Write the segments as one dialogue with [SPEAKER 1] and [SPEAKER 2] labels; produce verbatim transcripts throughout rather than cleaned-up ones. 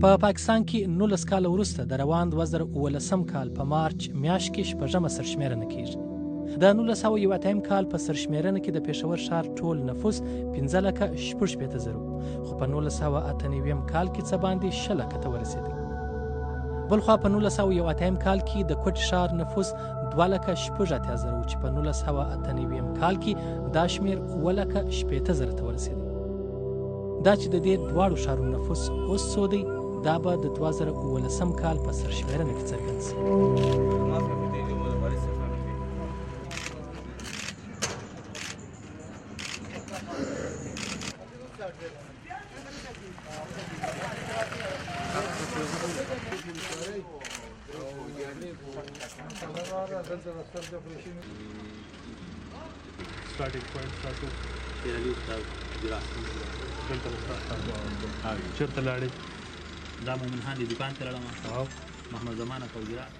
[SPEAKER 1] په پاکستان کې نولس کاله وروسته د روان دوه زره اوولسم کال په مارچ میاشت کې شپږمه سرشمېرنه کیږي. د نولس سوه یو اتیایم کال په سرشمېرنه کې د پېښور ښار ټول نفوس پنځه لکه شپږ شپېته زره خو په نولس سوه اته نوېم کال کې څه باندې شل لکه ته ورسېدی. بلخوا په نولس سوه یو اتیایم کال کې د کوټ ښار نفوس دوه لکه شپږ اتیا زره و چې په نولس سوه اته نوېم کال کې دا شمېر اووه لکه شپېته زره ته ورسېدی. دا چې د دې دواړو ښارونو نفوس اوس څو دی دا به د دوه زره اوولسم کال په سرشمېرنه کې څرګند شي.
[SPEAKER 2] starting point تاسو پیرلی استاد جراحت دلته استاد ها چیرته لاړې؟
[SPEAKER 3] دا مومن خان دی دکان ته لاړم او محمد زمان اکو جراحت.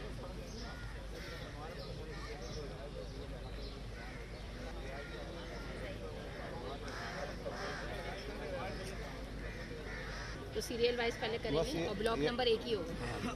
[SPEAKER 4] तो serial wise पहले करेंगे और ब्लॉक नंबर एक ही होगा.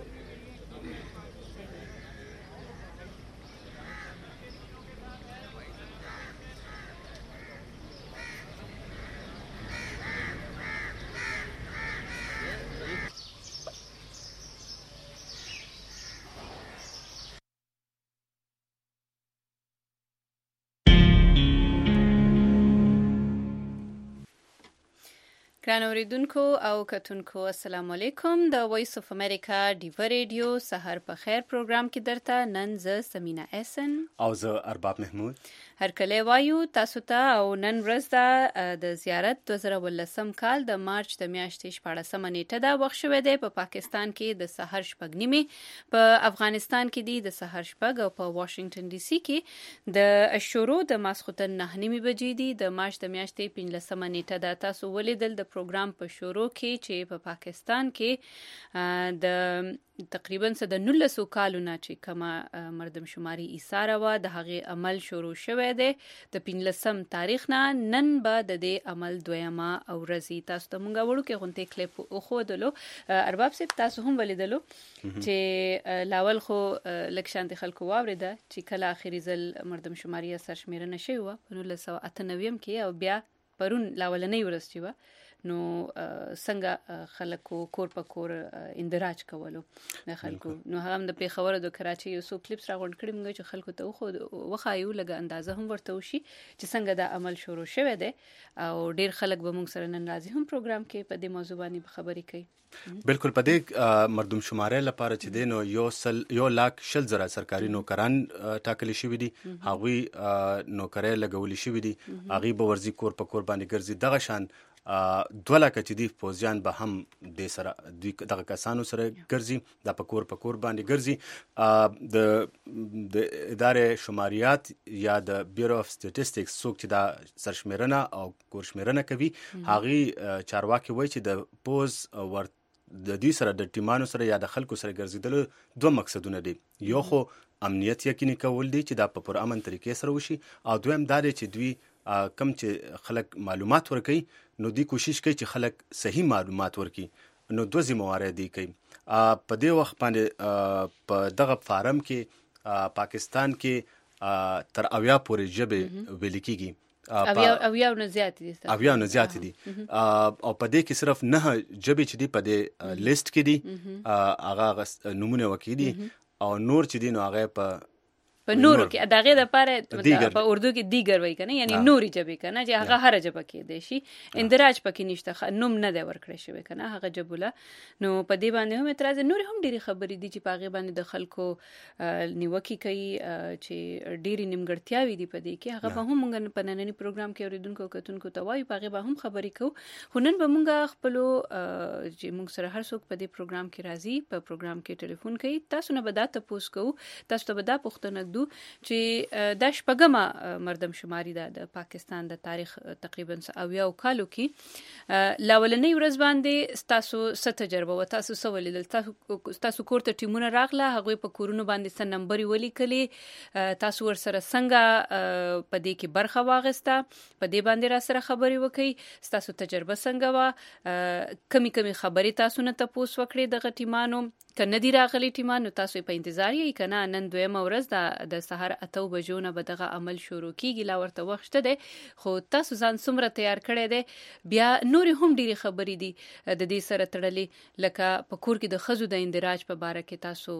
[SPEAKER 4] ګران اوریدونکو او کتونکو السلام علیکم. د وایس اف امریکا ډیو ریډیو سحر په خیر پروګرام کې درته نن زه سمینا احسن
[SPEAKER 5] او زه ارباب محمود
[SPEAKER 4] هر کله وایو تاسو ته او نن ورځ ده د زیارت دوه زره اوولسم کال د مارچ د میاشتې شپاړسمه نیټه ده. وخت شوی دی په پاکستان کې د سحر شپږ نیمې، په افغانستان کې دی د سحر شپږ او په واشنگټن ډي سي کې د شروع د ماسخوتن نه نیمې بجې دي. د مارچ د میاشتې پنځلسمه نیټه ده. تاسو ولیدل د پروګرام په شروع کې چې په پا پاکستان کې د تقریبا څه د نولسو کالونه چې کومه مردم شماري ایثاره وه د هغې عمل شروع شوی دی د پنځلسم تاریخ نه. نن به د دې عمل دویمه ورځ. تاسو ته مونږ وړوکې غونډې کلیپ وښودلو. ارباب صاحب تاسو هم ولیدلو چې لاول خو لږ شانتې خلکو واورېده چې کله آخري ځل مردم شماري سرشمېرنه شوې وه په نولس سوه اته نوېم کې او بیا پرون لاولنۍ ورځ چې وه نو څنګه خلکو کور په کور اندراج کولو د خلکو. نو هغه هم د پېښور او د کراچۍ یو څو کلیپس راغونډ کړي موږ چې خلکو ته وښایو لږه اندازه هم ورته وشي چې څنګه دا عمل شروع شوی دی او ډېر خلک به موږ سره نن راځي هم پروګرام کې په دې موضوع باندې خبرې کوي.
[SPEAKER 5] بالکل په دې مردم شمارۍ لپاره چې دی نو یو سل یو لاک شل زره سرکاري نوکران ټاکلي شوي دي. هغوی نوکرۍ لګولي شوي دي. هغوی به ورځي کور په کور باندې ګرځي. دغه شان دوه لکه چې دي پوځیان به هم د سره دوی دغه کسانو سره ګرځي دا په کور په کور باندې ګرځي. د د ادارې شماریات یا د بیورو اف سټیټسټکس څوک چې دا سرشمېرنه او کور شمېرنه کوي هغوی چارواکي وایي چې د پوځ ور د دوی سره د ټیمانو سره یا د خلکو سره ګرځېدلو دوه مقصدونه دي. یو خو امنیت یقیني کول دي چې دا په پرامن طریقې سره وشي او دویم دا دی چې دوی کم چې خلک معلومات ورکوي نو دوی کوشش کوي چې خلک صحیح معلومات ورکوي. نو دوه ذمهوارۍ دوی کوي. په دې وخت باندې په دغه فارم کې پاکستان کې تر اویا پورې ژبې ویل کېږي.
[SPEAKER 4] اویا نه زیاتې دي.
[SPEAKER 5] اویا نه زیاتې دي او په دې کې صرف نهه ژبې چې دي په دې لیست کې دي هغه نومونه وکړي دي او نور چې دي نو هغه په
[SPEAKER 4] په نورو کې د هغې دپاره په اردو کې دیګر وایي که نه یعنی نورې ژبې که نه چې هغه هره ژبه کېدی شي. اندراج پکې نشته نوم نه دی ورکړی شوی که نه هغه ژبو له. نو په دې باندې هم اعتراض دی. نورې هم ډېرې خبرې دي چې په هغې باندې د خلکو نیوکې کوي چې ډېرې نیمګړتیاوې دي په دې کې. هغه به هم موږ په ننني پروګرام کې اورېدونکو او کتونکو ته وایو په هغې به هم خبرې کوو. خو نن به موږ خپلو چې موږ سره هر څوک په دې پروګرام کې راځي په پروګرام کې ټلیفون کوي تاسو نه به دا تپوس کوو تاسو ته به دا پوښتنه پرېږدو چې دا شپږمه مردمشماري ده د پاکستان د تاریخ تقریبا اویا کالو کې. لاولنۍ ورځ باندې ستاسو څه تجربه و؟ تاسو څه ولیدل؟ تاسو کور ته ټیمونه راغله، هغوی په کورونو باندې څه نمبرې ولیکلې؟ تاسو ورسره څنګه په دې کې برخه واخیسته؟ په دې باندې را سره خبرې وکړئ. ستاسو تجربه څنګه وه؟ کمی کمی خبرې تاسو نه تپوس وکړئ دغه ټیمانو. که نه دي راغلي ټیمان نو تاسو په انتظار یې که نه نن دویمه ورځ ده، د سهار اتو بجو نه به دغه عمل شروع کیږي. لا ورته وخت شته دی، خو تاسو ځان څومره تیار کړی دی؟ بیا نورې هم ډېرې خبرې دي د دې سره تړلې، لکه په کور کې د ښځو د اندراج په باره کې تاسو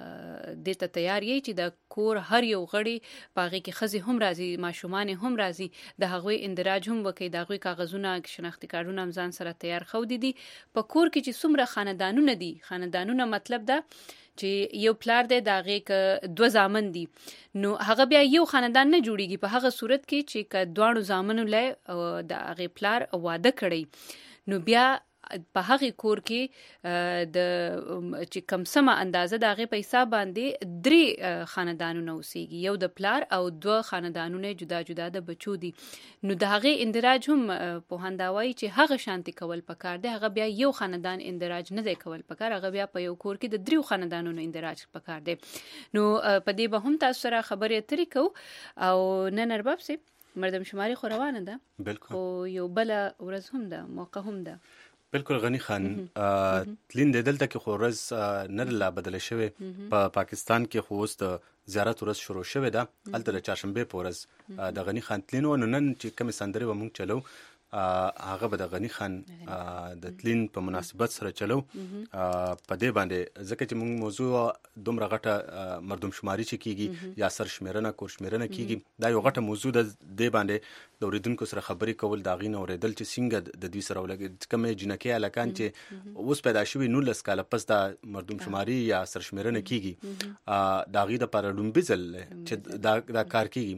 [SPEAKER 4] دې ته تیار یې چې د کور هر یو غړي په هغې کې ښځې هم راځي، ماشومان هم راځي، د هغوی اندراج هم وکړي، د هغوی کاغذونه شناختي کارډونه هم ځان سره تیار ښودي دي. په کور کې چې څومره خاندانونه دي، خاندانونه مطلب ده چې یو پلار دی، د هغې که دوه زامن دي، نو هغه بیا یو خاندان نه جوړیږي په هغه صورت کې چې که دواړو زامنو لی د هغې پلار واده کړی، نو بیا په هغې کور کې د چې کم سمه اندازه د هغې په حساب باندې درې خاندانونه اوسیږي، یو د پلار او دوه خاندانونه جدا جدا د بچو دي. نو د هغې اندراج هم پوهان دا وایي چې هغه شانتي کول پکار دی، هغه بیا یو خاندان اندراج نه دی کول پکار، هغه بیا په یو کور کې د دریو خاندانونو اندراج پکار دی. نو په دې به هم تاسو سره خبرې اترې کوو. او نن ارباب صاحب مردمشماري خو روانه ده، خو یو بله ورځ هم ده، موقع هم ده.
[SPEAKER 5] بالکل غنی خان، تلین د دلته کې خو ورځ نه لا بدله شوې. په پاکستان کې خو اوس د زیارت ورځ شروع شوې ده، هلته د چهارشنبې په ورځ د غنی خان تلین و. نو نن چې کومې سندرې به موږ چلو هغه به د غنی خان د تلین په مناسبت سره چلو. په دې باندې ځکه چې موږ موضوع دومره غټه مردمشماري چې کیږي یا سرشمیرنه کورشمیرنه کیږي، دا یو غټه موضوع ده. دې باندې د اوریدونکو سره خبرې کول، د هغې نه اورېدل چې څنګه د دوی سره ولګي، کومې جنکۍ هلکان چې اوس پیدا شوي نولس کاله پس دا مردمشماري یا سرشمیرنه کیږي، د هغې دپاره لومبي ځل چې دا دا کار کیږي.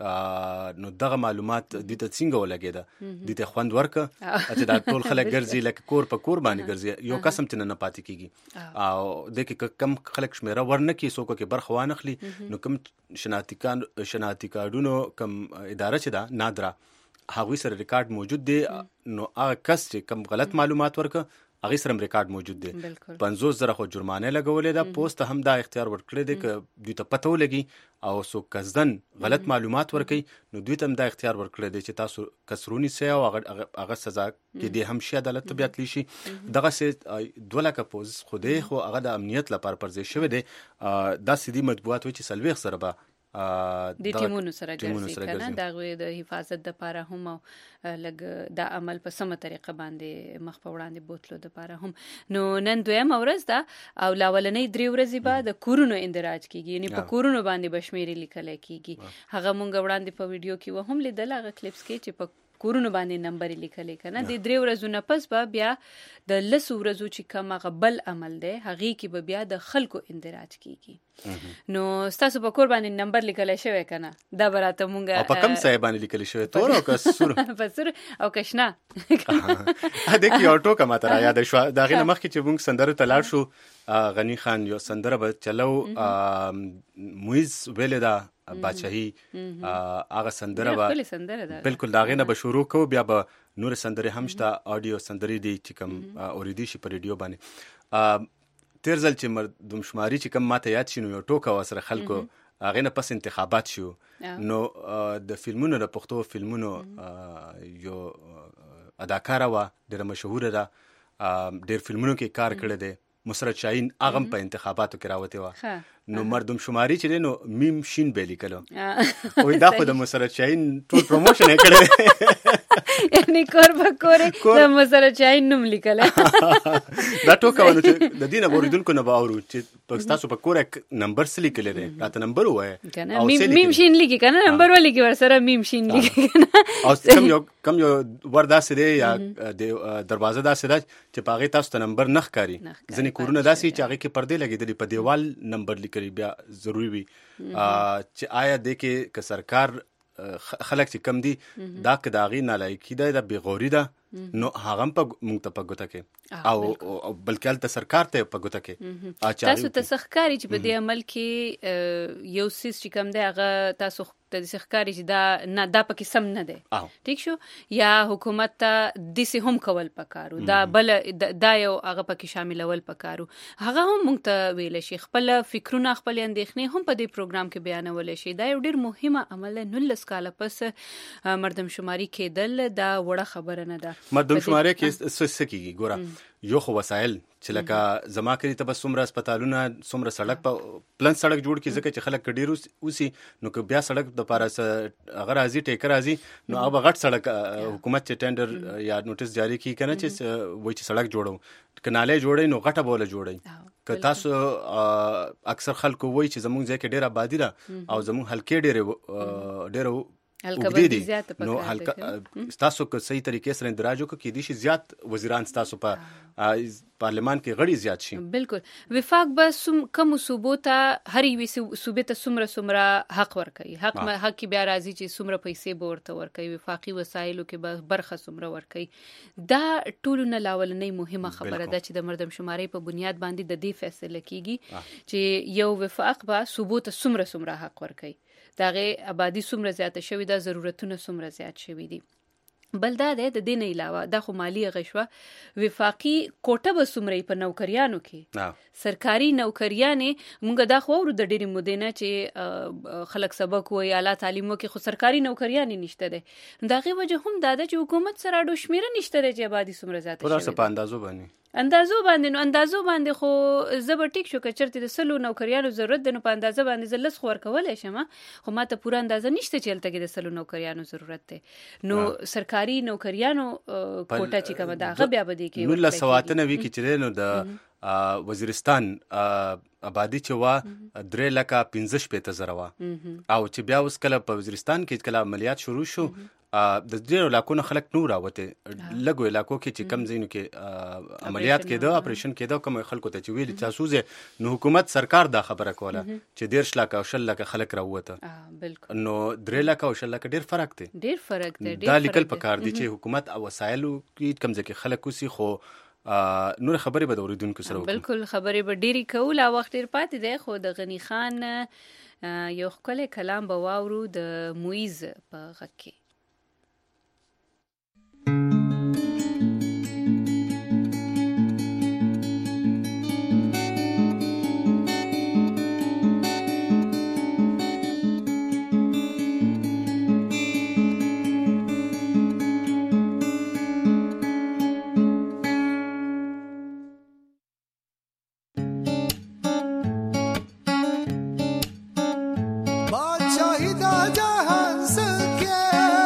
[SPEAKER 5] نو دغه معلومات دوی ته څنګه ولګېده؟ دوی ته خوند ورکه چې دا ټول خلک ګرځي لکه کور په کور باندې ګرځي، یو قسم چې نه پاتې کیږي. او دې کې کم خلک شمیره ورنه کړي، څوک کې برخه وانخلي، نو کم شناختی شناختی کارډونو کم اداره چې ده نادره، هغوی سره ریکارډ موجود دی. نو هغه کس چې کم غلط معلومات ورکه هغې سره هم ریکارډ موجود دی. پنځوس زره خو جرمانه لګولې ده. پوسټ هم دا اختیار ورکړی دی که دوی ته پته ولګي او څوک قصدن غلط معلومات ورکوي، نو دوی ته هم دا اختیار ورکړی دی چې تاسو کس رونیسئ او هغه سزا کېدی هم شي، عدالت ته بیاتلی شي. دغسې دوه لکه پوز خو دی، خو هغه د امنیت لپاره پر ځای شوی دی. داسې دي مطبوعات وایي چې څلوېښت سره به
[SPEAKER 4] د ټیمونو سره ګرځي که نه، د هغوی د حفاظت دپاره هم او لږ دا عمل په سمه طریقه باندې مخ په وړاندې بوتلو دپاره هم. نو نن دویمه ورځ ده او لاولنۍ درې ورځې به د کورونو اندراج کیږي، یعنې په کورونو باندې به شمېرې لیکلی کیږي. هغه مونږ وړاندې په ویډیو کې و هم لیدل، هغه کلیپس کې چې په کورونو باندې نمبرې لیکلې که نه. د درې ورځو نه پس به بیا د لسو ورځو چې کوم هغه بل عمل دی هغې کې به بیا د خلکو اندراج کیږي. نو ستاسو په کور باندې نمبر لیکلی شوی که نه؟ دا به راته مونږ
[SPEAKER 5] په کوم ځای باندې لیکلی شوی؟ تور او که سور؟
[SPEAKER 4] په سور او که شنه.
[SPEAKER 5] دې کې یو ټوکه ماته را یاده شوه، د هغې نه مخکې چې مونږ سندرو ته لاړ شو، غنی خان یو سندره به چلو، مویز ویلې ده باچهي، هغه سندره به بالکل د هغې نه به شروع کوو. بیا به نورې سندرې هم شته، آډیو سندرې دي چې کوم اورېدی شي په ریډیو باندې. تیر ځل چې مردمشماري چې کوم ماته یاد شي، نو یو ټوکه وه سره خلکو، هغې نه پس انتخابات شو. نو د فلمونو، د پښتو فلمونو یو اداکاره وه، ډېره مشهوره ده، ډېر فلمونو کې کار کړی دی، مسرت شاهین، هغه هم په انتخاباتو کې راوتې وه. نو مردمشماري چې دی نو میم شین به یې لیکلو، وایي دا خو د مسرت شاهین ټول پروموشن یې کړی،
[SPEAKER 4] یعنې کور په کور د مسرت شاهین نوم لیکلی.
[SPEAKER 5] دا ټوکه وه. نو چې د دې نه به اورېدونکو نه به اورو چې ستاسو په کور نمبر څه لیکلی دی، راته نمبر ووایه.
[SPEAKER 4] میم شین لیکي که نه، نمبر ولیکي ورسره میم شین لیکي که نه.
[SPEAKER 5] او کم یو کم یو ور داسې دی یا دروازه داسې ده چې په هغې تاسو ته نمبر نه ښکاري. ځینې کورونه داسې چې هغې کې پردې لګېدلي، په دیوال نمبر لیکلي، بیا ضروري وي چې آیا دې کې که سرکار خلک چې کم دي دا که د هغې نالایقي ده، دا بېغوري ده نو هغه هم په مونږ ته په ګوته کې او بلکې هلته سرکار ته په ګوته کې.
[SPEAKER 4] تاسو ته څه ښکاري چې په دې عمل کې یو څیز چې کوم دی هغه تاسو ته څه ښکاري چې دا نه دا پکې سم نه دی ټیک شو یا حکومت ته داسې هم کول پکارو دا بل دا یو هغه پکې شاملول پکارو هغه هم مونږ ته ویل شي خپل فکرونه خپل اندېښنې هم په دې پروګرام کې بیانول شي. دا یو ډېر مهمه عمل دی. نولس کاله پس مردم شماري کېدل دا وړه خبره نه ده.
[SPEAKER 5] مردم شماري کې څه کېږي ګوره یو خو وسایل چې لکه زما کلی ته به څومره هسپتالونه څومره سړک په پلن سړک جوړ کړي ځکه چې خلک ډېر اوسي نو که بیا سړک دپاره هغه راځي ټیکه راځي نو هغه به غټ سړک حکومت چې ټینډر یا نوټس جاری کړي که نه چې وایي چې سړک جوړو که نالۍ جوړوي نو غټه به وله جوړوي. که تاسو اکثر خلکو وایي چې زموږ ځای کې ډېره آبادي ده او زموږ حلقې ډېرې ډېره نو هلکه ستاسو که صحیح طریقې سره اندراج وکړو کېدای شي زیات وزیران ستاسو په پارلمان کې غړي زیات شي.
[SPEAKER 4] بالکل وفاق به کومو صوبو ته هر یوې صوبې ته څومره څومره حق ورکوي حق حق کې بیا راځي چې څومره پیسې به ورته ورکوي وفاقي وسایلو کې به برخه څومره ورکوي. دا ټولو نه لاولنۍ مهمه خبره ده چې د مردم شمارۍ په بنیاد باندې د دې فیصله کیږي چې یو وفاق به صوبو ته څومره څومره حق ورکوي دغه آبادی څومره زیاته شوې ده ضرورتونه څومره زیات شوي دي. بل دا دی د دې نه علاوه دا خو مالي غشوه وفاقي کوټه به څومره په نوکریانو کې سرکاري نوکریانې مونږ دا خو ورو د ډېرې مودې نه چې خلک سبق وایي اعلی تعلیم وکړي خو سرکاري نوکریانې نشته دی. د هغې وجه هم دا ده چې حکومت سره اډو شمېره نشته دی چې آبادي څومره زیاته شوې ده
[SPEAKER 5] په اندازو باندې
[SPEAKER 4] اندازو باندې نو اندازو باندې خو زه به ټیک شو که چېرته د سلو نوکریانو ضرورت دی نو په اندازه باندې زه لس خو ورکولی شم خو ما ته پوره اندازه نشته چې هلته کې د سلو نوکریانو ضرورت دی. نو سرکاري نوکریانو کوټه چې کومه ده هغه بیا به دې کې
[SPEAKER 5] نولس سوه اته نوي کې چې دی نو د وزیرستان آبادي چې وه درې لکه پنځه شپېته زره وه او چې بیا اوس کله په وزیرستان کې کله عملیات شروع شو د ډېرو علاقو نه خلک نو راوتې لږو علاقو کې چې کم ځایونو کې عملیات کېده اپریشن کېده کوم خلکو ته چې ویلي تاسو ځې نو حکومت سرکار دا خبره کوله چې دېرش لکه او شل لکه خلک راووته نو درې لکه او شل لکه ډېر فرق دی
[SPEAKER 4] ډېر فرق دی.
[SPEAKER 5] دا لیکل پکار دي چې حکومت او وسایلو کې کم ځای کې خلک اوسي خو نور خبرې به د اورېدونکو سره وکړو.
[SPEAKER 4] بالکل خبرې به ډېرې کوو لا وخت ډېر پاتې دی خو د غني خان یو ښکلی کلام به واورو د مویز په غږ کې.
[SPEAKER 6] बादशाही दा जहां से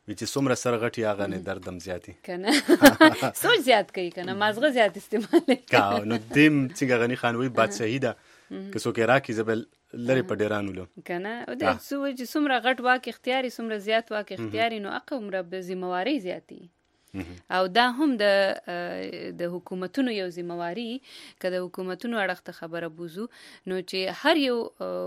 [SPEAKER 5] چې څومره سر غټي هغه نه دردم زیاتی
[SPEAKER 4] کنه سوچ زیات کوي کنه مازغه زیات استعمال
[SPEAKER 5] کا نو دیم څنګه غنی خان وی بادشاہي ده که څوک راکی زبل لری په ډیرانو لو
[SPEAKER 4] کنه او د سوچ څومره غټ واک اختیاري څومره زیات واک اختیاري نو اقوم رب ذمہواری زیاتی او دا هم د د حکومتونو یو ذمہواری که د حکومتونو اړخ ته خبره بوزو نو چې هر یو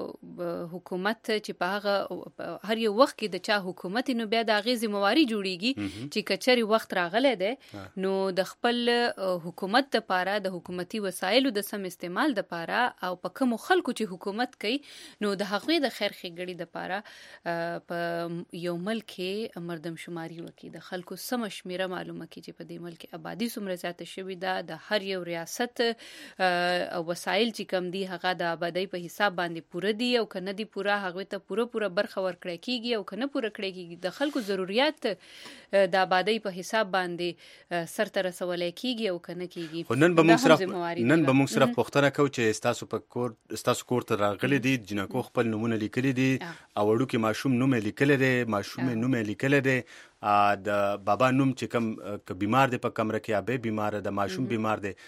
[SPEAKER 4] حکومت چې په هغه هر یو وخت کې د چا حکومت نو بیا د هغې ذمہواری جوړیږي چې کچري وخت راغلی دی نو د خپل حکومت دپاره د حکومتي وسایلو د سم استعمال دپاره او په کومو خلکو چې حکومت کوي نو د هغوی د خیر ښېګړې دپاره په یو ملک کې مردم شماري وکړي د خلکو سمه شمېره معلومه کی چې په دې ملک آبادی څومره زیاته شوې ده د هر یو ریاست او وسایل چې کم دي هغه د آبادی په حساب باندې پوره دي او کنه دي پوره هغه ته پوره پوره برخه ورکړی کیږي او کنه پوره کړی کیږي د خلکو ضرورت د آبادی په حساب باندې سرته رسولای کیږي او کنه کیږي
[SPEAKER 5] نن به موږ صرف نن به موږ صرف پوښتنه کوو چې تاسو په کور تاسو کور ته راغلي دي جنکو خپل نمونه لیکلي دي او وړو کې ماشوم نوم لیکلی دی ماشوم نوم لیکلی دی د بابا نوم چې کم که بیمار دی په کمره کې یا به بیمار د ماشوم بیمار دی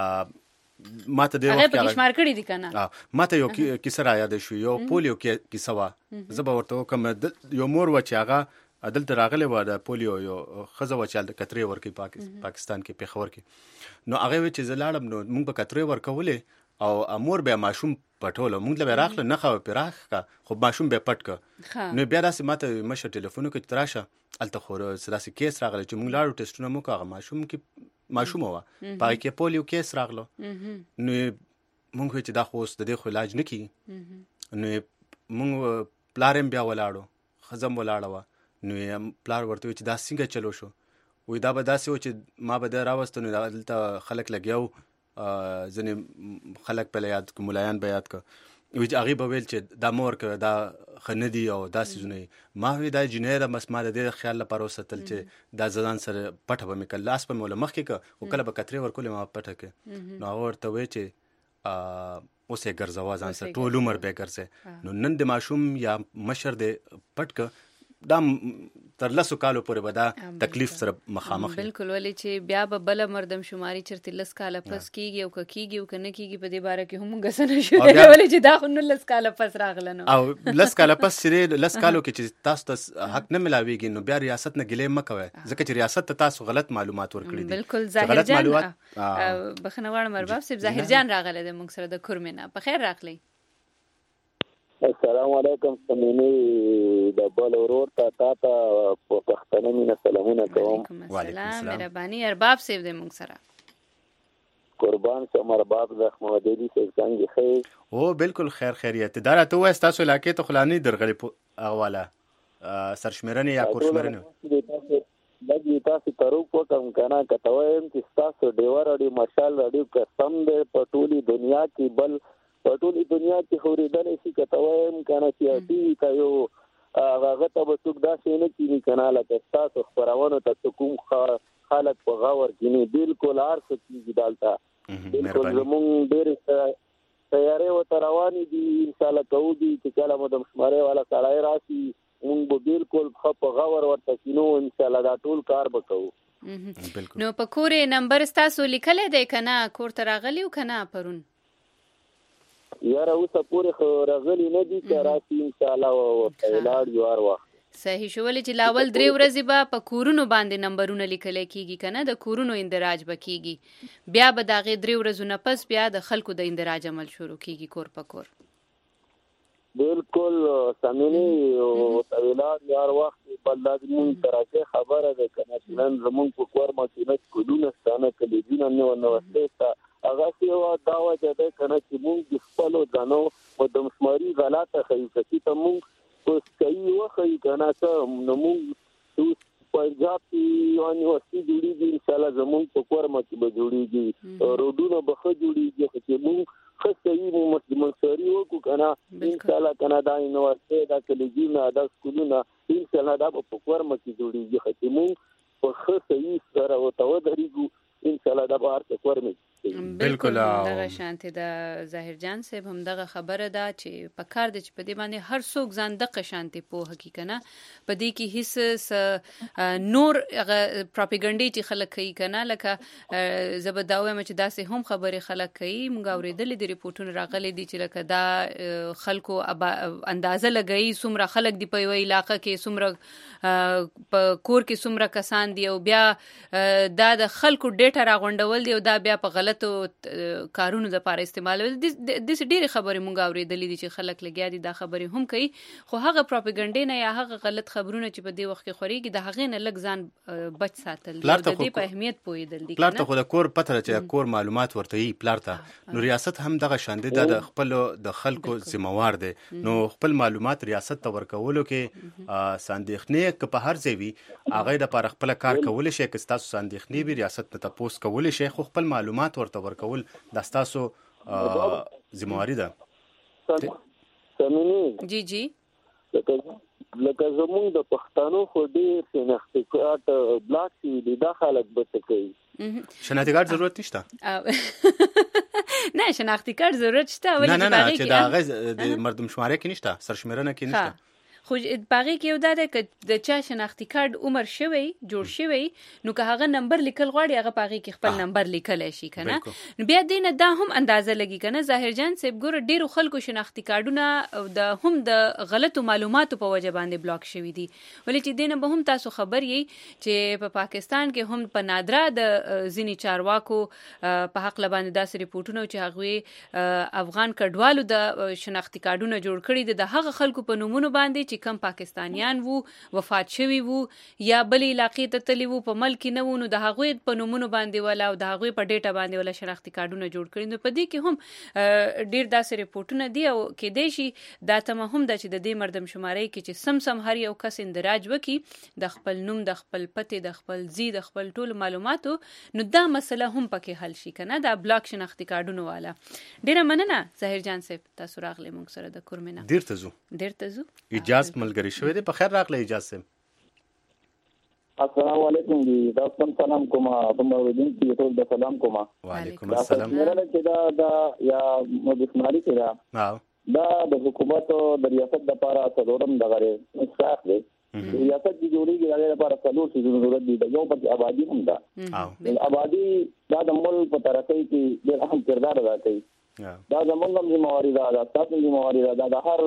[SPEAKER 5] ما ته د
[SPEAKER 4] وخت هغه شمار کړی دي کنه
[SPEAKER 5] ما ته یو کیسه را یاد شو یو پولیو کیسه وا زه به ورته کوم یو مور و چې هغه دلته راغلی و د پولیو یو ښځه و چې هلته کترې ورکوي پاکستان کې پېښور کې نو هغې وی چې زه لاړم نو موږ به کترې ورکولې او مور بیا ماشوم پټوله موږ له به راخله نښه به پرې راښکه خو ماشوم بیا پټ که نو بیا داسې ما ته مشر ټلیفون وکړه چې ته راشه هلته خو داسې کیس راغلی چې موږ لاړو ټسټونه مو وکړو هغه ماشوم کې ماشومه وه په هغې کې پولیو کیس راغلو نو موږ وایو چې دا خو اوس د دې خو علاج نه کېږي نو موږ پلار هم بیا ولاړو ښځه هم ولاړه وه نو پلار ورته وایي چې دا څنګه چلو شو وایي دا به داسې و چې ما به ده راوسته نو دلته خلک لګیا ځینې خلک په یاد که ملایان به یاد که وایي چې هغې به ویل چې دا مه ورکوه دا ښه نه دي او دا څیزونه یې ما وایي دا جنۍ ده بس ما د دې خیال لپاره وساتل چې دا زه ځان سره پټه به مې کړل لاس به مې ورله مخکې که خو کله به کترې ورکولې ما پټه کړې نو هغه ورته وایي چې اوس یې ګرځوه ځان سره ټول عمر به یې ګرځې نو نن د ماشوم یا مشر دی پټ که دا تر لسو کالو پورې به دا تکلیف سره مخامخ
[SPEAKER 4] بالکل ولې چې بیا به بله مردم شماري چېرته لس کاله پس کېږي او که کېږي او که نه کېږي په دې باره کې هم موږ څه نه شو ولې چې دا خو نولس کاله پس راغله نو
[SPEAKER 5] او لس کاله پس چې لس کالو کې چې تاسو ته حق نه ملاویږي نو بیا ریاست نه ګیلې مه کوئ ځکه چې ریاست ته تاسو غلط معلومات ورکړي دي
[SPEAKER 4] بالکل ظاهر جان بخښنه غواړم ارباب صاحب ظاهر جان راغلی دی موږ سره د کورمې نه په خیر راغلی
[SPEAKER 6] السلام علیکم سمینی د بل ورور ته تا ته په پښتنه مینه سلامونه کوم
[SPEAKER 4] وعلیکم السلام مهرباني ارباب صاحب دی موږ سره
[SPEAKER 6] قربان شم ارباب زخم ودی صاحب څنګه خیر
[SPEAKER 5] او بالکل خیر خیریت دا راته وایي ستاسو علاقې ته خو لا نه درغلي هغه والا سرشمېرنې یا کورشمېرنې
[SPEAKER 6] لږ تاسو تروپ وکړم که نه که ته وایم چې ستاسو ډیوه راډیو مشال راډیو قسم دی په ټولې دنیا کې بل په ټولې دنیا کې خورېدلی شي که ته وایم که نه سیاسي که یو هغه ته به څوک داسې نه کیني که نه لکه ستاسو خپرونو ته څه کوم خلک په غور کیني بالکل هر څه کېږي دلته بالکل زمونږ ډېرې تیارې ورته روانې دي انشاءالله کوو دي چې کله مو د شمارې والا سړی راشي مونږ به بالکل ښه په غور ورته کینو انشاءالله دا ټول کار به کوو
[SPEAKER 4] نو په کور یې نمبر ستاسو لیکلی دی که نه کور ته راغلي و که نه پرون
[SPEAKER 6] یاره اوسه پورې خو راغلي نه دي که راشي انشاءالله ورته ولاړ یو هر وخت
[SPEAKER 4] صحیح شو ولې چې لاول درې ورځې به په کورونو باندې نمبرونه لیکلی کېږي که نه د کورونو اندراج به کېږي بیا به د هغې درې ورځو نه پس بیا د خلکو د اندراج عمل شروع کېږي کور په کور
[SPEAKER 6] بالکل سمینی ورته ولاړ یو هر وخت بل دا زمونږ تراکې خبره ده که نه چې نن زمونږ په کور مکې نه سکولونه شته نه کلیجونه نه نوستې شته هغسې یوه دا وجه ده که نه چې مونږ د خپلو ځانو مردمشماري غلطه ښیو که چې ته مونږ په صحیح وښیو که نه څه نو مونږ پنجاب کې یوه یونیورسټي جوړېږي انشاءالله زمونږ په کورمه کې به جوړېږي روډونه به ښه جوړېږي خو چې مونږ ښه صحیح مردمشماري وکړو که نه انشاءالله که نه دا یونیورسټۍ دا کلیجونه دا سکولونه انشاءالله دا به په کورمه کې جوړېږي خو چې مونږ په ښه صحیح سره ورته ودرېږو انشاءالله دا به هر څه کورمې کوي.
[SPEAKER 4] بالکل دغه شانتي د ظاهر جان صاحب هم دغه خبره ده چې په کار د چې په دې باندې هر څوک ځان دغه شانتي په حقیقت په دې کې هیڅ نور پروپاګاندا چې خلک کوي کنه لکه زبداوي مچ داسې هم خبره خلک کوي موږ اوریدلې د ریپورتونو راغلي دي چې لکه دا خلکو اندازه لګي څومره خلک دی په یو علاقې کې څومره په کور کې څومره کسان دي او بیا دا د خلکو ډیټا راغونډول دي او دا بیا په غلطو کارونو لپاره استعمالول دي. د ډېری خبرې مونږ اوریدلې دي چې خلک لګیا دي دا خبرې هم کوي خو هغه پروپاګاندا نه یا هغه غلط خبرونه چې په دې وخت کې خوريږي د هغه نه لږ ځان بچ ساتل د دې په اهمیت پوهیدل دي.
[SPEAKER 5] پلار ته خو د کور پته چې کور معلومات ورته یي پلار ته نو ریاست هم دغه شاندې د خپل د خلکو ذمہوار دي نو خپل معلومات ریاست ته ورکولو کې ساندېخنه ک په هر ځای وي هغه د پر خپل کار کول شي که تاسو ساندېخنه به ریاست ته تاسو کول شي خو خپل معلومات ورته ورکول د تاسو ذمہواری ده.
[SPEAKER 6] سمینی
[SPEAKER 4] جی جی
[SPEAKER 6] لکه زموږ د پښتنو خو ډېر شناختی کارت بلاک شي د داخلك بته کوي
[SPEAKER 5] شناختی کارت ضرورت نشته
[SPEAKER 4] نه شناختی کارت ضرورت شته
[SPEAKER 5] ولې نه نه چې دا غږ د مردم شماره کې نشته سرشمیرنه کې نشته
[SPEAKER 4] خو باغی کې یو دا ده چې د چا شناختی کارت عمر شوی جوړ شوی نو که هغه نمبر لیکل غواړي هغه باغی کې خپل نمبر لیکل شي کنه نو بیا دینه دا هم اندازه لګي کنه ظاهر جان صاحب ګور ډیرو خلکو شناختی کارتونه د هم د غلطو معلوماتو په وجه باندې بلاک شوی دي ولې چې دینه به هم تاسو خبر یې چې په پاکستان کې هم په نادره د ځینی چارواکو په حق لباندې داسې ریپورتونه چې هغه افغان کډوالو د شناختی کارتونه جوړ کړي د هغه خلکو په نومونو باندې چې کم پاکستانیان وو وفات شوی وو یا بل علاقې ته تللی وو په ملک نه وو نو د هغوی په نومونو باندې ولا او د هغوی په ډیټا باندې ولا شناختی کارتونه جوړ کړي نو په دې کې هم ډیر داسې ریپورتونه دي او کې دی شي دا تمه هم د چې د دې مردم شماري کې چې سم سم هر یو کس اندراج وکي د خپل نوم د خپل پته د خپل زی د خپل ټول معلوماتو نو دا مسله هم پکې حل شي کنه دا بلاک شناختی کارتونه والا ډیره مننه ظاهر جان صاحب تاسو راغلی موږ سره د کورمنه
[SPEAKER 5] ډیر تزو
[SPEAKER 4] ډیر تزو
[SPEAKER 5] اجازه ملګری شوی دی په خیر راغلی اجازه
[SPEAKER 6] السلام علیکم دی دا سلام کوم په موجودین کې ټول د سلام کوم
[SPEAKER 5] وعلیکم السلام
[SPEAKER 6] مېرنه چې دا دا یا مدښماري کړه
[SPEAKER 5] ها
[SPEAKER 6] دا د حکومت او د ریاست لپاره څلورم دغه اساس دی ریاست د جوړیږي د لپاره څلور څه ضرورت دي یو په آبادی هم ده او آبادی دا د ملک په ترقۍ کې ډېر اهم کردار ادا کوي دا زموږ هم ذمہواری ده دا تاسو ذمہواری ده دا هر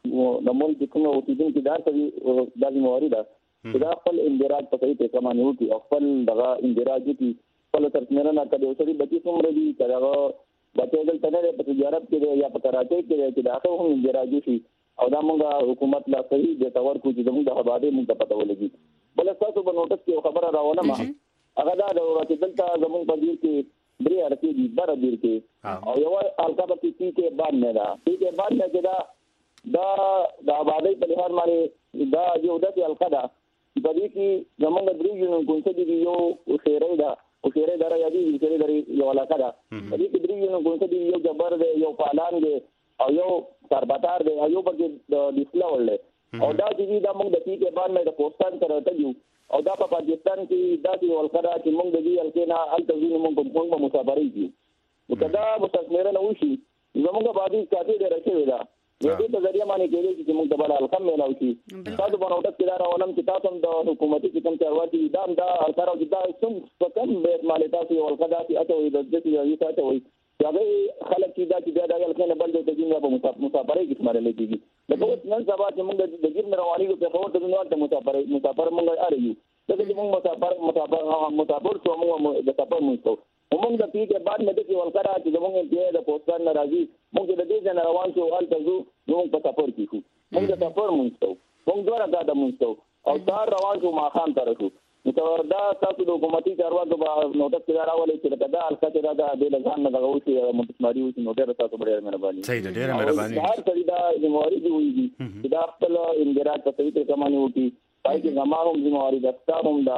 [SPEAKER 6] د ملک کوم اوسیدونکو دا کوي دا ذمہواری ده چې دا خپل اندراج په صحیح طریقه باندې وکړي او خپل دغه اندراج وکړي خپل ترسمنه کړي او سړي بچي څومره دي چې هغه بچي دلته نه په تجارت کې یا په کراچۍ کې چې دا هم اندراج شي او دا موږ حکومت لا صحیح د تور کو چې موږ د آبادی موږ ته پته ولګي بل تاسو په نوټس کې خبره راولم هغه دا د ورته دلته زموږ په دې کې درې ارتي دي بار دي کې او یو الکا په کې کې بعد نه دا کې بعد نه چې دا دا د آبادی په لحاظ باندې دا یو د الکا دا په دې کې زموږ درې یو کونسه دي یو خیره دا او خیره دا یادي خیره درې یو الکا دا په دې کې درې یو کونسه دي یو جبر دی یو پالان دی او یو سرباتار دی یو پکې د ډیسپلا ولې او دا چې دا موږ د کې بعد نه د پاکستان سره ته یو او دا په پاکستان کې دا چې ولکره چې موږ د دې الکینا التزین موږ په موږ مسافرۍ دي نو کدا مستثمرونه وشي زموږ باندې کافي ډېر راځي دا د دې په ذریعہ باندې کېږي چې موږ د بل الکم ملاو شي تاسو په نوټس کې دا راولم چې تاسو د حکومتي کوم چارواکي دا دا الکره چې دا څوم څنګه به مالي تاسو ولکدا چې اته وي د دې یو څه ته وي هغه خلک چې دا چې دا الکینا بل د دې په مسافرۍ کې شمارل کېږي دغه نن سبا چې موږ د ګیر رواني په خبر د نوو د مسافرۍ مسافر موږ اړیو دغه چې موږ مسافر مسافر مسافر څو موږ د سفر موږ موږ د پیګه بعد مده کې ولکره چې موږ په د پوسټان ناراضي موږ د دې جن روان شو حال تاسو موږ په سفر کې شو موږ د سفر موږ موږ دوه راځه موږ او تار روان شو ما خام تر شو نو دا تاسو د حکومتي چارواکو په نوټس کې راولې چې دا الکته را ده د لزان نه غوښتي چې متسماري وي نو ډېر تاسو ډېر مهرباني
[SPEAKER 5] صحیح ډېر مهرباني
[SPEAKER 6] هر څه دا ذمہواری دی وي دا خپل اندراج په صحیح طریقه باندې وکړي پای کې زموږ هم ذمہواری ده تاسو هم دا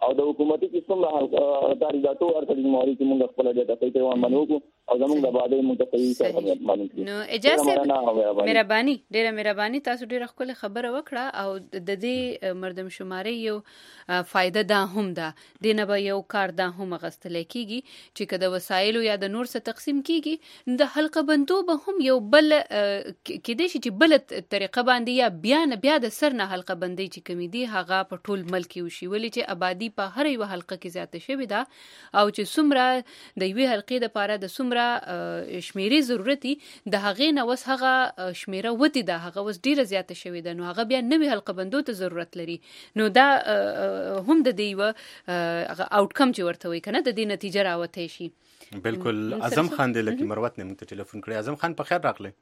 [SPEAKER 6] او د حکومتي قسم له تاریخاتو ورته د موري چې موږ خپل د تاسو ته ومنو او زموږ د باندې موږ ته صحیح معلومات
[SPEAKER 4] نو اجازه مهرباني ډیره مهرباني تاسو ډیره خپل خبره وکړه او د دې مردم شماري یو فائدہ دا هم ده د نه به یو کار دا هم غستل کیږي چې کله وسایل یا د نور څخه تقسیم کیږي د حلقه بندو به هم یو بل کېدې شي چې بل طریقه باندې یا بیا نه بیا د سر نه حلقه بندي چې کمی دي هغه په ټول ملک یو شي ولې چې آبادی په هر یو حلقه کې زیاته شوې ده او چې څومره د یوې حلقې لپاره د څومره شمیرې ضرورتي د هغې نه وس هغه شمیره وتی ده هغه وس ډیره زیاته شوې ده نو هغه بیا نوې حلقه بندو ته ضرورت لري نو دا هم د دې یو آوټکم چې ورته وي کنه د دې نتیجه راوته شي
[SPEAKER 5] بالکل اعظم خان د لکی مروت نه مونږ ته ټلیفون کړی اعظم خان په خیر راغلی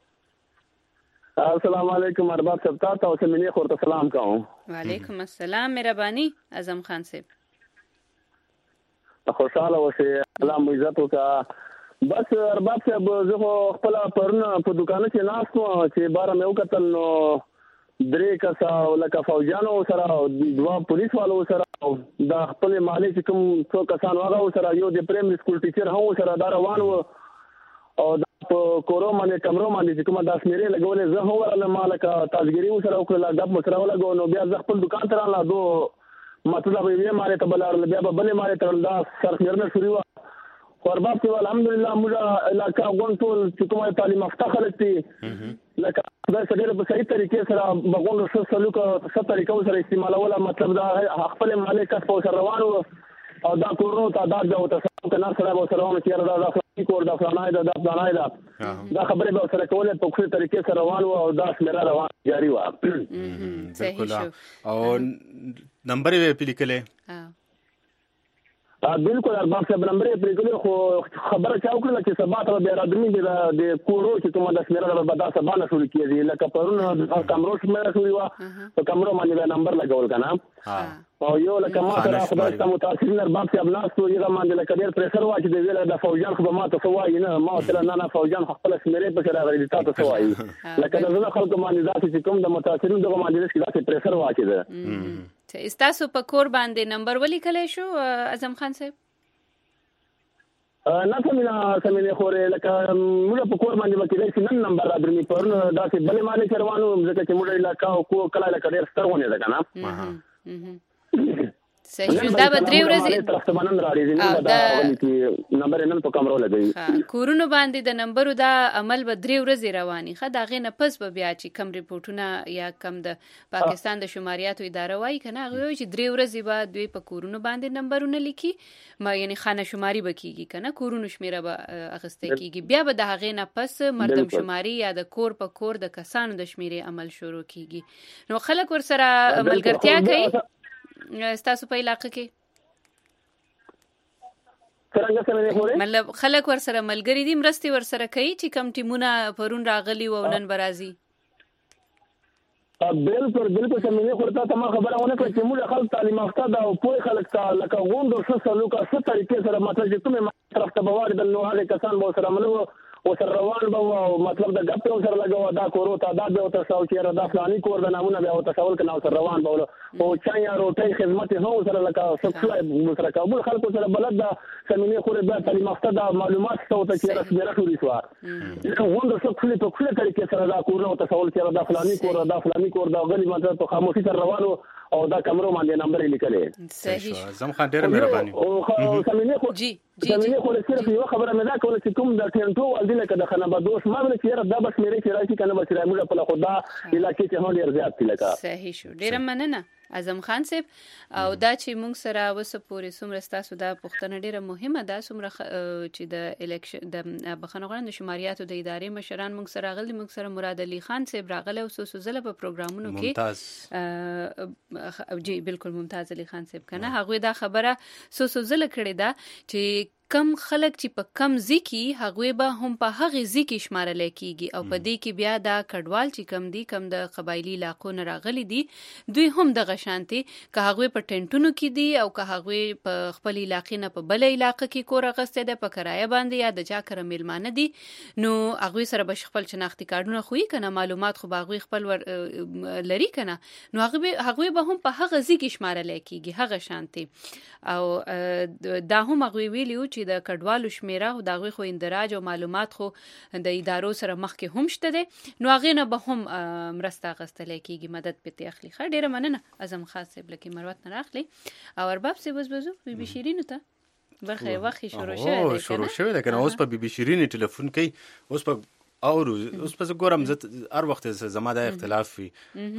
[SPEAKER 7] السلام علیکم ارباب صاحب تاسو او سمینه خورته سلام کوم
[SPEAKER 4] وعلیکم السلام مهرباني اعظم خان صاحب
[SPEAKER 7] خوشاله اوسه سلام عزت وکا بس ارباب صاحب زه خپل پرونه په دکان کې ناستو چې بار مې وکتل نو درې کسا لکه فوجانو سره دوا پولیس والو سره د خپل مالک کوم څو کسان هغه سره یو د پرایمري سکول ټیچر هم سره دا روان و او په کورو باندې کمرو باندې چې کومه داس میرې لګولې زه هو ولا مالک تاجګری سره وکړه د مسره لګو نو بیا ځ خپل دکان ته رااله دو مطلب یې ماره ته بلار بیا بلې ماره ته دا سر خیرنه شروع قربات ته الحمدلله موږ علاقه غون ټول چې کومه تعلیم یافته خلک دي لکه دا څنګه په صحیح طریقې سره بغون څه سلوک څه طریقو سره استعمالوله مطلب دا خپل مالک په سر روانو او دا کورونو تعداد به وتاسو کنه سره به سره ونه چیرې دا د کور د فلانای دا د فلانای دا دا خبره به سره کوله په خپل طریقې سره روانو او دا شمیره روان جاری و
[SPEAKER 5] بالکل او نمبر یې پلیکلې
[SPEAKER 7] بالکل ارباب صاحب نمبر یې پلیکلې خو خبره چا وکړه چې سبا ته به راځمي د کورو چې کومه د شمیره به دا سبا نه شروع کیږي لکه پرونه کمرو شمیره شروع و په کمرو باندې نمبر لګول کنه او یو لکه ما سره خدای ته متاثرین ارباب صاحب ناستو یو باندې لکه ډیر پریشر واچ دی ویل د فوجان خو ما ته سوای نه ما تل نه نه فوجان خپل شمیره په سره غوړي تاسو سوای لکه د زړه خلکو باندې ذات چې کوم د متاثرین دغه باندې چې داسې پریشر واچ دی
[SPEAKER 4] ته استاسو په کور باندې نمبر ولیکلای شو اعظم خان صاحب
[SPEAKER 7] نه سمینه سمینه خورې لکه موږ په کور باندې وکړای چې نن نمبر راځي پرونه داسې بلې مالې چروانو ځکه چې موږ علاقه او کو کله لکه ډیر سترونه ده کنه
[SPEAKER 4] صحیح دا به درې ورځې
[SPEAKER 7] دا نمبر نن په کمرو لګي
[SPEAKER 4] کورونو باندې د نمبرو دا عمل به درې ورځې رواني خه دا غې نه پس به بیا چې کم ریپورتونه یا کم د پاکستان د شماریاتو اداره وایي کنه هغه چې درې ورځې به دوی په کورونو باندې نمبرونه لیکي ما یعنی خانه شماري بکیږي کنه کورونو شمیره به اخسته کیږي بیا به د هغې نه پس مردم شماري یا د کور په کور د کسانو د شمیرې عمل شروع کیږي نو خلک ورسره ملګرتیا کوي ستاسو په علاقه کې
[SPEAKER 7] څنګه څنګه خوري
[SPEAKER 4] مطلب خلک ورسره ملګری دي مرستي ورسره کوي چې کم ټیمونه پرون راغلي و نن برازي
[SPEAKER 7] بالکل بالکل سمینه خورته ته ما خبره ونه کړ چې موږ خلک تعلیم یافته ده او پوهه خلک ته لکه غوندو څه سلوک څه طریقې سره مطلب چې کومه طرف ته بوار د نو هغه کسان به سره ملو او سره روان به مطلب د غپ سره لګاو دا کورو تعداد به تاسو چې دا فلاني کور د نامونه به تاسو ول کنه سره روان به او چا یا روټي خدمت هو سره لکه سبسکرایب سره کابل خلکو سره بلد دا سمینه خوري به تعلیم یافته دا معلومات ته چې رسمي راټولي شو غوندو څه خپل په خپل طریقې سره دا کورو تاسو ول چې دا فلاني کور دا فلاني کور دا غلي ماته په خاموشي سره روانو او دا کمرو باندې نمبر لیکلې
[SPEAKER 4] صحیح
[SPEAKER 5] زم خان ډېر مهرباني
[SPEAKER 7] او سمینه خو
[SPEAKER 4] جی جی
[SPEAKER 7] سمینه خو صرف یو خبره مې دا کوله چې کوم د ټینټو ولدي لکه د خنبادوش ما ول چې دا بس مې رې راشي کنه بس راځي په خدا علاقې ته هم ډیر زیات لکه
[SPEAKER 4] صحیح شو ډیر مننه اعظم خان صاحب او دا چې موږ سره وسه پورې سمره ستاسو دا پښتنه ډیره مهمه ده سمره چې د الیکشن د بخښنغړن د شماریاتو د ادارې مشران موږ سره غلي موږ سره مراد علي خان صاحب راغله او سوسو زله په پروګرامونو کې
[SPEAKER 5] ممتاز
[SPEAKER 4] جی بالکل ممتاز علي خان صاحب کنه هغه دا خبره سوسو زله کړې ده چې کم خلک چې په کم ځکي هغوی به هم په هغې ځکي شمارلی کیږي او په دې کې بیا دا کډوال چې کم دي کم د قبایلي علاقو نه راغلي دي دوی هم دغه شانتي که هغوی په ټینټونو کې دي او که هغوی په خپل علاقې نه په بله علاقه کې کور اخیستی دی په کرایه باندې یا د چا کره میلمانه دي نو هغوی سره به خپل شناختي کارډونه خو یې که نه معلومات خو به هغوی خپل ور لري که نه نو هغوی به هم په هغه ځکي شمارلی کیږي هغه شانتي او دا هم هغوی ویلي و چې د کډوالو شمیره او د هغوی خو اندراج او معلومات خو د ادارو سره مخکې هم شته دی نو هغې نه به هم مرسته اخیستلی کیږي مدد پې اخلي. ښه ډېره مننه اعظم خان صاحب لکې مروت نه راخلي او ارباب صاحب اوس به ځو بي بي شیرینو ته برخه یې وخت شروع شوی دی
[SPEAKER 5] شروع شوی دی که نه اوس په بي بي شیرینې ټلیفون کوي اوس په اورو اوس په زه ګورم زه هر وخت زما دا اختلاف وي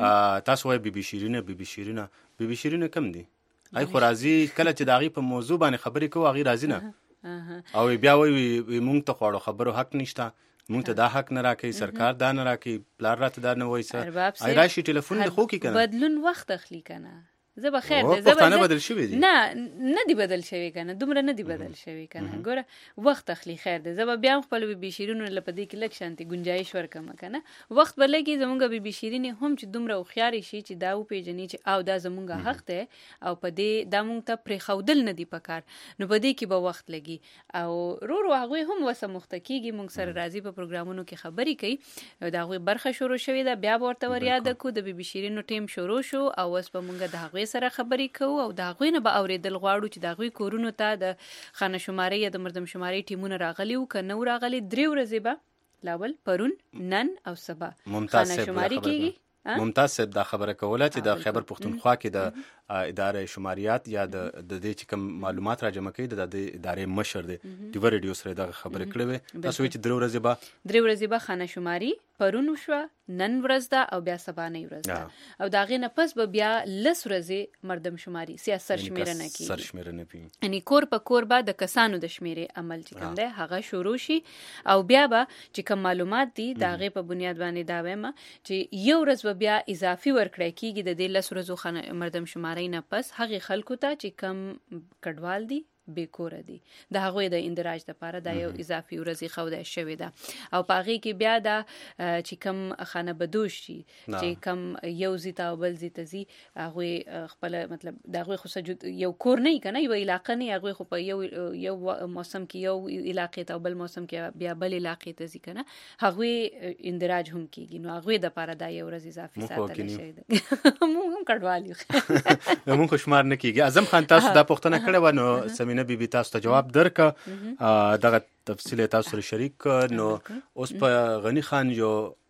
[SPEAKER 5] تاسو وایي بي بي شیرینه بي بي شیرینه بي بي شیرینه کم دی ای خو راځي کله چې د هغې په موضوع باندې خبرې کوو هغې راځي نه او بیا وایي مونږ ته خواړو خبرو حق نشته مونږ ته دا حق نه راکوي سرکار دا نه راکوي پلار راته دا نه وایي څه ای راشي ټلیفون د خو کې که نه
[SPEAKER 4] بدلون وخت اخلي که نه زه به خیر
[SPEAKER 5] دی پښتانه بدل شوي دي
[SPEAKER 4] نه نه دي بدل شوي که نه دومره نه دي بدل شوي که نه ګوره وخت اخلي خیر دی زه به بیا هم خپل بي بي شیرینو له په دې کې لږ شانتې ګنجایش ورکړم که نه وخت به لګي زمونږ بي بي شیرینې هم چې دومره هوښیارې شي چې دا وپېژني چې او دا زمونږ حق دی او په دې دا مونږ ته پرېښودل نه دي په کار نو په دې کې به وخت لګي او رو رو هغوی هم وسه مخته کېږي مونږ سره راځي په پروګرامونو کې خبرې کوي د هغوی برخه شروع شوې ده بیا به ورته ور یاده کړو د بي بي شیرینو ټیم شروع شو او اوس به مونږ د هغوی سره خبرې او د هغوی نه به اورېدل غواړو چې د هغوی کورونو ته د خانه شمارۍ یا د مردم شمارۍ ټیمونه راغلي وو که نه وو راغلي درې ورځې به لاول پرون نن او سبا خانه شماري کېږي
[SPEAKER 5] ممتاز صاحب دا خبره کوله چې د خیبر پښتونخوا کې د ادارې شماریات یا د دې چې کوم معلومات راجمع کوي د ادارې مشر دی ډیو ریډیو سره دا خبره کړې وې تاسو چې درې ورځې به
[SPEAKER 4] درې ورځې به خانه شماري پرون وشوه نن ورځ ده او بیا سبا نه ورځ ده او د هغې نه پس به بیا لس ورځې مردم شماري سیاست سرشمېرنه کېږي
[SPEAKER 5] سرشمېرنه کېږي
[SPEAKER 4] یعنې کور په کور به د کسانو د شمېرې عمل چې کوم دی هغه شروع شي او بیا به چې کوم معلومات دي د هغې په بنیاد باندې دا وایم چې یو ورځ به بیا اضافي ورکړی کېږي د دې لس ورځو مردم شمارۍ نه پس هغې خلکو ته چې کم کډوال دي بې کوره دي د هغوی د اندراج دپاره دا یو اضافي ورځې ښودی شوې ده او په هغې کې بیا دا چې کم خانه بدوش شي چې کم یو ځي ته او بل ځي ته ځي هغوی خپله مطلب د هغوی خو یو کور نه وي که نه یوه علاقه نه وي هغوی خو په یو یو موسم کې یو علاقې ته او بل موسم کې بیا بل علاقې ته ځي که نه هغوی اندراج هم کېږي نو هغوی دپاره دا یو ورځ اضافي ساتلی شوی ده موږ هم کډوال یو
[SPEAKER 5] موږ خو شمار نه کېږي اعظم خان تاسو دا پوښتنه کړې وه نو سمینه بی بی تاسو ته جواب درکړه دغه تفصیل تاسو سره شریک کړ نو اوس په غنی خان یو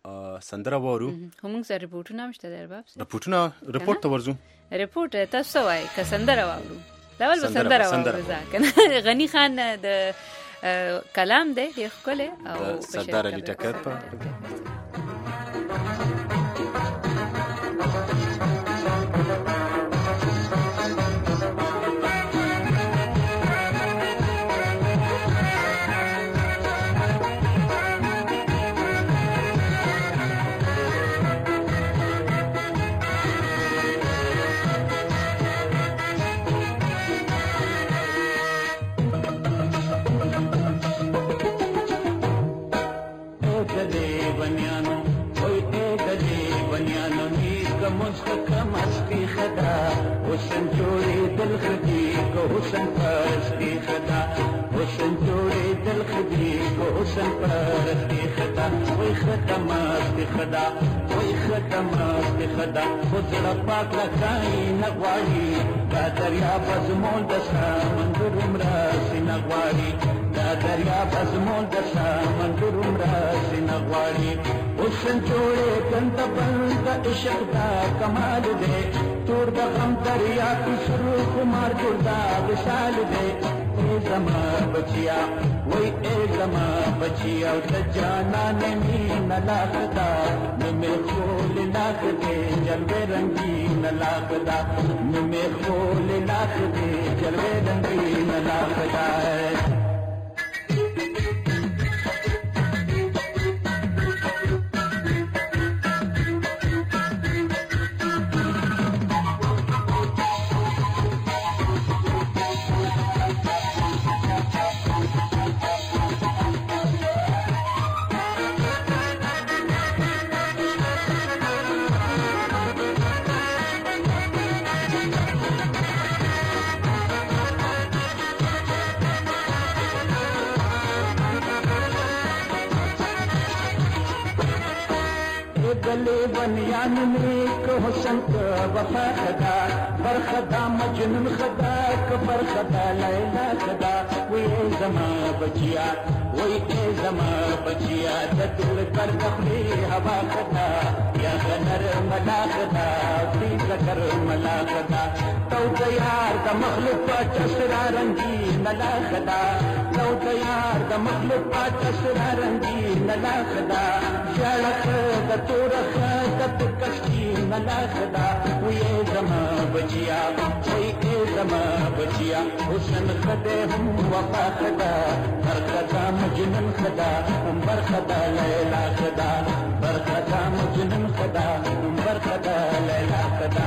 [SPEAKER 5] سندره وورو
[SPEAKER 4] خو موږ سره رپورټونه هم شته دی ارباب صاحب
[SPEAKER 5] رپورټونه رپورټ ته ورځو
[SPEAKER 4] رپورټ تاسو څه وایئ که سندره واورو لاول به سندره واورو ځه که نه غنی خان د کلام دی ډېر ښکلی او
[SPEAKER 5] سردار علي ټکر په حسن جوړې دل خدي کو حسن پرستی خدا حسن جوړې دل خدي کو حسن پرستی خدا وای ختمات خدا وای ختمات خدا خدای پاک لکای نغواړي دا دریا بزمون د سمندر مراسي نغواړي دا دریا بزمون د سمندر مراسي نغواړي حسن جوړې کنت بند عشق دا کمال دې تور د غم دریا کی شروع کمار جوړدا وشال دې اے زما بچیا وای اے زما بچیا او د جانا نه نه لاخدا مې خول لاخ دې جلوه رنگین لاخدا مې خول لاخ دې جلوه رنگین لاخدا
[SPEAKER 8] لیونیان نیک حسن که وفا خدا برخدا مجنون خدا که برخدا لیلا خدا وی زما بچیا وی زما بچیا د دل پر دخلی هوا خدا یا غنر ملا خدا فی ذکر ملا خدا تو دیار د مخلوق پاچ سرا رنگی ملا خدا تو دیار د مخلوق پاچ سرا رنگی ملا خدا شړک د تورخ د کشتی ملا خدا وی زما بچیا وی زما بچیا حسن خدے هم وفا خدا برخدا مجنون خدا برخدا لیلا خدا برخدا مجنون خدا برخدا لیلا خدا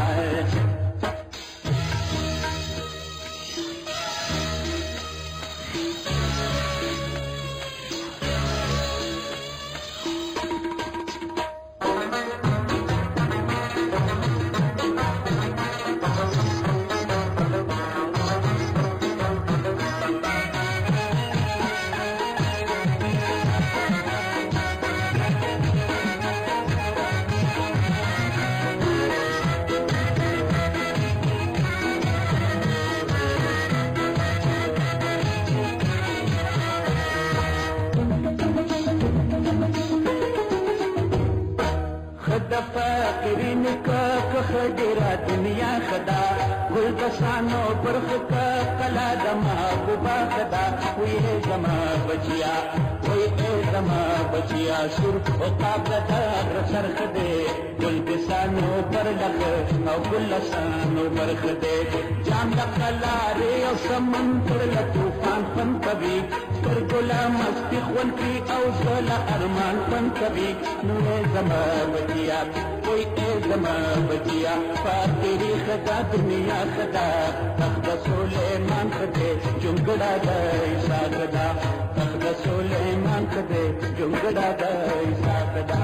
[SPEAKER 8] خدرا دنیا خدا گل کسانو برخ کا کلا دما بوبا خدا وی زما بچیا وی زما بچیا سر او قابلتا سر خدے گل کسانو پر لگ او گل سانو برخ دے جام لکلا رے او سمندر لطوفان فن کبھی پر گلا مستی خون کی او زلا ارمان فن کبھی نو زما بچیا وی زما بچیا فاتری خدا دنیا خدا تخت سلیمان خدے جنگڑا دایسا خدا تخت سلیمان خدے جنگڑا دایسا خدا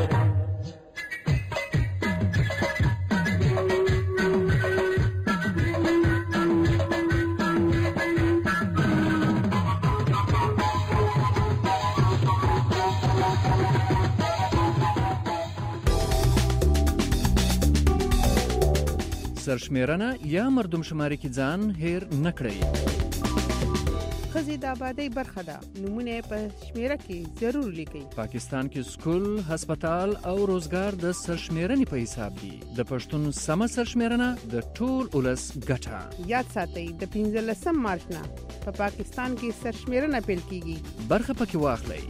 [SPEAKER 9] سرشمیرنه یا مردم شماری کې ځان هیر نکړئ.
[SPEAKER 10] ښځې د آبادۍ برخه ده، نومونه په شمیره کې ضرور لیکئ.
[SPEAKER 9] پاکستان کې سکول، هسپتال او روزګار د سرشمیرنې په حساب دي. د پښتون سمه سرشمیرنه د ټول ولس ګټه.
[SPEAKER 10] یاد ساتئ د پنځلسم مارچ نه په پاکستان کې سرشمیرنه پیل کیږي.
[SPEAKER 9] برخه پکې واخلئ.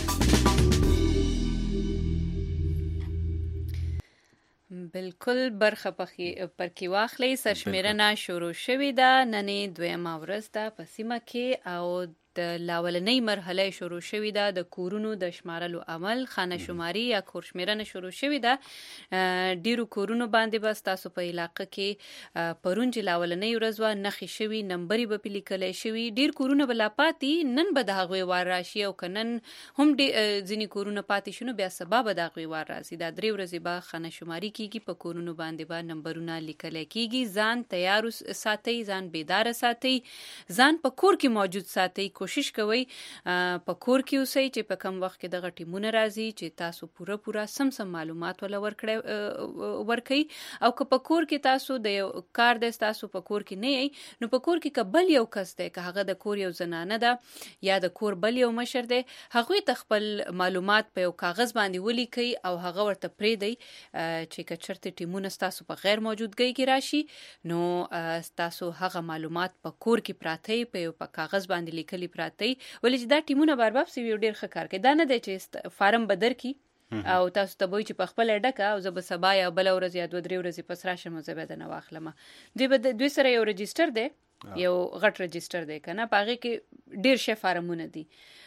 [SPEAKER 4] بالکل برخه پکې واخلئ. سرشمیرنه شروع شوې ده، نن دویمه ورځ ده په سیمه کې او د لاولنۍ مرحله شروع شوې ده. د کورونو د شمارلو عمل خانه شماري یا کور شمیرنه شروع شوې ده. ډیرو کورونو باندې بس تاسو په علاقه کې پرون چې لاولنۍ ورځ وه نښې شوي، نمبرې به پې لیکلی شوي. ډیر کورونه به لا پاتې، نن به د هغوی وار راشي او که نن هم ځینې کورونه پاتې شو نو بیا سبا به د هغوی وار راسي. دا درې ورځې به خانه شماري کیږي، په کورونو باندې به نمبرونه لیکلی کیږي. ځان تیار ساتئ، ځان بیداره ساتئ، ځان په کور کې موجود ساتئ. کوشش کوئ په کور کې اوسئ چې په کم وخت کې دغه ټیمونه راځي چې تاسو پوره پوره سم سم معلومات ولا ورکړئ ورکړئ. او که په کور کې تاسو د یو کار دی تاسو په کور کې نه یئ نو په کور کې که بل یو کس دی، که هغه د کور یو زنانه ده یا د کور بل یو مشر دی، هغوی ته خپل معلومات په یو کاغذ باندې ولیکئ او هغه ورته پرېږدئ چې که چېرته ټیمونه ستاسو په غیر موجودګۍ کې راشي نو ستاسو هغه معلومات په کور کې پراته په یو په کاغذ باندې لیکلي پراته وي. ولې چې دا ټیمونه بارباب سوي یو ډېر ښه کار کوي. دا نه دی چې فارم به درکړي او تاسو ته به وایي چې په خپله ډکه او زه به سبا یا بله ورځ یا دوه درې ورځې پس راشم او زه بیا درنه واخلم. دوی به دوی سره یو رجسټر دی، یو غټ رجسټر دی که نه، په هغې کې ډېر شی فارمونه دي.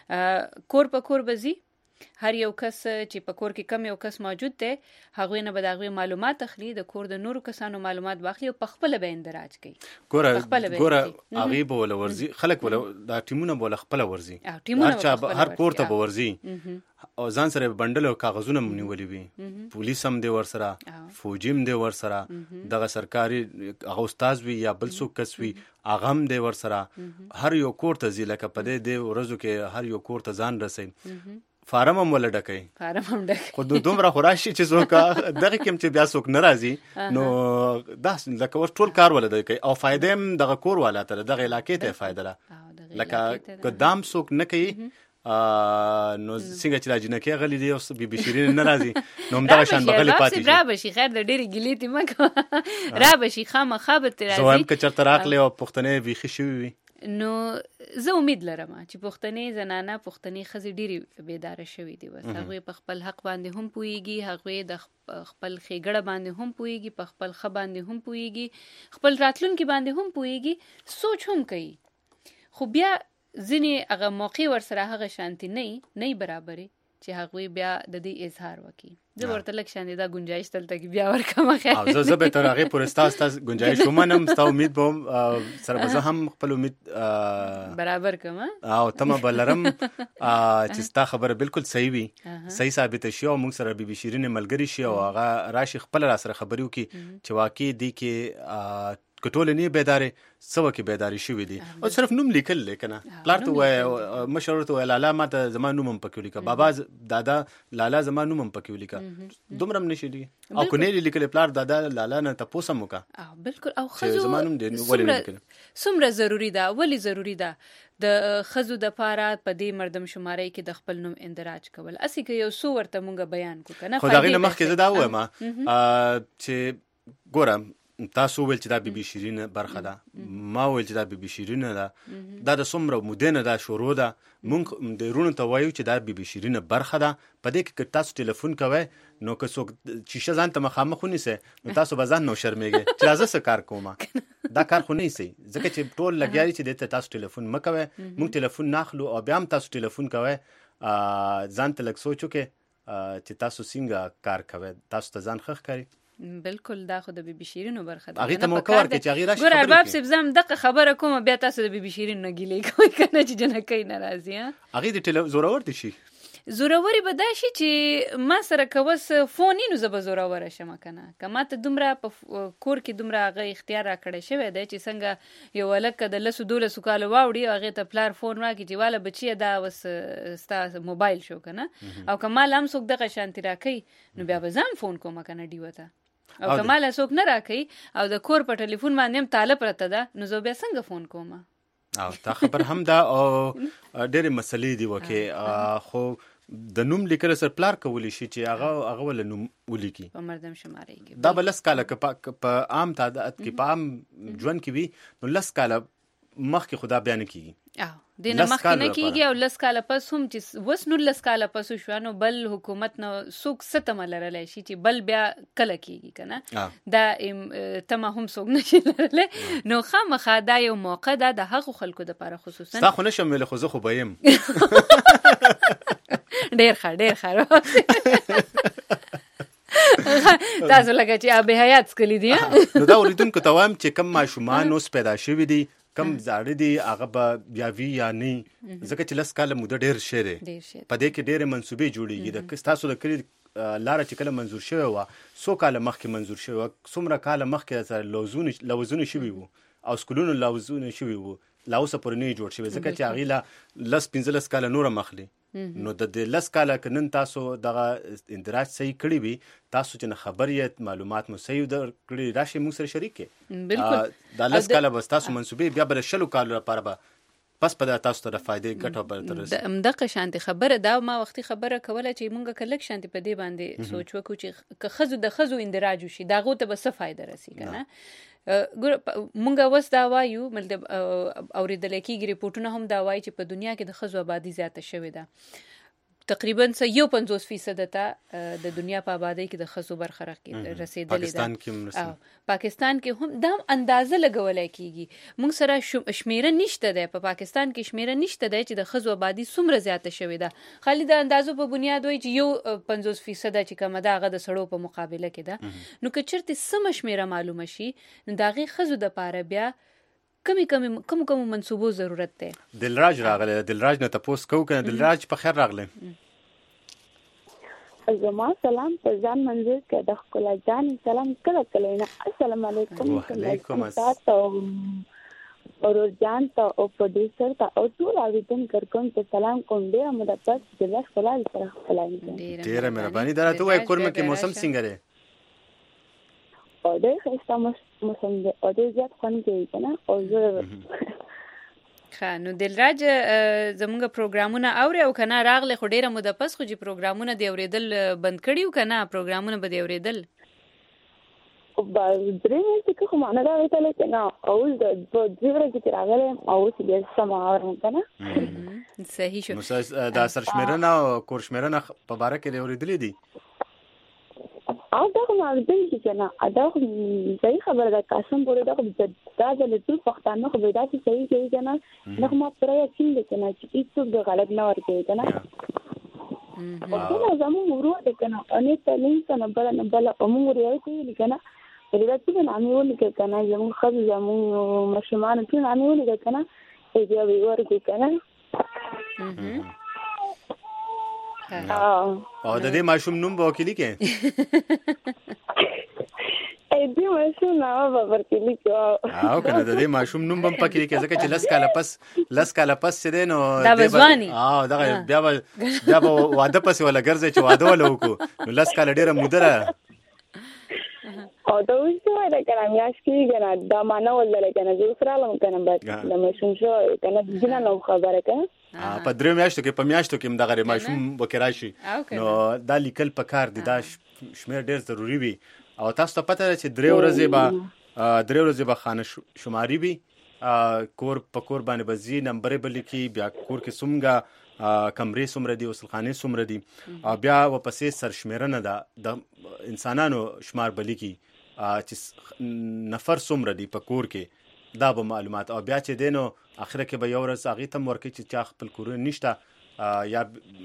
[SPEAKER 4] کور په کور به ځي، هر یو کس چې په کور کې کم یو کس موجود دی هغوی نه به د هغوی معلومات اخلي، د کور د نورو کسانو معلومات به اخلي او په خپله به اندراج کوي.
[SPEAKER 5] ګوره ګوره هغې به وله ورځي، خلک وله دا ټیمونه به وله خپله ورځي، هر کور ته به ورځي او ځان سره بنډل او کاغذونه هم نیولي وي. پولیس هم دی ورسره، فوجي هم دی ورسره، دغه سرکاري هغه استاذ وي یا بل څوک کس وي هغه هم دی ورسره. هر یو کور ته ځي، لکه په دې دې ورځو کې هر یو کور ته ځان رسوي. فارم هم ولا ډکوي
[SPEAKER 4] فارم هم ډکوي
[SPEAKER 5] خو دومره خو راشي چې څوک دغه کې چې بیا څوک نه راځي نو داسې لکه اوس ټول کار ولا دی کوي او فایده هم دغه کور والا ته دغه علاقې ته فایده ده لکه که دام څوک نه کوي نو څنګه چې راځي نه کې غلي دی اوس بي بي شیرین نه راځي نو همدغه شان بغلي پاتې
[SPEAKER 4] را بشي خیر د ډېرې ګلې تی مکه را بشي خامخا به تر راځي
[SPEAKER 5] زویم که چرته راغلی او پښتنې ویخي شوي وي
[SPEAKER 4] نو زه امید لرم چې پښتنې زنانه پښتنې ښځې ډېرې بیداره شوي دي بس هغوی په خپل حق باندې هم پوهېږي هغوی د خپل ښېګړه باندې هم پوهېږي په خپل ښه باندې هم پوهېږي خپل راتلونکي باندې هم پوهېږي سوچ هم کوي خو بیا ځینې هغه موقع ورسره هغه شانتي نه نه برابرې چې هغوی بیا د دې اظهار وکړي زه ورته لږ شانې دا گنجایش دلته کې بیا ورکړم خیر
[SPEAKER 5] او زه زه به تر هغې پورې ستا ستا گنجایش ومنم ستا امید به هم سره به زه هم خپل امید
[SPEAKER 4] برابر کړم
[SPEAKER 5] او تمه به لرم چې ستا خبره بالکل صحیح وي صحیح ثابته شي او موږ سره بي بي شیرینې ملګري شي او هغه راشي خپله را سره خبرې وکړي چې واقعي دې کې که ټولې نه بیدارې څه وکې بیدارې شوي دي او صرف نوم لیکل دی که نه پلار ته ووایه مشر ورته ووایه لالا ما ته زما نوم هم پکې ولیکه بابا دادا لالا زما نوم هم پکې ولیکه دومره هم نشي لیکي او که نه یې لیکلی پلار دادا لالا نه تپوس هم وکړه
[SPEAKER 4] بلکل او ښځو
[SPEAKER 5] زما نوم دی ولې نه لیکلی
[SPEAKER 4] څومره ضروري ده ولې ضروري ده د ښځو دپاره په دې مردم شمارۍ کې د خپل نوم اندراج کول هسې که یو څو ورته مونږ بیان کړو که نه
[SPEAKER 5] خو د هغې نه مخکې زه دا ووایم چې ګوره تاسو ویل چې دا بي بي شیرینه برخه ده ما ویل چې دا بي بي شیرینه ده دا د څومره مودې نه دا شروع ده مونږ د وروڼو ته وایو چې دا بي بي شیرینه برخه ده په دې کې که تاسو ټلیفون کوئ نو که څوک شیشه ځان ته مخامخ ونیسئ نو تاسو به ځان نو شرمېږئ چې راځه څه کار کومه دا کار خو نه ایسئ ځکه چې ټول لګیا دي چې دې ته تاسو ټلیفون مه کوئ مونږ ټلیفون نه اخلو او بیا هم تاسو ټلیفون کوئ ځان ته لږ سوچ وکړئ چې تاسو څنګه کار کوئ تاسو ته ځان ښه ښکاري
[SPEAKER 4] بالکل دا خو د بي بي شیرینو برخه ده
[SPEAKER 5] هغې ته موقع ورکړئ چې هغې راشي
[SPEAKER 4] ګوره ارباب صاحب زه هم دغه خبره کومه بیا تاسو د بي بي شیرین نه ګیلې کوئ که نه چې جنکۍ نه راځي
[SPEAKER 5] هغې د ټیله زورور دي شي
[SPEAKER 4] زوروري به دا شي چې ما سره که اوس فون وي نو زه به زوروره شم که نه که ما ته دومره په کور کې دومره هغه اختیار راکړی شوی دی چې څنګه یو هلک که د لسو دولسو کالو واوړي او هغې ته پلار فون راکړي چې واله بچیه دا اوس ستا موبایل شو که نه او که ما له هم څوک دغه شانتي راکوي نو بیا به زه هم فون کومه که نه ډیوه ته او که ما له څوک نه راکوي او د کور په ټلیفون باندې هم تاله پرته ده نو زه بیا څنګه فون کومه
[SPEAKER 5] او دا خبر هم ده او ډېرې مسلې دي وکې خو د نوم لیکلو سره پلار کولی شي چې هغه هغه ول نوم ولیکي
[SPEAKER 4] په مردم شمارۍ کې
[SPEAKER 5] دا به لس کاله که په عام تعداد کې په عام ژوند کې وي نو لس کاله مخکې خو دا بیا نه کېږي
[SPEAKER 4] د نه مخکې نه کېږي او لس کاله پس هم چې اوس نولس کاله پس وشوه نو بل حکومت نه څوک څه تمه لرلی شي چې بل بیا کله کېږي که نه دا تمه هم څوک نشي لرلی نو خامخا دا یو موقع ده د هغو خلکو دپاره خصوصا
[SPEAKER 5] ستا خو نشم ویلی خو زه خو به یم
[SPEAKER 4] ډېر ښه ډېر ښه تاسو لکه چې آب حیات څکلي دي
[SPEAKER 5] نو دا اورېدونکو ته وایم چې کوم ماشومان اوس پیدا شوي دي کم زاړه دي هغه به بیا وي یا نه ځکه چې لس کاله موده ډېر شی دی په دې کې ډېرې منصوبې جوړېږي د ستاسو د کلي لاره چې کله منظور شوې وه څو کاله مخکې منظور شوې وه څومره کاله مخکې سره لوزونه لوزونه شوي وو او سکولونو لوزونه شوي وو لا اوسه پورې نه جوړ شوی ځکه چې هغې له لس پنځلس کاله نوره مخلي نو د دې لس کاله که نن تاسو دغه اندراج صحیح کړي وي تاسو چې نه خبر یې معلومات مو صحیح کړي راشئ موږ سره شریک کړئ دا لس کاله به ستاسو منصوبې بیا به د شلو کالو لپاره به پس په تاسو ته د فایدې ګټه به ترسي
[SPEAKER 4] د همدغه شانتې خبره دا ما وختي خبره کوله چې مونږ که لږ شانتې په دې باندې سوچ وکړو چې که ښځو د ښځو اندراج وشي د هغو ته به څه فایده رسي که نه ګوره مونږ اوس دا وایو مطلب اورېدلی کېږي ریپورټونه هم دا وایي چې په دنیا کې د ښځو آبادي زیاته شوې ده تقریبا یو پنځوس فیصده ته د دنیا په آبادۍ کې د ښځو برخه رسېدلې ده
[SPEAKER 5] پاکستان کې هم
[SPEAKER 4] پاکستان کې هم دا هم اندازه لګولی کېږي موږ سره شمیره نشته دی په پاکستان کې شمیره نشته دی چې د ښځو آبادي څومره زیاته شوې ده خالي د اندازو په بنیاد وایي چې یو پنځوس فیصده چې کومه ده هغه د سړو په مقابله کې ده نو که چېرته سمه شمیره معلومه شي نو د هغې ښځو دپاره بیا کمی کمی کوم کوم منصوبو ضرورت دی
[SPEAKER 5] دلراج راغلی دلراج نه تپوس کوو که دلراج په خیر راغلی
[SPEAKER 11] زما سلام په ځان منظور کې د ښکلا جان سلام کله کله نه السلام علیکم
[SPEAKER 5] وعلیکم
[SPEAKER 11] السلام اورور جان ته او پروډوسر ته او ټول اوریدون کارکون ته سلام کوم ډیر مده پس د لاس خلال سره خلای
[SPEAKER 5] ډیره مهرباني درته وای کورم کې موسم څنګه دی
[SPEAKER 11] او ډیر ښه موسم دی او ډیر زیات خوند کوي کنه او زه
[SPEAKER 4] ښه نو دلراج زموږ پروګرامونه اوري او کنه راغله خو ډیره مده پس خو چې پروګرامونه دی اوریدل بند کړیو کنه پروګرامونه به دی اوریدل
[SPEAKER 11] او درې ورځې کوم نه دا ویل کنه او د درې ورځې چې راغله او چې د سما اورم کنه
[SPEAKER 4] صحیح شو
[SPEAKER 5] نو دا سرشمیرنه او کورشمیرنه په باره کې اوریدلې دي
[SPEAKER 11] او دا کوم اوریدل چې کنه ادا صحیح خبره ده قسم پورې دا دا د ټول پښتانه خو به دا چې صحیح کوي کنه نو ما پرې یقین دي کنه چې هیڅ به غلط نه ورکوي کنه او دا زموږ ورو ده کنه ان ته نه بل نه بل امور یې کوي کنه ولې چې نه امي ولې کنه زموږ خبر زموږ مشمان ټول امي ولې کنه چې وی ورکوي کنه
[SPEAKER 5] او د دې ماشوم نوم به وکیلی کې
[SPEAKER 11] ای دې ماشوم نو به ورکیلی کې
[SPEAKER 5] او کنه د دې ماشوم نوم به پکې کې ځکه چې لس کاله پس لس کاله پس چې نو
[SPEAKER 4] دا بزوانی
[SPEAKER 5] اه دا بیا بیا واده پس ولا ګرځي چې واده ولا وکړو نو لس کاله ډیره مودره
[SPEAKER 11] او دا وښه دا کنه میاش کې کنه دا معنا ولله کنه زه سره لم کنه بس د ماشوم شو کنه دینه نو خبره کنه
[SPEAKER 5] په درې میاشتو کې په میاشتو کې مدغه ماشوم وکړای شي نو دا لیکل پکار دي دا شمیر ډیر ضروری وي او تاسو ته پته ده چې درې ورځې به درې ورځې به خانه شماري وي کور په کور باندې بزي نمبر بل کې بیا کور کې سمګه کمرې سمره دي وسلخانه سمره دي بیا ورپسې سرشمیرنه ده د انسانانو شمار بلی کې چې نفر سمره دي په کور کې دا به معلومات او بیا چې دینو اخره کې به یو ورځ هغه تم ورکې چې چا خپل کور نشته یا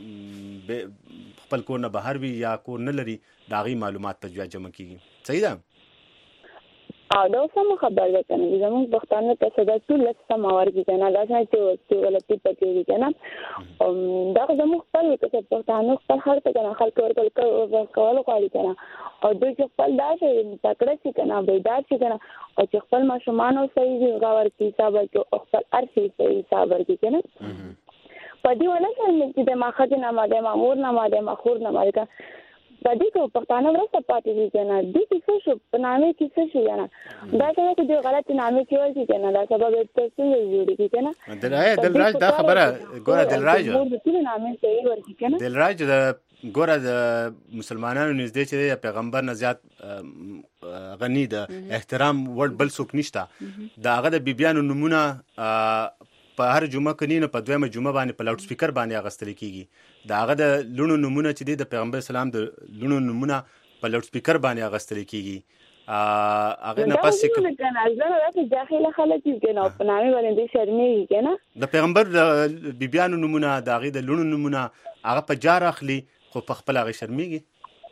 [SPEAKER 5] خپل کور نه بهر وي یا کور نه لري دا غي معلومات په جمع کیږي صحیح ده
[SPEAKER 11] او دا سم خبر ده کنه زموږ پښتانه ته صدا ټول سم ورګي کنه دا څنګه چې غلطي پکې دي کنه دا زموږ خپل ته پښتانه خپل هر څه کنه خلک ورکول کول غواړي کنه او دوی خپل دا چې تکړه شي کنه بيدار شي کنه او چې خپل ماشومان صحیح غوړ کی حساب او خپل ارشي صحیح حساب ورګي کنه پدې ونه چې د ماخذ نه ماده مامور نه ماده مخور نه ماده پدې کو پښتانه ورسته پاتې دي کنه د څه شو په نامې کې څه شو کنه دا څنګه چې غلط نامې کې ورسې کنه دا سبب تاسو یې جوړی کنه
[SPEAKER 5] دلراج دلراج دا خبره ګوره دلراج
[SPEAKER 11] د نامې صحیح ورکی کنه
[SPEAKER 5] دلراج د ګوره د مسلمانانو نږدې چې پیغمبر نه زیات غنی د احترام ور بل څوک نشته دا هغه د بیبيانو نمونه په هر جمعه کې نه په دویمه جمعه باندې په لاوډ سپیکر باندې اغستل کیږي دا هغه د لونو نمونه چې د پیغمبر اسلام د لونو نمونه په لاوډ سپیکر باندې اغستل کیږي هغه نه پس کې
[SPEAKER 11] کنه ځنه راځي داخله خلک کنه په نامې باندې شرمېږي کنه
[SPEAKER 5] د پیغمبر بیبيانو نمونه د هغه د لونو نمونه هغه په جار اخلي خو په خپل هغه شرمېږي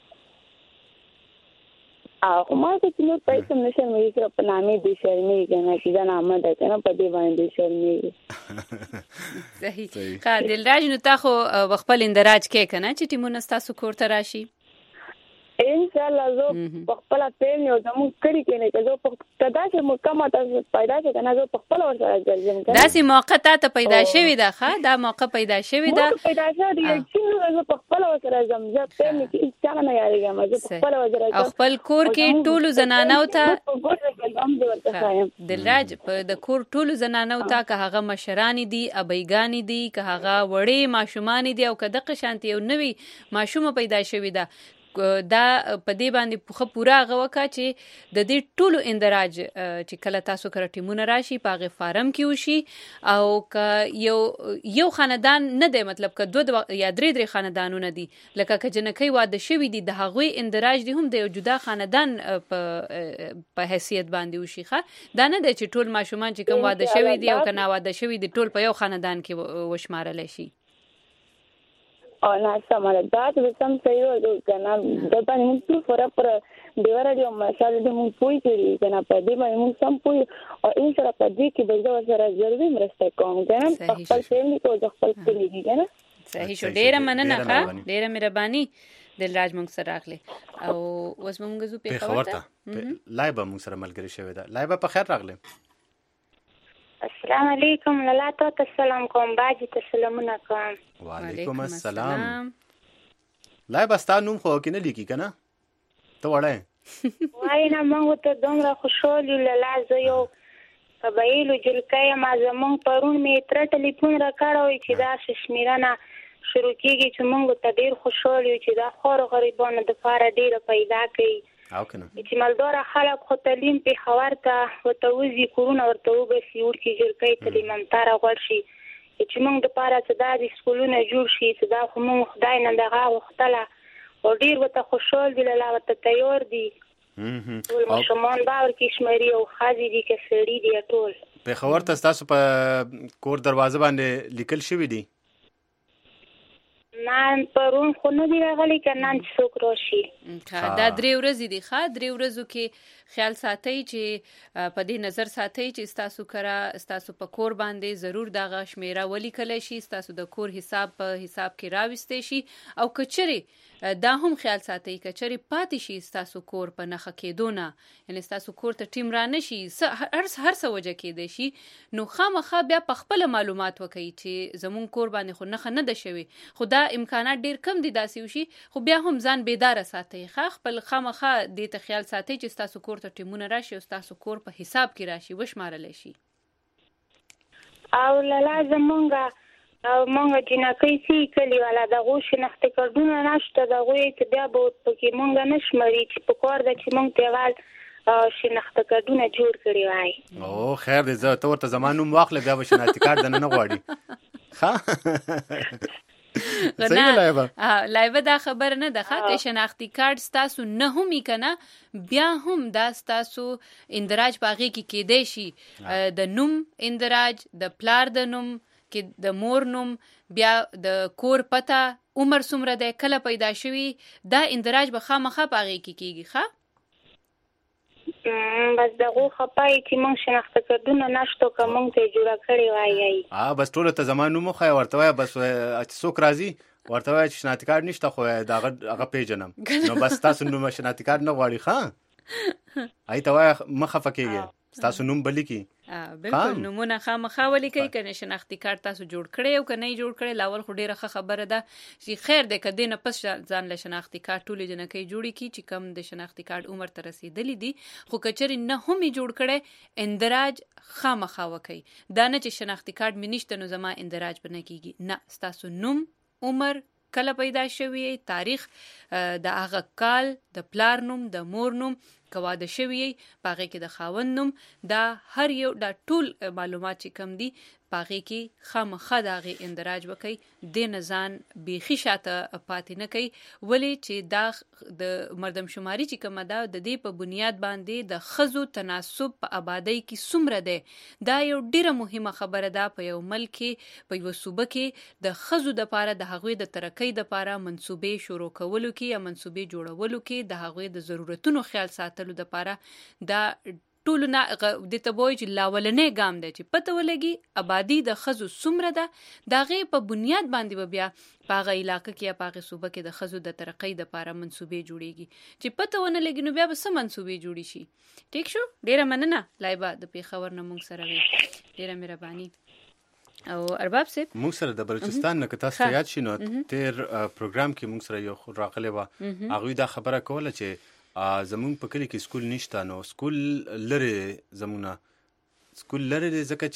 [SPEAKER 11] او ما ته چې نو پیسې نشم یې کړ په نامې دي شرمېږي کنه چې دا نامه ده کنه په دې باندې شرمېږي
[SPEAKER 4] صحیح ښه دلراج نو تا خو خپل اندراج کې کنه چې ټیمونه تاسو کور ته راشي
[SPEAKER 11] ان شاء الله زه خپل پېم یو زموږ کړي کې نه زه په تدا چې مکمه تاسو پیدا چې کنه زه خپل ور سره ګرځم کنه
[SPEAKER 4] داسې موقع ته پیدا شوی ده ښه دا موقع پیدا شوی ده
[SPEAKER 11] پیدا شوی دی چې نو زه خپل ور سره زم زه پېم کې څنګه نه یاريږم زه خپل ور سره
[SPEAKER 4] او خپل کور کې ټولو زنانو ته دلراج په د کور ټولو زنانو ته که هغه مشران دي ابيګان دي که هغه وړي ماشومان دي او که دغه شانتي یو نوی ماشومه پیدا شوی ده دا په دې باندې په پوره غوکا چې د دې ټولو اندراج چې کله تاسو کړه ټیمونه راشي پاغه فارم کې وشي او ک یو یو خاندان نه دی مطلب ک دوه یا درې درې خاندانونه دي لکه ک جنکی واده شوی دي د هغوی اندراج دي هم د یو جدا خاندان په په حیثیت باندې وشي ښه دا نه دی چې ټول ماشومان چې کوم واده شوی دي او کنه واده شوی دي ټول په یو خاندان کې وشمارل شي
[SPEAKER 11] او نه سماله دا د سم صحیح ورته کنه د باندې موږ فرق پر دیواره دی مثال د موږ پوي کړی کنه په دې باندې موږ سم پوي او ان شاء الله په دې کې به زه سره ضروري مرسته کوم کنه خپل فیملی کو د خپل کلیږي کنه
[SPEAKER 4] صحیح شو ډیره مننه ښه ډیره مهرباني دلراج موږ سره راغلی او اوس موږ زو په خبرته
[SPEAKER 5] لایبه موږ سره ملګری شوی دا لایبه په خیر راغلی
[SPEAKER 12] السلام علیکم لاله ته سلام کوم باجی ته سلامونه کوم.
[SPEAKER 5] وعلیکم السلام. لای بستا نوم خو کې نه لیکي کنه ته وړه
[SPEAKER 12] وای نه موږ ته دومره خوشاله لاله زه یو قبایلو جلکې ما زمون پرون می تر ټلیفون را کاروي چې دا شمیرانه شروع کیږي چې موږ ته ډیر خوشاله یو چې دا خور غریبانو د لپاره ډیر پیدا کړي
[SPEAKER 5] او کنه
[SPEAKER 12] چې مالدار خلک خو تعلیم په خبر ته وتوزي کورونه ورته وبسي ورکی جلکې تعلیم تر غوړشي چې موږ د لپاره چې دا د سکولونو جوړ شي چې دا خو موږ خدای نه دغه وختله او ډیر وته خوشاله دي لاله وته تیار دي ټول مشمان باور کې شمري او خازي دي کې سړي دي ټول
[SPEAKER 5] په خبر ته تاسو په کور دروازه باندې لیکل شوی دي
[SPEAKER 12] نن پرون خو نه دی راغلی که نن څوک راشي
[SPEAKER 4] دا درې ورځې دي ښه درې ورځو کې خیال ساتئ چې په دې نظر ساتئ چې ستاسو کره ستاسو په کور باندې ضرور دغه شمیره ولیکلی شي ستاسو د کور حساب په حساب کې راوستی شي او که چیرې دا هم خیال ساتئ که چیرې پاتې شي ستاسو کور په نښه کېدو نه یعنې ستاسو کور ته ټیم رانه شي هر څه وجه کېدی شي نو خامخا بیا په خپله معلومات وکړئ چې زموږ کور باندې خو نښه نه ده شوې خو دا امکانات ډیر کم دي داسې وشي خو بیا هم ځان بیداره ساتئ ښه خپل خامخا دې ته خیال ساتئ چې ستاسو کور ته ټیمونه راشي او ستاسو کور په حساب کې راشي وشمارلی شي
[SPEAKER 12] او لاله زمونږ او مونږ جنکۍ سي کلي والا دغو شناختي کارډونه نشته دغوی چې بیا به پکې مونږ نه شمري چې په کار ده چې مونږ دیوال شناخته کارډونه جوړ کړي وای
[SPEAKER 5] او خیر دې زه ته ورته زما نوم واخله بیا به شناختي کارډ نه غواړي ښه
[SPEAKER 4] لایبه دا خبر نه ده ښه که شناختي کارډ ستاسو نه هم کنه بیا هم دا ستاسو اندراج په هغې کې کیدی شي د نوم اندراج د پلار د نوم کې د مور نوم بیا د کور پته عمر څومره دی کله پیدا شوي دا اندراج به خامخا په هغې کې کیږي ښه
[SPEAKER 12] بس دغو خپای چې مونږ شناخته کارډونه نشته که مونږ ته یې جوړه کړې وای
[SPEAKER 5] بس ټولو ته زما نوم وښایه ورته وایه بس چې څوک راځي ورته وایه چې شناختي کارډ نشته خو د هغه پیژنم نو بس ستاسو نوم شناختي کارډ نه غواړي ښه هغې ته وایه مه خفه کېږئ ستاسو نوم به لیکي
[SPEAKER 4] بالکل نومونه خامخا ولیکئ که شناختي کارت تاسو جوړ کړی او که نه یې جوړ کړی لاول خو ډېره ښه خبره ده چې خیر دی که دې نه پس ځان له شناختي کارت ټولې جنکۍ جوړې کړي چې کم د شناختي کارت عمر ته رسېدلي دي خو که چېرې نه هم یې جوړ کړی اندراج خامخا وکئ دا نه چې شناختي کارت مې نشته نو زما اندراج به نه کېږي نه ستاسو نوم عمر کله پیدا شوی تاریخ د هغه کال د پلار نوم د مور نوم که واده شوي په هغې کې د خاوند نوم دا هر یو دا ټول معلومات چې کم دي په هغې کې خامخا د هغې اندراج وکئ دې نه ځان بیخي شاته پاتې نه کوئ ولې چې دا د مردمشماري چې کومه ده د دې په بنیاد باندې د ښځو تناسب په آبادۍ کې څومره دی دا یو ډیره مهمه خبره ده په یو ملک کې په یوه صوبه کې د ښځو دپاره د هغوی د ترقۍ دپاره منصوبې شروع کولو کې یا منصوبې جوړولو کې د هغوی د ضرورتونو خیال ساتلو دپاره دا ټولو نه دې ته به وایي چې لاولنی ګام دی چې پته ولګي ابادي د ښځو څومره ده د هغې په بنیاد باندې به بیا په هغه علاقه کې یا په هغې صوبه کې د ښځو د ترقۍ دپاره منصوبې جوړېږي چې پته ونه لګي نو بیا به څه منصوبې جوړې شي ټیک شو ډېره مننه لایبه د پېښور نه موږ سره وې ډېره مهرباني او ارباب صاحب
[SPEAKER 5] موږ سره د بلوچستان نه که تاسو ته یاد شي نو تېر پروګرام کې موږ سره یو راغلی وه هغوی دا خبره کوله چې زمونږ په کلي کې سکول نشته نو سکول لرې زمونږ نه سکول لرې دی ځکه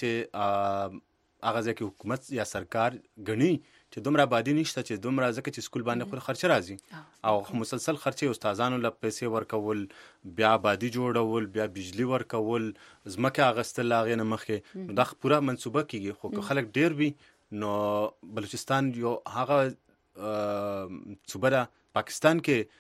[SPEAKER 5] چې هغه ځای کې حکومت یا سرکار ګڼي چې دومره آبادي نشته چې دومره ځکه چې سکول باندې خو خرچه راځي او مسلسل خرچې استادانو له پیسې ورکول بیا آبادي جوړول بیا بجلی ورکول ځمکې اخیستل هغې نه مخکې نو دا پوره منصوبه کېږي خو که خلک ډېر وي نو بلوچستان یو هغه صوبه ده پاکستان کې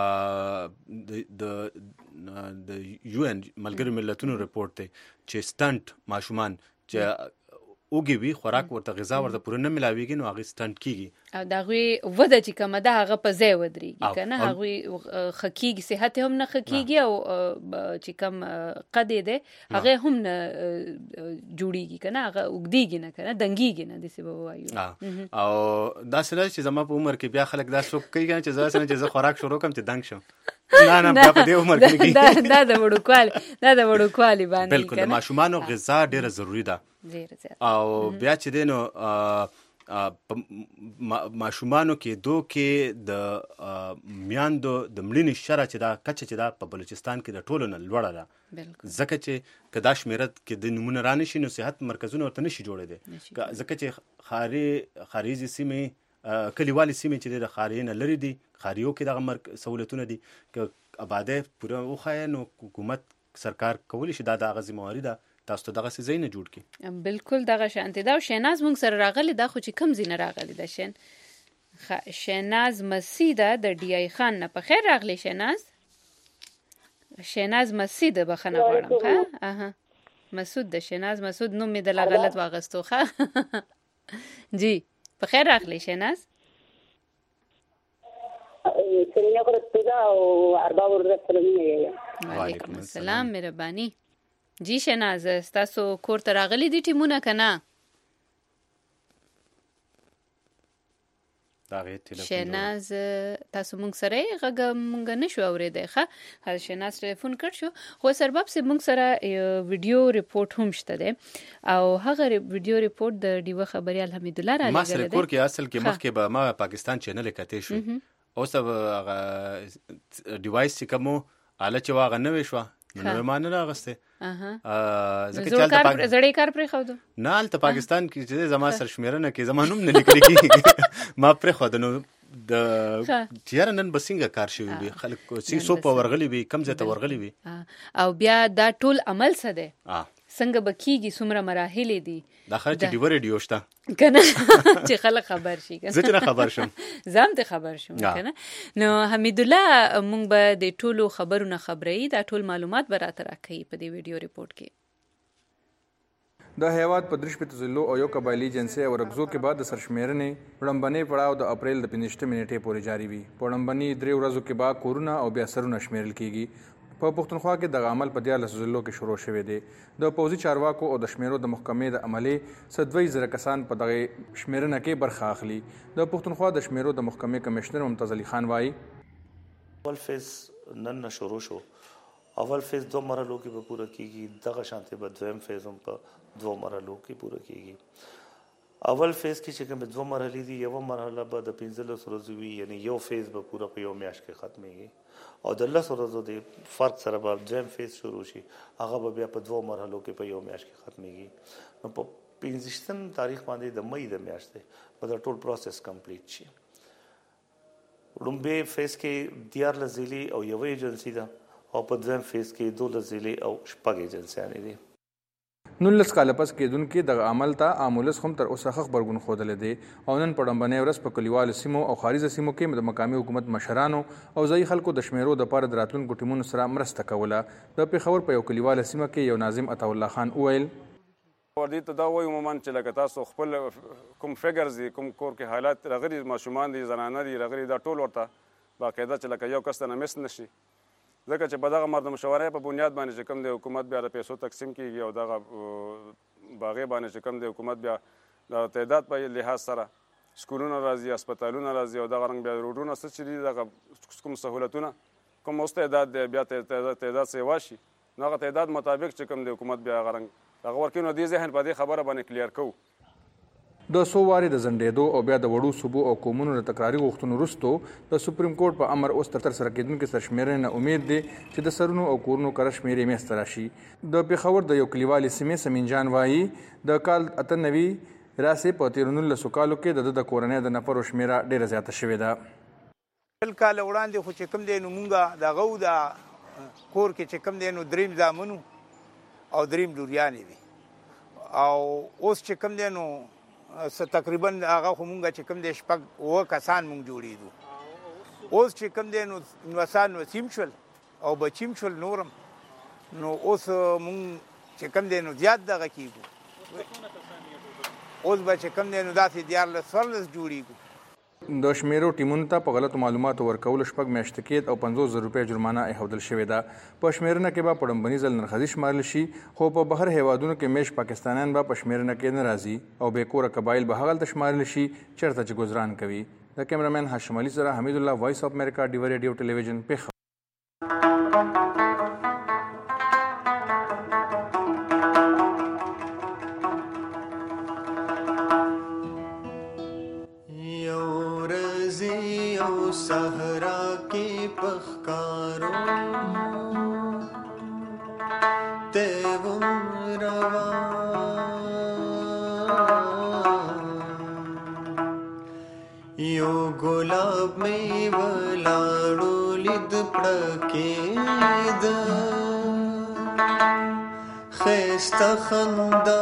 [SPEAKER 5] د د یو ان ملګرو ملتونو رپورټ دی چې سټنټ ماشومان چې اوږې وي خوراک ورته غذا ورته پوره نه ملاویږي نو هغې سټنټ کېږي
[SPEAKER 4] او د هغوی وده چې کومه ده هغه په ځای ودرېږي که نه هغوی ښه کېږي صحت هم نه ښه کېږي او چې کوم قد یې دی هغه هم نه جوړېږي که نه هغه اوږدېږي نه که نه دنګېږي نه داسې به ووایو
[SPEAKER 5] او داسې نه چې زما په عمر کې بیا خلک دا څوک کوي که نه چې زه داسې نه چې زه خوراک شروع کړم چې دنګ شم نه نه بیا په دې عمر کې نه
[SPEAKER 4] دا د وړوکوالي دا د وړوکوالي باندې
[SPEAKER 5] بالکل د ماشومانو غذا ډېره ضروري ده او بیا چې دی نو ماشومانو کې دو کې د میاندو د مړینې شره چې دا کچه چې دا په بلوچستان کې د ټولو نه لوړه ده ځکه چې که دا شمیره کې د نمونه رانشي نو صحت مرکزونه ورته نشي جوړېدی ځکه چې خاري خاریزي سیمې کلیوالي سیمې چې د خاري نه لرې دي خاریو کې دغه سهولتونه دي که آبادی پوره وښایه نو حکومت سرکار کولی شي دا د هغه ذمهواري ده تاسو ته دغه ځای نه جوړ کړي
[SPEAKER 4] بالکل دغه شانتې ده او شهناز موږ سره راغلی دا خو چې کوم ځای نه راغلی ده شین شهناز مسیح ده د ډي آی خان نه په خیر راغلی شهناز شهناز مسیح ده بخښنه غواړم ښه اها مسعود ده شهناز مسعود نوم مې دله غلط واغستو ښه جی په خیر راغلی شهناز وعلیکم السلام مهرباني جی شهناز ستاسو کور ته راغلي دي ټیمونه که نه شهناز تاسو مونږ سره یې غږ مونږ نه شو اورېدی ښه شهناز ټلیفون کټ شو خو سرباب صاحب مونږ سره ویډیو ریپورټ هم شته دی او هغه ویډیو ریپورټ د ډیوه خبریال حمیدالله رالیږلی دی
[SPEAKER 5] ما سره کور کې اصل کې مخکې به ما پاکستان چینل کتې شو اوس به هغه ډیوایس چې کوم آله چې هغه نوې شوه نو ما نه راغسته
[SPEAKER 4] زړې کار پرېښودو
[SPEAKER 5] نه هلته پاکستان کې چې زما سرشمېرنه کې زما نوم نه لیکل کېږي ما پرېښوده نو د چې یاره نن به څنګه کار شوي وي خلک څو په ورغلي وي کم ځای ته ورغلي وي
[SPEAKER 4] او بیا دا ټول عمل څه دی څنګه به کېږي څومره مراحلې دي
[SPEAKER 5] دا خیر چې ډیوه ریډیو شته
[SPEAKER 4] که نه چې خلک خبر شي
[SPEAKER 5] زه چې نه خبر شم
[SPEAKER 4] زه هم ته خبر شم که نه نو حمیدالله موږ به د ټولو خبرو نه خبروي دا ټول معلومات به راته راکوي په دې ویډیو ریپورټ کې
[SPEAKER 13] د هیواد په درې شپېته ضلعو او یو قبایلي جنسي او رګزو کې بعد د سرشمېرنې وړاندبنۍ پړاو د اپریل د پنځویشتمې نیټې پورې جاري وي په وړاندبنۍ درې ورځو کې بعد کورونه او بیا سرونه شمیرل کیږي په پښتونخوا کې دغه عمل په دیارلسو ضلعو کې شروع شوی دی د پوځي چارواکو او د شمیرو د محکمې د عملې څه دوه زره کسان په دغه شمیرنه کې برخه اخلي د پښتونخوا د شمیرو د محکمې کمشنر ممتاز علي خان وایي
[SPEAKER 14] اول فیز نن نه شروع شو اول فیز دو مرحلو کې به پوره کیږي دغه شانتي به دویم فیز هم په دوه مرحلو کې پوره کیږي اول فیز کې چې کوم دوه مرحلې دي یو مرحله به د پنځلسو ورځو وي یعنی یو فیز به پوره په یو میاشت کې ختمېږي او د لسو ورځو د فرق سره به دویم فیز شروع شي هغه به بیا په دوه مرحلو کې په یو میاشت کې ختمېږي نو په پنځویشتم تاریخ باندې د مئی د میاشتې به دا ټول پروسس کمپلیټ شي لومبې فیز کې دیارلس ضلعې او یوه ایجنسي ده او په دویم فیز کې دولس ضلعې او شپږ ایجنسیانې دي
[SPEAKER 13] نولس کاله پس کېدونکي دغه عمل ته عام ولس هم تر اوسه ښه غبرګون ښودلی دی او نن په ډمبنۍ ورځ په کلیوالو سیمو او ښاریزه سیمو کې د مقامي حکومت مشرانو او ځایي خلکو د شمیرو دپاره د راتلونکو ټیمونو سره مرسته کوله د پېښور په یو کلیواله سیمه کې یو ناظم عطاالله خان وویل
[SPEAKER 15] دې ته دا وایو عموما چې لکه تاسو خپل کوم فګرز دي کوم کور کې حالات راغلي ماشومان دي زنانه دي راغلي دا ټول ورته باقاعده چې لکه یو کس ته نه مس نه شي ځکه چې په دغه مردم مشورې په بنیاد باندې چې کوم د حکومت بیا د پیسو تقسیم کیږي او دغه باغې باندې چې کوم د حکومت بیا د تعداد په لحاظ سره سکولونه راځي هسپتالونه راځي او دغه رنګ بیا روډونه څه چې دي دغه کوم سهولتونه کوم اوس تعداد دی بیا تعداد سیوا شي نو هغه تعداد مطابق چې کوم د حکومت بیا هغه رنګ هغه ورکوي نو دې ذهن په دې خبره باندې کلیر کوو
[SPEAKER 13] د څو وارې د ځنډېدو او بیا د وړو صوبو او قومونو د تکراري غوښتنو وروستو د سپریم کورټ په امر اوس تر سره کېدونکې سرشمېرنې نه امید دی چې د سرونو او کورونو کره شمېرې منځته راشي د پېښور د یو کلیوالې سیمې سمین جان وایي د کال اته نوي راسې په تېرو نولسو کالو کې د ده د کورنۍ د نفرو شمېره ډېره زیاته شوې ده
[SPEAKER 16] بل کال وړاندې خو چې کوم دی نو مونږ د هغه د کور کې چې کوم دی نو دریم زامن او دریم لوریانې وي او اوس چې کوم دی نو تقریبا هغه خو مونږ چې کوم دی شپږ اووه کسان مونږ جوړېدو اوس چې کوم دی نو نوسان وسیم شول او بچیم شول نورم نو اوس مونږ چې کوم دی نو زیات دغه کېږو اوس به چې کوم دی نو داسې دیارلس څوارلس جوړېږو
[SPEAKER 13] د شمیرو ټیمونو ته په غلطو معلوماتو ورکولو شپږ میاشتې قید او پنځوس زره روپۍ جرمانه ایښودل شوې ده. په شمیرنه کې به په ډمبني ځل نرخصي شمارل شي، خو په بهر هیوادونو کې میشت پاکستانیان به په شمیرنه کې نه راځي او بې کوره قبایل به هغلته شمارل شي چېرته چې ګزران کوي. د کیمرامین هاشم علي سره حمید الله، وایس اف امریکا، ډیوه ریډیو ټلویزیون، پېښور.
[SPEAKER 17] सहरा के पखकारो तेवम रवा यो गुलाब में वलाड़ो लिद पड़केद खैस्ता खंदा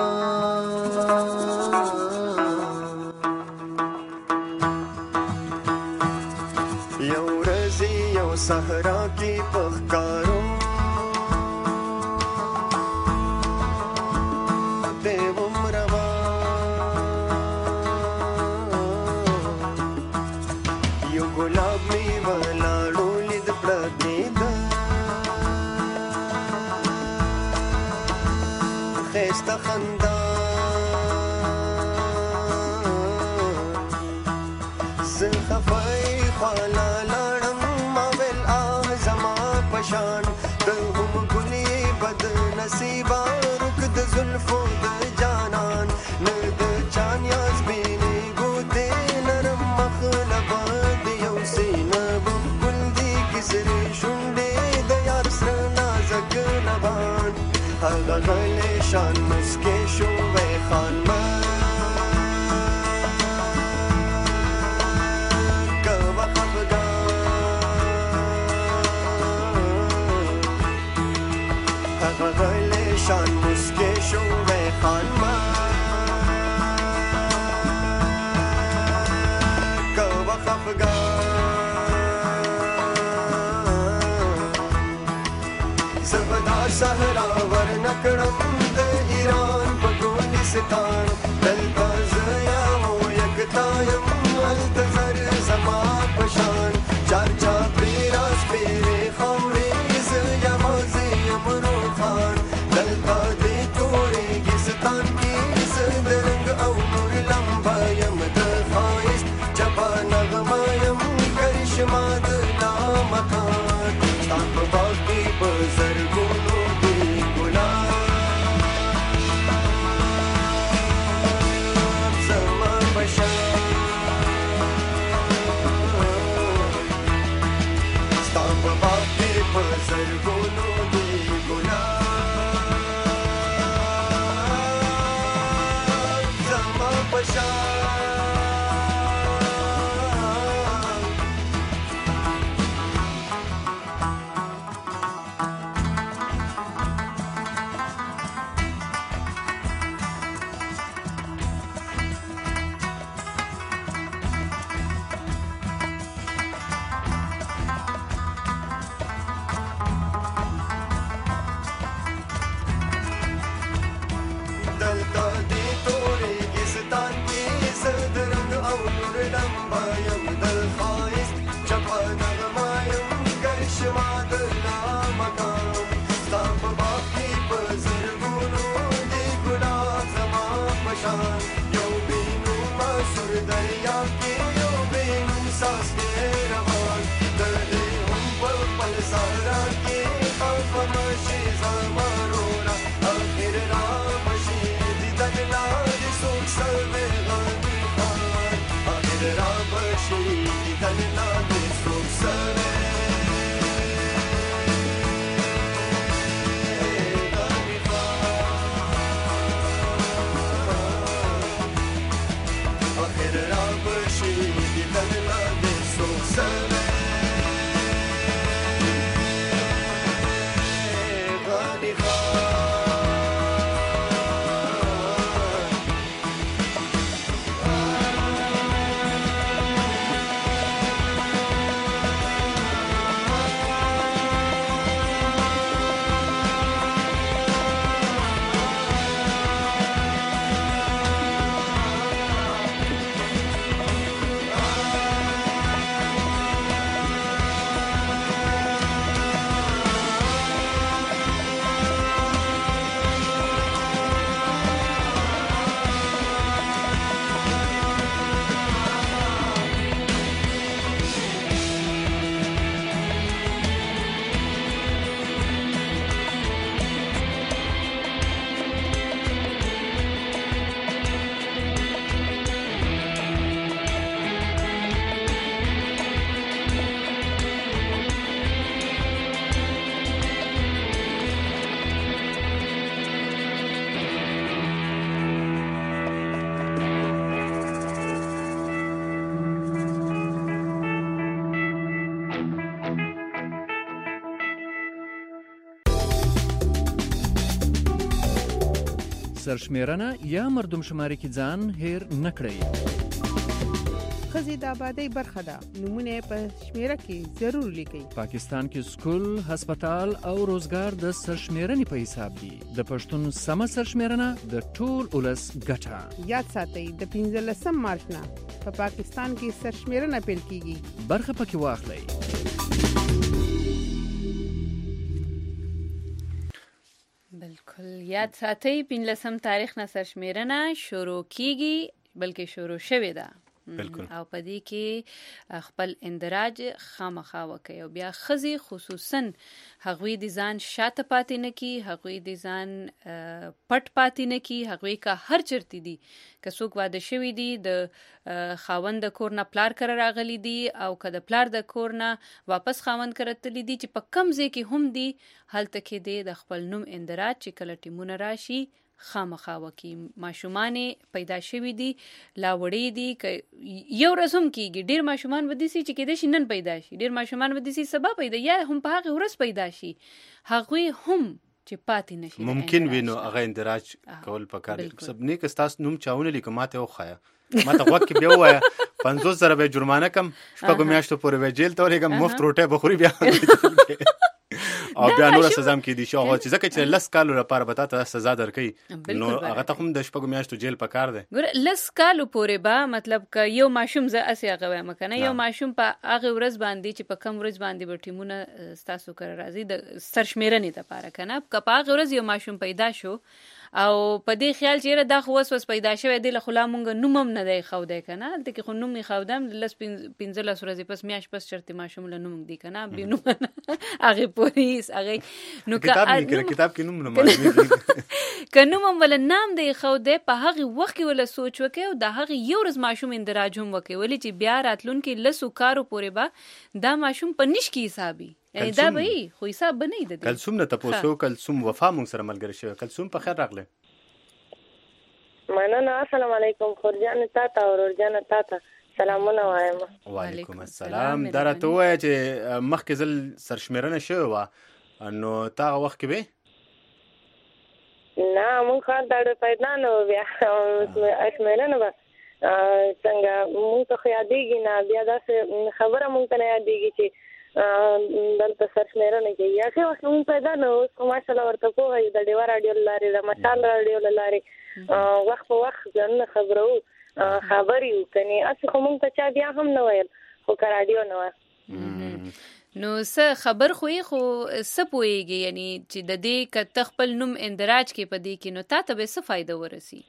[SPEAKER 17] सहरा की पखकारो देवम रवा यो गुलाब में वलाड़ो लिद प्रगेद खैस्ता खंदा ज़ख़फ़ाई ख़ाला पशान तहुम गुली बद नसीबा रुक द जुल्फो द जानान नद चान्यास बेने गोते नरम मखलबा द यौसीन बुल दी किसरे शुंडे द यार सरना जग नबान हगा गले शान मुस्के शुवे खान मा शान मुस्के शुवे खान मा कवा खफगा ज़बदार सहरा वर नकड़म द ईरान बगुलिस्तान दलबाज या हो यकतायम अल्तज़र ज़मा पशान चार चार पेरास पेरे खमरेज़ यमाज़े यमरो खान दलता दे तोरे गिस्तान की सदरंग और लंबा यम दखाइस जबा नगमायम करिश्मा दला मकान ताप बाकी बजर गुलो दी गुलाब समा पशा ताप बाकी बजर गुलो दी गुलाब दलता दे तोरे गिस्तान की
[SPEAKER 9] سرشمیرنه یا مردم شماري کې ځان هیر نه کړئ.
[SPEAKER 10] ښځې د آبادۍ برخه ده. نومونه په شمیره کې ضرور لیکئ.
[SPEAKER 9] پاکستان کې سکول، هسپتال او روزګار د سرشمیرنې په حساب دي. د پښتون سمه سرشمیرنه د ټول ولس ګټه.
[SPEAKER 10] یاد ساتئ د پنځلسم مارچ نه په پاکستان کې سرشمیرنه پیل کیږي.
[SPEAKER 9] برخه پکې واخلئ.
[SPEAKER 4] بالکل یاد ساتئ پنځلسم تاریخ نه سرشمیرنه شروع کیږي، بلکې شروع شوې ده.
[SPEAKER 5] بالکل.
[SPEAKER 4] او په دې کې خپل اندراج خامخا وکړي او بیا ښځې خصوصا هغوی د ځان شاته پاتې نه کړي، هغوی د ځان پټ پاتې نه کړي. هغوی که هر چرته دي، که څوک واده شوي دي، د خاوند د کور نه پلار کره راغلي دي، او که د پلار د کور نه واپس خاوند کره تللی دي، چې په کم ځای کې هم دي، هلته کې دی د خپل نوم اندراج چې کله ټیمونه راشي خامخا وکړي. ماشومان پیدا شوي دي، لا وړي دي، که یو ورځ هم کېږي. ډېر ماشومان به داسې چې کېدای شي نن پیدا شي، ډېر ماشومان به داسې سبا پیدا یا هم په هغې ورځ پیدا شي. هغوی هم چې پاتې نه شي
[SPEAKER 5] ممکن وي نو هغه اندراج کول پکار دي. نیک ستاسو نوم چاونه لیکه ماته وښایه، ماته غوږ کې بیا ووایه پنځوس زره به جرمانه کم، شپږو میاشتو پورې به جیل ته ولېږم، مفت روټۍ به خوري بیا او بیا نوره سزا هم کېدی شي. هغه چې ځکه چې لس کالو لپاره به تا ته سزا درکوي، نو هغه ته هم د شپږو میاشتو جیل پکار دی.
[SPEAKER 4] ګوره لس کالو پورې به مطلب که یو ماشوم زه هسې هغه وایم که نه، یو ماشوم په هغې ورځ باندې چې په کم ورځ باندې به ټیمونه ستاسو کره راځي د سرشمیرنې دپاره که نه، که په هغې ورځ یو ماشوم پیدا شو او په دې خیال چې یاره دا خو اوس اوس پیدا شوی دی، له خو لا مونږ نوم هم نه دی ښودی که نه، هلته کې خو نوم یې ښودم لس پنځلس ورځې پس میاشت پس چېرته ماشوم له نوم ږدي که نه، بې نومه هغې پورې هغې نو
[SPEAKER 5] کتاب کې نوم نه معلومېږي.
[SPEAKER 4] که نوم هم وله نام دی ښودی، په هغې وخت کې وله سوچ وکړئ او د هغې یو ورځ ماشوم اندراج هم وکړئ، ولې چې بیا راتلونکي لسو کارو پورې به دا ماشوم په نش کې حسابي، یعنې دا به وي خو حساب به نه وي د دې.
[SPEAKER 5] کلثوم نه تپوس وکړو. کلثوم وفا موږ سره ملګرې شوې. کلثوم په خیر راغلی.
[SPEAKER 18] مننه. السلام علیکم خورجان تا ته او ورجان تا ته سلامونه وایم.
[SPEAKER 5] وعلیکم السلام. دا راته ووایه چې مخکې ځل سرشمیرنه شوې وه، نو ته هغه وخت کې وې؟
[SPEAKER 18] نه مونږ ښار داړه پیدا نه وو، بیا شمیرنه به څنګه مونږ ته خو یادېږي نه، بیا داسې خبره مونږ ته نه یادېږي چې دلته سرشمیرنه کوي. هغې وخت مونږ پیدا نه وو، اوس خو ماشاءالله ورته پوهه یو د ډیوه راډیو له لارې، د مشال راډیو له لارې وخت په وخت ځانونه خبرو خبرې وو، کنې هسې خو مونږ ته چا بیا هم نه ویل، خو که راډیو نه وه.
[SPEAKER 4] نو څه خبر خو یې خو څه پوهېږي، یعنې چې د دې که ته خپل نوم اندراج کې په دې کې، نو تا ته به څه فایده ورسي؟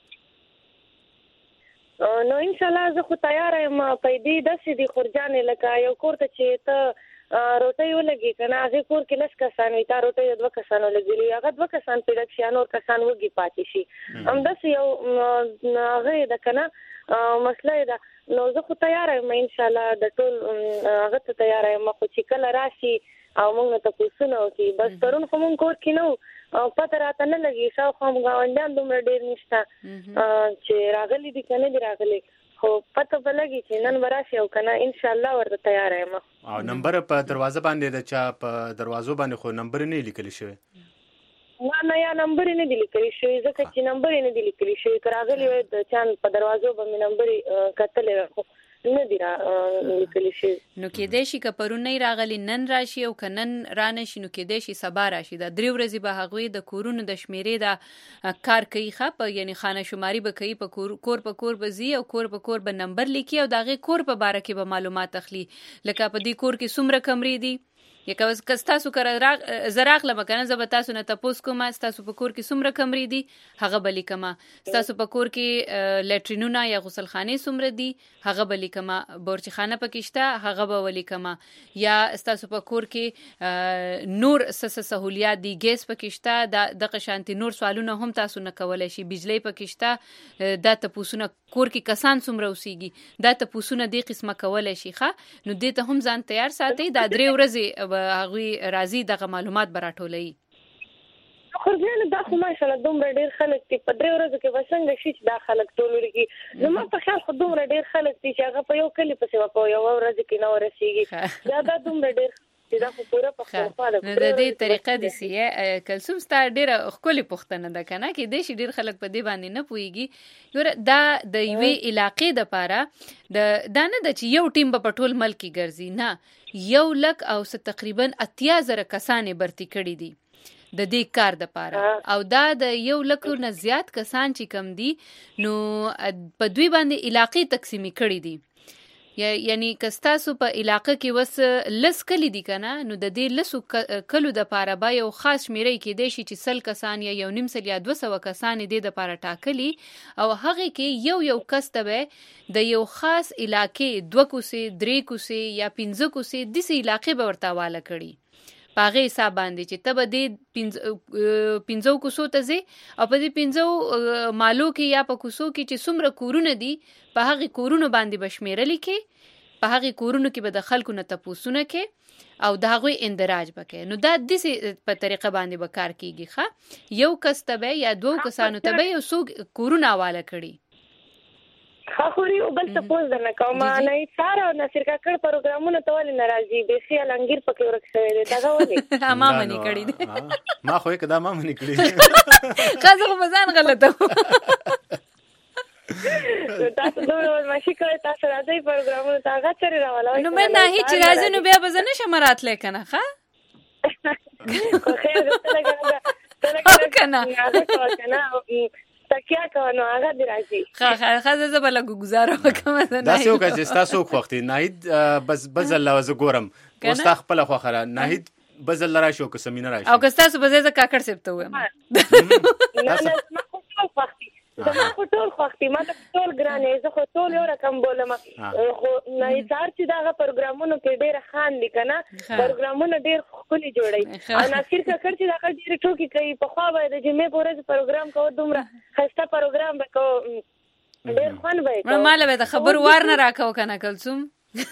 [SPEAKER 18] نو انشاءالله زه خو تیاره یم. پیدې داسې دي خورجانې، لکه یو کور ته چې ته روټۍ ولګي که نه، هغې کور کې لس کسان وي، تا روټۍ د دوه کسانو لګېلي وي، هغه دوه کسان پرې ډک شي، نور کسان وږي پاتې شي. همداسې یو هغه یې ده که نه مسله یې ده. نو زه خو تیاره یم انشاءالله، د ټول هغه ته تیاره یم، خو چې کله راشي او موږ نه تپوسونه وکړي. بس پرون خو موږ کور کې نه وو، پته راته نه لګي، شاوخوا ګاونډیان دومره ډېر نشته چې راغلي دي که نه دي راغلي، خو پته به لګي چې نن به راشي او که نه انشاءالله ورته تیاره یم.
[SPEAKER 5] او نمبر په دروازه باندې د چا په دروازو باندې خو نمبر نه یې لیکلی شوی؟
[SPEAKER 18] نه نه یا نمبر یې نه دي لیکلی شوي، ځکه چې نمبر یې نه دي لیکلی شوي. که راغلي وای د چا په دروازو به مې نمبر یې کتلی وای، خو نه دي لیکلی شوي.
[SPEAKER 4] نو کېدای شي که پرون نه راغلي نن راشي، او که نن رانه شي نو کېدای شي سبا راشي. دا درې ورځې به هغوی د کورونو د شمیرې دا کار کوي، ښه په یعنې خانه شماري به کوي، په کور په کور به ځي او کور په کور به نمبر لیکي او د هغې کور په باره کې به معلومات اخلي، لکه په دې کور کې څومره کمرې دي، یا که ستاسو کره زه راغلم که نه، زه به تاسو نه تپوس کوم ستاسو په کور کې څومره کمرې دي، هغه به لیکمه. ستاسو په کور کې لیټرینونه یا غسلخانې څومره دي، هغه به لیکمه. بورچخانه پکې شته، هغه به ولیکمه. یا ستاسو په کور کې نور څه څه سهولیات دي، ګیس پکې شته، دغه شانتې نور سوالونه هم تاسو نه کولی شي. بجلی پکې شته، دا تپوسونه کور کې کسان څومره اوسېږي، دا تپوسونه دې قسمه کولی شي. ښه نو دې ته هم ځان تیار ساتئ. دا درې ورځې هغوی راځي دغه معلومات به راټولوي.
[SPEAKER 18] خورجانه دا خو ماشاءالله دومره ډېر خلک دي، په درې ورځو کې به څنګه شي چې دا خلک ټول ولیکي. زما په خیال خو دومره ډېر خلک دي چې هغه په یو کلي پسې به په یوه ورځ کې نه ورسېږي. دا دا دومره ډېر چې دا خو پوره پښتونخوا ده.
[SPEAKER 4] نو د دې طریقه دي سي کلثوم ستا ډیره ښکلې پوښتنه ده که نه، کیدای شي ډېر خلک په دې باندې نه پوهېږي. ګوره دا د یوې علاقې دپاره د دا نه ده چې یو ټیم به په ټول ملک کې ګرځي، نه، یو لک او څه تقریبا اتیا زره کسانې برتي کړي دي د دې کار دپاره، او دا د یو لکو نه زیات کسان چې کم دي نو په دوی باندې علاقې تقسیمي کړي دي. یعنی که ستاسو په علاقه کې وس لس کلی دي که نه، نو د دې لسو کلو دپاره به یو خاص شمیره کیدای شي چې سل کسان یا یو نیم سل یا دوه سوه کسان دې دپاره ټاکلي، او هغې کې یو یو کس ته به د یو خاص علاقې دوه کوسې درې کوسې یا پنځه کوسې داسې علاقې به ورته حواله کړي په هغې حساب باندې چې ته به دې پنځو کوسو ته ځې او په دې پنځو مالو کې یا په کوسو کې چې څومره کورونه دي په هغې کورونو باندې به شمیرلي کې، په هغې کورونو کې به د خلکو نه تپوسونه کې او د هغوی اندراج به کوې. نو دا داسې په طریقه باندې به کار کېږي. ښه، یو کس ته به یا دوو کسانو ته به یو څو کورونه حواله کړي.
[SPEAKER 18] خاخوري او بل تپوس درنه کوم، نه ساره او نصیر کاکړ پروګرامونه ته ولې ناراضي؟ بیخي الانګیر پکې ورک شوی دی، دا ولې
[SPEAKER 4] ما منې کړي دي؟
[SPEAKER 5] ما خو یې که دا ما منې کړي دي.
[SPEAKER 4] ښځه خو په ځان غلطه وه.
[SPEAKER 18] تاسو دومره ماشي کوئ، تاسو راځئ پروګرامونو ته، هغه چېرې راولوئ؟
[SPEAKER 4] نو مې ناهید چې راځي نو بیا به زه نشم راتلی که نه. ښه
[SPEAKER 18] خو خیر ده، ته لږه
[SPEAKER 4] او که نه
[SPEAKER 18] هغه کوه که نه تکیه کوه نو هغه دې راځي.
[SPEAKER 4] ښه ښه ښځه زه به لږ ګزاره وکړم.
[SPEAKER 5] داسې وکړه چې ستا څوک خوښ دي ناهید بس بل ځل زه ګورم، اوس ستا خپله خوښه ده. ناهید بل ځل راشي او که سمینه راشي،
[SPEAKER 4] او که ستاسو به ځای زه کاکړ صاحب ته ووایم.
[SPEAKER 18] نه نه زما خو ټول خوښ دي، زما خو ټول خوښ دي، ما ته ټول ګران دی، زه خو ټول یو رقم بولم. خو نثار چې د هغه پروګرامونو کې ډېره خاندي که نه، پروګرامونه ډېر ښکلي جوړوي. او ناصر کاکړ چې د هغه ډېرې ټوکې کوي، پخوا به د جمعې په ورځ پروګرام کوه، دومره ښایسته پروګرام به کوه، ډېر خوند به یې کوه.
[SPEAKER 4] ماله به د خبرو وار نه راکوه که نه کلثوم،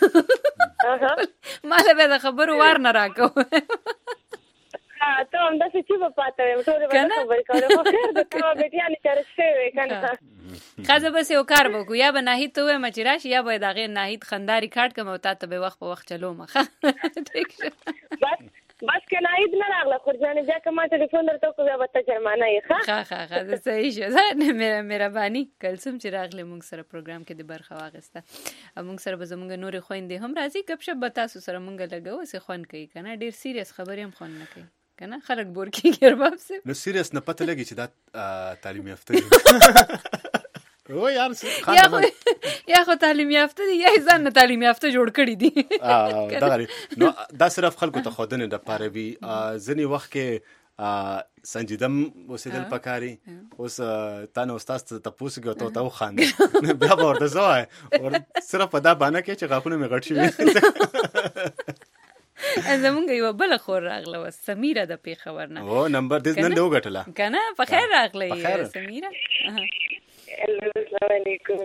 [SPEAKER 4] ماله به د خبرو وار نه راکوه.
[SPEAKER 18] ته همداسې چې به پاته ویم، ټولې به نه خبرې کولې، خو خیر ده، ته به بېټیانې چاره شوې وې که نه.
[SPEAKER 4] ښځه بس یو کار به وکړو، یا به ناهید ته ووایم چې راشي، یا به د هغې ناهید خندا ریکارډ کړم او تا ته به وخت په وخت چلوم. ټیک شو،
[SPEAKER 18] بس بس که ناهید نه راغله خورجانې، بیا که ما ټلیفون درته وکړو بیا به ته جرمانه یې. ښه
[SPEAKER 4] ښه ښه ښه صحیح شو. مهرباني کلثوم چې راغلې موږ سره پروګرام کې د برخه واخیسته، او موږ سره به زموږ نورې خویندې هم راځي، ګپ شپ به تاسو سره موږ لګوو، چې خوند کوي که نه، ډېر سیریس خبرې هم خوند نه کوي که نه، خلک بور کېږي. ارباب صاحب
[SPEAKER 5] نو سیریس نه پته لګي چې دا تعلیم یافته دي. او یار
[SPEAKER 4] یا خو تعلیم یافته دي یا ځان نه تعلیم یافته جوړ کړي دي.
[SPEAKER 5] دغه نو دا صرف خلکو ته ښودنې دپاره وي. ځینې وخت کې سنجیده م اوسېدل پکاري. اوس تا نه استاد ته تپوس کوي او ته ورته وخاندې، بیا به ورته څه وایې؟ صرف په دا بهانه کې چې غاښونه مې غټ شوي.
[SPEAKER 4] زمونږ یوه بله خور راغله وه، سمیره د پېښور نه.
[SPEAKER 5] او نمبر دې نن دې وګټله
[SPEAKER 4] که نه؟ په خیر راغلی سمیره.
[SPEAKER 18] السلام علیکم.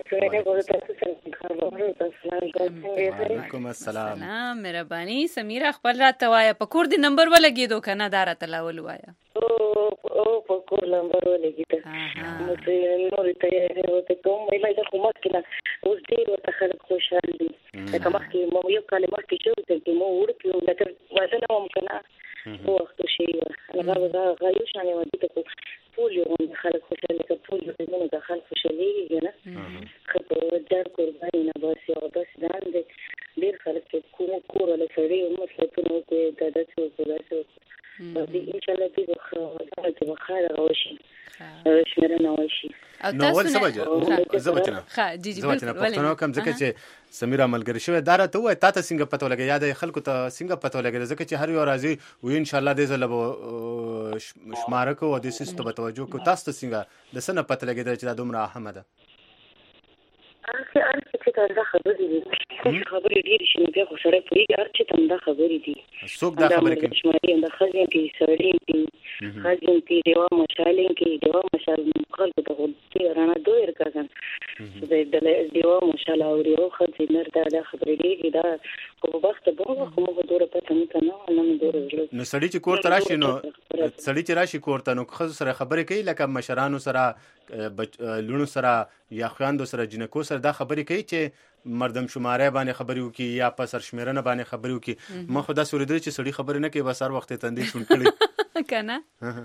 [SPEAKER 5] وعلیکم السلام.
[SPEAKER 4] مهرباني سمیره، خپل راته وایه، په کور دې نمبر ولګېدو که نه؟ دا راته لاول وایه.
[SPEAKER 18] او په کور نمبر ولګېده، نو نورې تیارې ورته کوم، ویلی زه خو مخکې نه اوس ډېر ورته خلک خوشحال دي، لکه مخکې ما یو کال مخکې چې وتل کې ما وړکې وم، لکه واده نه وم که نه، څه وخت شوي وه، هغه یو شان یې واده ته خو ټول یو غوندې خلک خوشحال دي، که ټول یو ډېرونه که خلک خوشحالېږي که نه، ښه په جار قرباني نه بس یو داسې دان دی، ډېر خلک چې کوم کور والا سړي مصلحتونه وکړي، دا داسې وکړو داسې وکړو، انشاءالله دې به ښه کې به ښه دغه وشي، شمېرنه وشي.
[SPEAKER 5] نو ول څه به زه به چې نه زه به چې نه پوښتنه وکړم، ځکه چې سمیره ملګرې شوې، دا راته ووایه تا ته څنګه پته ولګېده، یا د خلکو ته څنګه پته ولګېده؟ ځکه چې هر یو راځي وایي انشاءالله دې ځله به شماره کوو او دې څیز ته به توجه کوو، تاسو ته څنګه د څه نه پته لګېده چې دا دومره اهمه ده؟
[SPEAKER 18] هر څه چې ته دا خبرې دي، خبرې ډېرې شي نو بیا خو سړی پوهېږي، هر څه ته هم دا خبرې دي.
[SPEAKER 5] څوک دا خبرې کوي؟
[SPEAKER 18] شمارې هم د ښځې هم کوي، سړي هم کوي، ښځې هم کوي، ډېوه مشال هم کوي. ډېوه مشال خلکو ته خو رانه دویر کسان ډېوه مشال اوري او ښځې نر دا دا خبرې ډېرې دا خو په وخته به وه، خو موږ دوره پته مو ته نه وه، نه مو دوره زړه.
[SPEAKER 5] نو سړي چې کور ته راشي نو سړي چې راشي کور ته نو ښځو سره خبرې کوي، لکه مشرانو سره، لوڼو سره یا خویندو سره، جینکو سره دا خبرې کوي چې مردم شماره باندې خبرې وکړي یا په سرشمیرنه باندې خبرې وکړي. ما خو داسې اورېدلی چې سړي خبرې نه کوي، بس هر وخت یې تندې شونډ کړي
[SPEAKER 4] که نه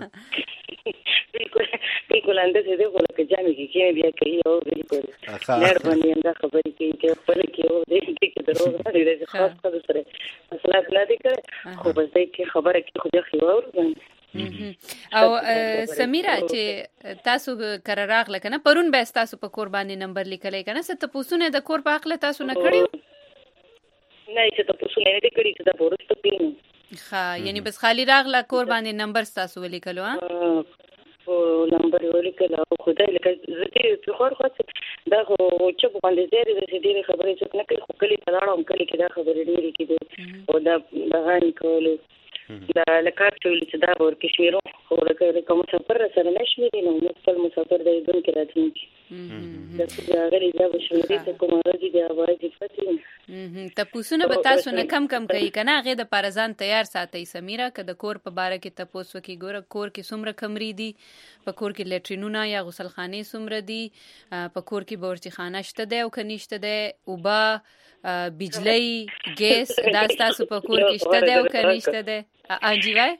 [SPEAKER 19] بالکل اندازې دی، خو لکه جامې کې کښېني بیا کوي او بالکل لړ باندې همدا خبرې کوي چې خپله کې او دی کې دروغ نه دی، داسې خاص ښځو سره مسلات نه دی کړی، خو بس دی کې خبره کې خو بیا ښې واورو.
[SPEAKER 4] او سمیرا چې تاسو کره راغله که نه، پرون به ستاسو په کور باندې نمبر لیکلی که نه، څه تپوسونه د کور په هکله تاسو نه کړي؟
[SPEAKER 19] نه څه تپوسونه یې نه دي کړي چې دا به وروسته کوي.
[SPEAKER 4] ښه، یعنې بس خالي راغله کور باندې نمبر ستاسو ولیکلو؟ ها
[SPEAKER 19] نمبر یې ولیکل او خدای لکه زه دې پېښور خوا دا خو چپ باندې ځای داسې ډېرې خبرې څوک نه کوي، خو کلي ته لاړم، کلي کې دا خبرې ډېرې کېدې او دا دغانې کولې دا لکه هر څه ویلي چې دا به ورکې شمېرو، خو لکه مسافر را سره نه شمېري نو موږ خپل مسافر د لیدونکي راتلونکي داسې راغلي دا به شمېري ته کومه ورځې د اوازې پتې
[SPEAKER 4] تپوسونه به تاسو نه کم کم کوي که نه، هغې دپاره ځان تیار ساتئ سمیرا. که د کور په باره کې تپوس وکړي، ګوره کور کې څومره کمرې دي، په کور کې لیټرینونه یا غسلخانې څومره دي، په کور کې باورچی خانه شته دی او که نشته دی، اوبه، بجلی، ګیس دا ستاسو په کور کې شته دی او که نشته دی؟ انجي وای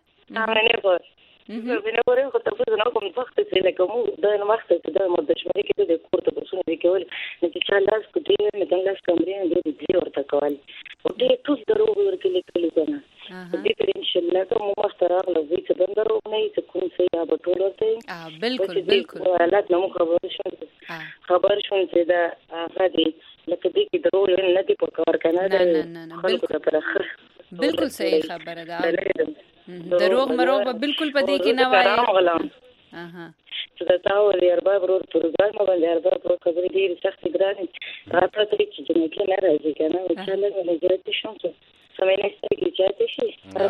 [SPEAKER 19] نه غواړم خو تاسو نه کوم وخت چې لکه مو دا نه وخت چې دا مو د شمېرې کې د کور ته بسونه دي کول نو چې چا لاس کو دی نه د لاس کمرې نه دی دی ورته کول او دې ټول درو ورکې لیکل کنه دې پر ان شاء الله کوم وخت راغله وي چې بندرو نه چې کوم څه یا بټول ورته
[SPEAKER 4] بالکل بالکل
[SPEAKER 19] حالات نو خبر شو خبر شو چې دا هغه دی لکه دې کې درو نه دی په کار کنه
[SPEAKER 4] نه نه نه بالکل بالکل صحیح خبره ده. دروغ مروغ به بالکل په دې کې نه وایي.
[SPEAKER 19] اها چې دا تاسو لري ارباب ورو پروګرام باندې ارباب ورو خبرې ډېرې سختې ګرانې راته دې چې جنګ نه راځي کنه او چې له نه جوړې شو سمینه ستګي چاته شي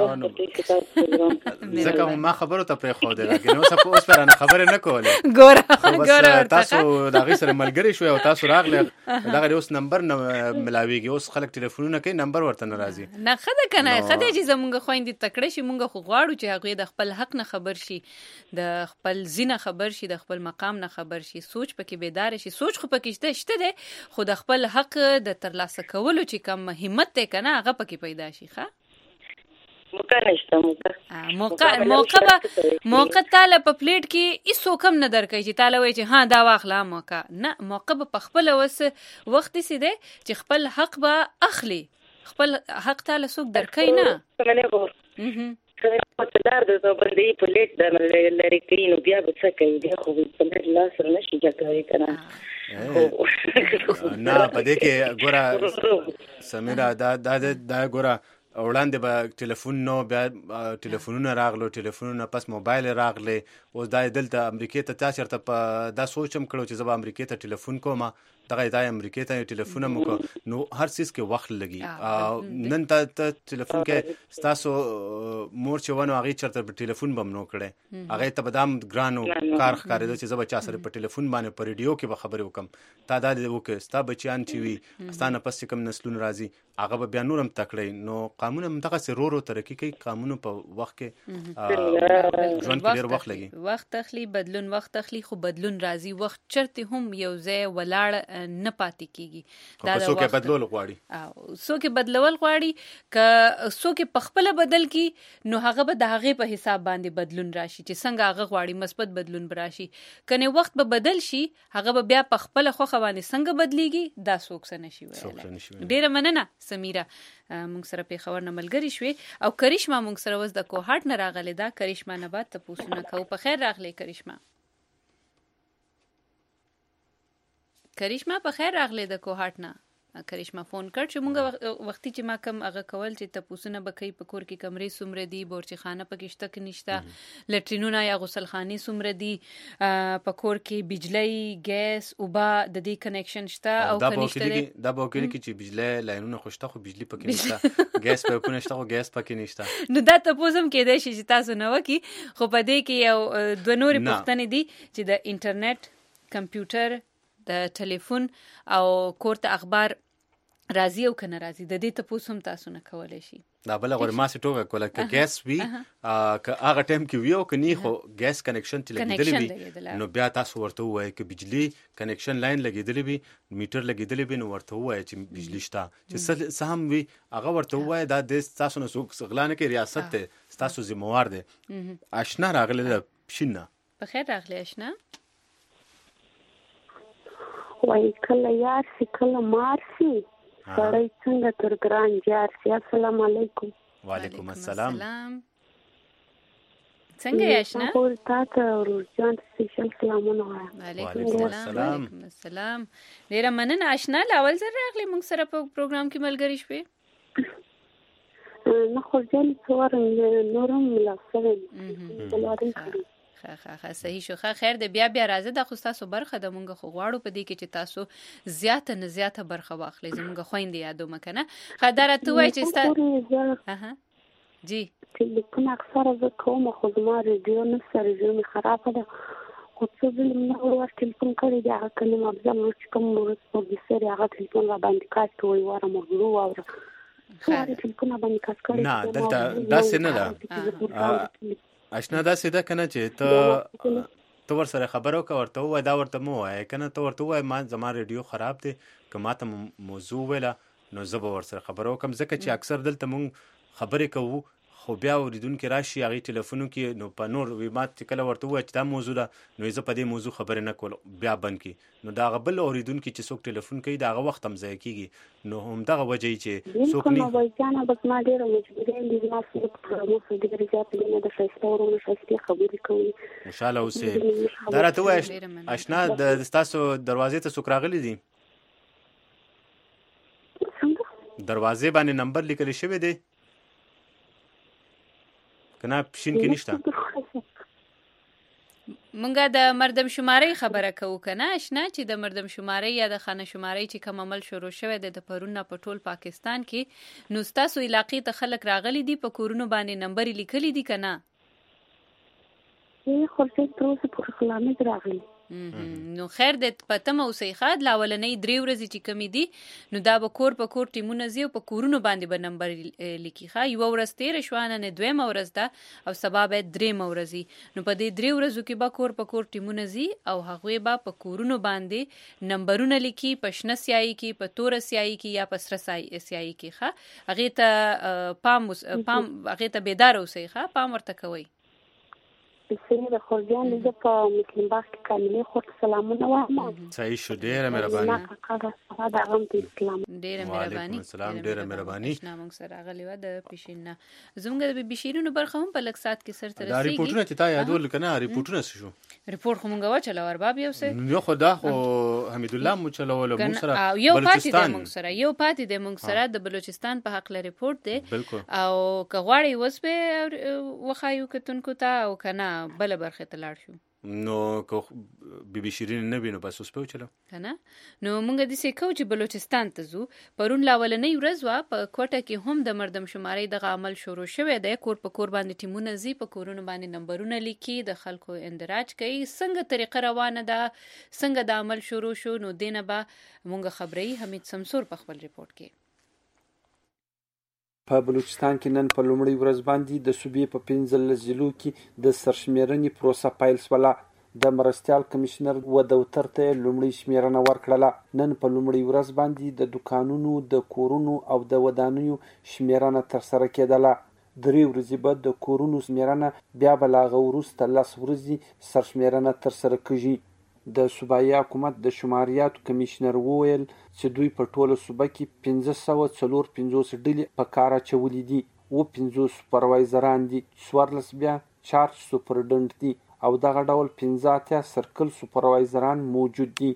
[SPEAKER 5] ځکه ما خبرو ته پرې خو دې راګنه اوس په اوس پر نه خبره نه کوله
[SPEAKER 4] ګوره ګوره
[SPEAKER 5] تاسو دا غي سره ملګری شو او تاسو راغله دا غي اوس نمبر نه ملاويږي، اوس خلک ټلیفونونه کوي نمبر ورته ناراضي
[SPEAKER 4] نه خده کنه خده چې زمونږ خويندې تکړه شي مونږ خو غواړو چې هغه د خپل حق نه خبر شي، د خپل زینه خبر شي، د خپل مقام نه خبر شي، سوچ پکې بیدار شي. سوچ خو پکې شته شته ده، خو د خپل حق د ترلاسه کولو چې کم همت ته کنه هغه پکې پیدا شي. ښه
[SPEAKER 19] موقع نشته موقع
[SPEAKER 4] موقع موقع موقع تعالی په پلیټ کې هیڅ کم نه درکې چې تعالی وایي چې ها دا واخله موقع نه، موقع په خپل وس وخت سي ده چې خپل حق به اخلي، خپل حق تعالی څوک درکې نه
[SPEAKER 19] څنګه غوړ په تلار د باندې په لیټ د لری کینو بیا به څه کوي بیا خو په لیټ لاس نشي جګړه کنه
[SPEAKER 5] نه پدې کې ګوره سمیرا دا دا دا ګوره وړاندې به ټلیفون نو بیا ټلیفونونه راغلو، ټلیفونونه پس موبایل راغلی، اوس دا دلته امریکې ته تا چېرته په دا سوچم کړو چې زه به امریکې ته ټلیفون کوم، دغه دا امریکې ته ټلیفون هم وکړو نو هر څیز کې وخت لګي. نن ته ټلیفون کې ستاسو مور چې ونه هغې چېرته به ټلیفون به م نو کړی، هغې ته به دا هم ګرانو کار ښکارېده چې زه به چا سره په ټلیفون باندې په ریډیو کې به خبرې وکړم. تا دا دې وکړې ستا بچیان چې وي ستا نه پس چې کوم نسلونه راځي هغه به بیا نور هم تکړی. نو قانون هم دغسې رو رو ترقي کوي، قانونو په وخت کې ژوند کې ډېر وخت لګي،
[SPEAKER 4] وخت اخلي، بدلون وخت اخلي، خو بدلون راځي. وخت چرته هم یو ځای ولاړ نه پاتې کیږي،
[SPEAKER 5] دا د وخت بدلول غواړي
[SPEAKER 4] او څوک بدلول غواړي که څوک په خپل بدل کی نو هغه به د هغې په حساب باندې بدلون راشي چې څنګه هغه غواړي مثبت بدلون براشي. کنه وخت به بدل شي هغه به بیا په خپل خوخه باندې څنګه بدلیږي دا څوک څه نشي ویلی. ډیره مننه سمیرا مونږ سره پیښور نه ملګری شوې او کریشما مونږ سره اوس د کوهاټ نه راغلی دا کریشما نه بعد تپوسونه کوو. په خیر راغلی کریشما. کریشما په خیر راغلی د کوهاټ نه. کریشما فون کړ چې مونږ وختي چې ما کم هغه کول چې تپوسونه به کوي په کور کې کمرې څومره دي، بورچې خانه پکې شته که نشته، لټرینونه یا غسلخانې څومره دي، په کور کې بجلی، ګیس، اوبه د دې کنیکشن شته او که نشته دی.
[SPEAKER 5] دا به وکړي چې بجلی لاینونه خو شته خو بجلی پکې نشته، ګیس پایپونه شته خو ګیس پکې نشته.
[SPEAKER 4] نو دا تپوس هم کېدای شي چې تاسو نه وکړي، خو په دې کې یو دوه نورې پوښتنې دي چې د انټرنیټ، کمپیوټر، د ټلیفون او کور ته اخبار راځي او کنه راځي. د دې تپوس هم تاسو نه کولای شي.
[SPEAKER 5] دا بل غوړ ما سي ټوګه کوله ک ګیس وی ک هغه ټایم کې ویو ک نه خو ګیس کنیکشن ته لګیدلی وي نو بیا تاسو ورته وایي ک بجلی کنیکشن لاین لګیدلی وي میټر لګیدلی وي نو ورته وایي چې بجلی شته چې سهم وي هغه ورته وایي دا د تاسو نه سغلانه کې ریاست ته تاسو ذمہوار دي. آشنا راغله شینه
[SPEAKER 4] په خیر راغلی آشنا
[SPEAKER 20] وای کله یار سی کله مار سی سړی څنګه تر ګران جار سی. السلام علیکم.
[SPEAKER 5] وعلیکم السلام.
[SPEAKER 4] څنګه یې آشنا؟
[SPEAKER 20] ټول تاسو ورجان سپیشل سلامونه وایم.
[SPEAKER 4] وعلیکم السلام. وعلیکم السلام. ډیره مننه آشنا. لاول ځل راغلی موږ سره په پروګرام کې ملګری شوې.
[SPEAKER 20] نه خو ځل څوار نورم لاسره بلاري
[SPEAKER 4] خا خا خا صحیح شو. خا خیر د بیا بیا راځه د خو تاسو برخه د مونږ خو غواړو په دې کې چې تاسو زیاته نه زیاته برخه واخلئ. زمونږ خويندې یادو مکنه خدای ته وای چې ستا اها جی
[SPEAKER 20] ټلیفون اکثر زه کوم خو زما ریډیو نه سره ریډیو خراب ده خو څه ځل نو ور ټلیفون کړی دا کله ما ځم چې کوم ورځ په دې سره هغه ټلیفون را باندې کاټ وای وره موضوع اوره خو ټلیفون باندې کاټ کړی
[SPEAKER 5] نه دلته دا څه نه ده آشنا. دا سیده کنه چې ته تو ور سره خبرو کا ورته وای دا ورته مو وای کنه ته ورته وای ما زما ریډیو خراب دی که ما ته موضوع ویلا نو زه به ور سره خبرو کوم ځکه چې اکثر دلته مونږ خبرې کوو خو بیا اوریدونکو راشي هغه ټلیفونو کې نو په نور وی ما چې کله ورته وای چې دا موضوع ده نو زه په دې موضوع خبرې نه کول بیا بند کی نو دا غبل اوریدونکو چې څوک ټلیفون کوي دا هغه وخت هم ځای کیږي نو هم دا وجه چې څوک نه
[SPEAKER 20] وای ځانه بس ما ډیره مجبورې دي ما څه مو څه ډیره زیاتې نه د فیسبوک ورو شخصي خبرې کوي
[SPEAKER 5] ان شاء الله اوسه دا راته وای آشنا د تاسو دروازې ته څوک راغلي دي دروازې باندې نمبر لیکل شوی دی کنه پښین کې نشته.
[SPEAKER 4] مونږه د مردم شمارې خبره کوو کنه آشنا چې د مردم شمارې یا د خانه شمارې چې کوم عمل شروع شوی د پرونه په ټول پاکستان کې نو تاسو علاقې ته خلک راغلي دي په کورونو باندې نمبر لیکلي دي کنه
[SPEAKER 20] یې خورته تاسو په خلامت راغلي
[SPEAKER 4] نو خیر د پتم او سیخاد لاولنې درې ورځې چې کمی دي نو دا به کور په کور ټیمونه زی او په کورونو باندې به نمبر لیکي ښه یو ورځ تیر شوانه نه دویم ورځ ده او سبا به درې ورځې نو په دې درې ورځو کې به کور په کور ټیمونه زی او هغه به په کورونو باندې نمبرونه لیکي په شنه سیاهي کې په تور سیاهي کې یا په سره سیاهي کې ښه هغه ته پام پام هغه ته بیدار اوسئ ښه پام ورته کوئ.
[SPEAKER 20] سره د خورجان د په مسلم باغ کې کاملې خو سلامونه وایم.
[SPEAKER 5] صحیح شو ډیره مهرباني.
[SPEAKER 20] دا غم ته اسلام
[SPEAKER 4] ډیره مهرباني.
[SPEAKER 5] سلام ډیره مهرباني.
[SPEAKER 4] نامنګ سره غلي و د پښینه زموږ د بشیرونو برخه هم په لکسات کې سر تر
[SPEAKER 5] رسیدي. دا ریپورتونه چې تا یادول کنه ریپورتونه شو
[SPEAKER 4] ریپورت خو مونږ وچلو ارباب یو څه
[SPEAKER 5] یو خدا خو حمید الله مو چلول مو سره
[SPEAKER 4] یو پاتې د مونږ سره یو پاتې د مونږ سره د بلوچستان په حق له ریپورت دی او کغواړی وسبه وخایو کتونکو ته او کنه بل برخه ته لاړ شو
[SPEAKER 5] نو بي بي شیرین نه وینو بس اوس په چلو
[SPEAKER 4] کنه نو مونږ د سې کو چې بلوچستان ته زو پرون لاولنې ورځ وا په کوټه کې هم د مردم شمارې د عمل شروع شوه د کور په کور باندې ټیمونه زی په کورونو باندې نمبرونه لیکي د خلکو اندراج کوي څنګه طریقه روانه ده څنګه د عمل شروع شو نو دینه به مونږ خبري حمید سمسور په خپل ریپورت کې
[SPEAKER 21] په بلوچستان کې نن په لومړۍ ورځ باندې د صوبې په پنځلس ضلعو کې د سرشمیرنې پروسه پیل شوله د مرستیال کمشنر و دفتر ته لومړی شمیرنه ورکړله نن په لومړۍ ورځ باندې د دکانونو د کورونو او د ودانیو شمیرنه ترسره کېدله درې ورځې بعد د کورونو شمیرنه بیا به لا وروسته لس ورځې سرشمیرنه ترسره کیږي د صوبایي حکومت د شماریاتو کمشنر وویل چې دوی په ټوله صوبه کې پنځه سوه څلور پنځوس ډلې په کار اچولي دي اووه پنځوس سوپروایزران دي څوارلس بیا چارج سوپرډنټ دي او دغه ډول پنځه اتیا سرکل سوپروایزران موجود دي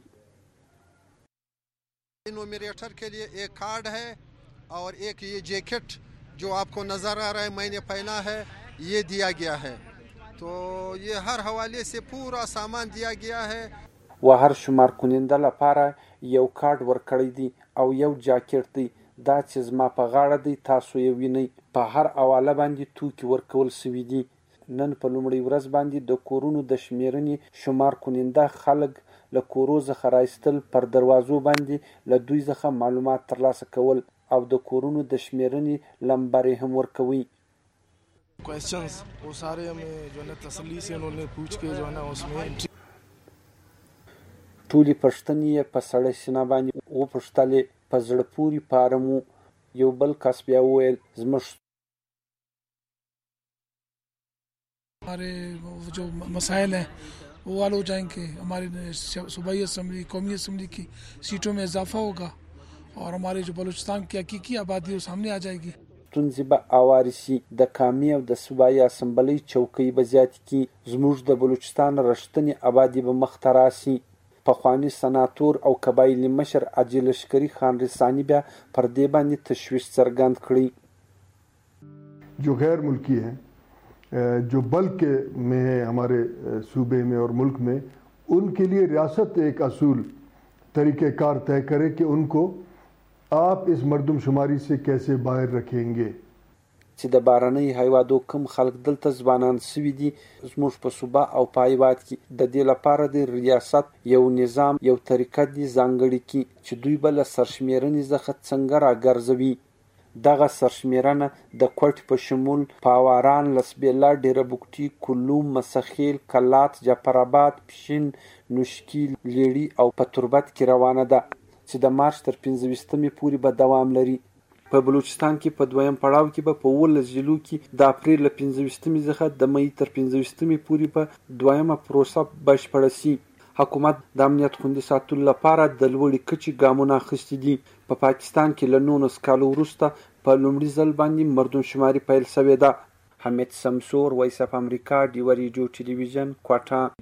[SPEAKER 22] نومریټر کے لیے ایک کارڈ ہے اور ایک یہ جیکٹ جو آپ کو نظر آ رہا ہے میں نے پہنا ہے یہ دیا گیا ہے تو یہ ہر حوالے سے پورا سامان دیا گیا ہے
[SPEAKER 21] و هر شمار کننده لپاره یو کارت ورکړی دی او یو جاکټ دی دا چې زما په غاړه دی تاسو یې وینئ په هر حواله باندې توکي ورکول سوي دي نن په لومړۍ ورځ باندې د کورونو د شمیرنې شمار کننده خلک له کورو څخه رایستل، پر دروازو باندې له دوی څخه معلومات ترلاسه کول او د کورونو د شمیرنې لمبرې هم ورکوي.
[SPEAKER 1] क्वेश्चंस वो सारे हमें जो है तसल्ली से उन्होंने पूछ के जो है ना उसमें
[SPEAKER 21] ټولې پوښتنې یې په سړه سینه باندې وپوښتلې. په زړه پورې پارم و. یو بل کس بیا وویل زموږ
[SPEAKER 1] हमारे जो मसाइल हैं वो हल हो जाएंगे. हमारी सूबाई असम्बली कौमी असम्बली की सीटों में इजाफा होगा और हमारे जो बलूचिस्तान की हकीकी आबादी है वो सामने आ जाएगी.
[SPEAKER 21] ستونزې به اوارې شي. د قامي او د صوبایي اسمبلۍ چوکۍ به زیاتې کړي. زموږ د بلوچستان رښتینې آبادي به مخته راسي. پخواني سناتور او قبایلي مشر حاجي لشکري خان رساني بیا پر دې باندې تشویش څرګند کړی.
[SPEAKER 2] जो गैर मुल्की हैं, जो बल्क में है हमारे सूबे में और मुल्क में, उनके लिए रियासत एक असूल तरीक़ेकार तय करे कि उनको आप इस मर्दमशुमारी से कैसे बाहर रखेंगे.
[SPEAKER 21] چې د بارنۍ هیوادو کم خلک دلته ځوانان سوي دي زموږ په صوبه او په هیواد کې د دې لپاره د ریاست یو نظام یو طریقه دي ځانګړي کړي چې دوی به له سرشمېرنې څخه څنګه راګرځوي. دغه سرشمېرنه د کوټ په شمول پاواران، لسبیلا، ډیره بوکټي، کلوم، مسخیل، کلات، جعفرآباد، پشین، نوشکی، لیړي او په تربت کې روانه ده چې د مارچ تر پنځه ویشتمې پورې به دوام لري. په بلوچستان کې په دویم پړاو کې به په اوولس ضلعو کې د اپریل له پنځه ویشتمې څخه د مۍ تر پنځه ویشتمې پورې به دویمه پروسه بشپړه شي. حکومت د امنیت خوندي ساتلو لپاره د لوړې کچې ګامونه اخیستي دي. په پاکستان کې له نولس کالو وروسته په لومړي ځل باندې مردمشماري پیل شوې ده. حمید سمسور، وایس اف امریکا، ډیوه ریډیو ټلویزیون، کوټه.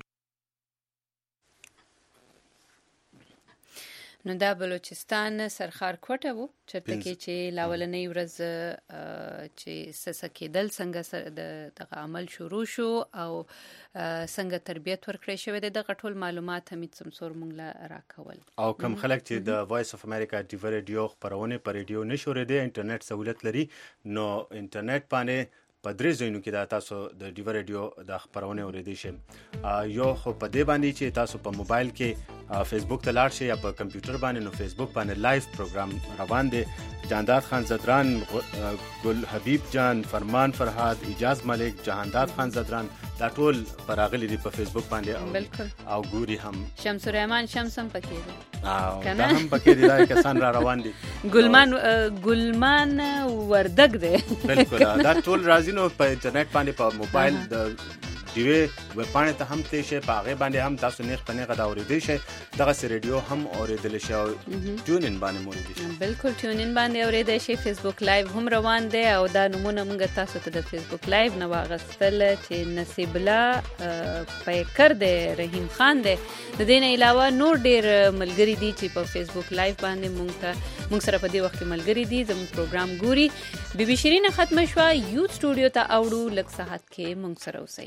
[SPEAKER 4] نو دا بلوچستان سرخار کوټه وو چرته کې چې لاولنۍ ورځ چې سسه کېدل څنګه د دغه عمل شروع شو او څنګه تربیت ورکړی شوی دی دغه ټول معلومات حمید سمسور مونږ له راکول.
[SPEAKER 5] او کم خلک چې د وایس اف امریکا ډیوه ریډیو خپرونه په ریډیو نشو ریډي انټرنیټ سہولت لري نو انټرنیټ باندې په درې ځایونو کې دا تاسو د ډیوه ریډیو د خپرونه اوریدئ شئ. یو خو په دې باندې چې تاسو په موبایل کې فیسبوک ته لاړ شئ یا په کمپیوټر باندې نو فیسبوک باندې لایو پروګرام روان دی. جانداد خان زدران، ګل حبیب جان، فرمان فرهاد، اجاز ملک، جهانداد خان زدران دا ټول پراغلي دي په فیسبوک باندې او ګوري هم.
[SPEAKER 4] شمس الرحمن شمس هم پکې دی.
[SPEAKER 5] او دا هم پکې دي، دا کسان را روان دي.
[SPEAKER 4] ګلمان ګلمان وردګ دی.
[SPEAKER 5] بالکل دا ټول راځي نو په انټرنیټ باندې په موبایل د ډیوی ویب پاڼې ته هم تلی شئ، په هغې باندې هم تاسو نیغ په نیغه دا اورېدی شئ. دغسې ریډیو هم اورېدلی شئ او ټیون ان باندې هم اورېدی شئ.
[SPEAKER 4] بالکل ټیون ان باندې اورېدی شئ. فیسبوک لایو هم روان دی او دا نومونه موږ تاسو ته د فیسبوک لایو نه واغستل چې نصیب الله پیکر دی، رحیم خان دی. د دې نه علاوه نور ډېر ملګري دي چې په فیسبوک لایو باندې موږ ته موږ سره په دې وخت کې ملګري دي، زموږ پروګرام ګوري. بي بي شیرینه ختمه شوه، یوت سټوډیو ته اوړو، لږ ساعت کې موږ سره اوسئ.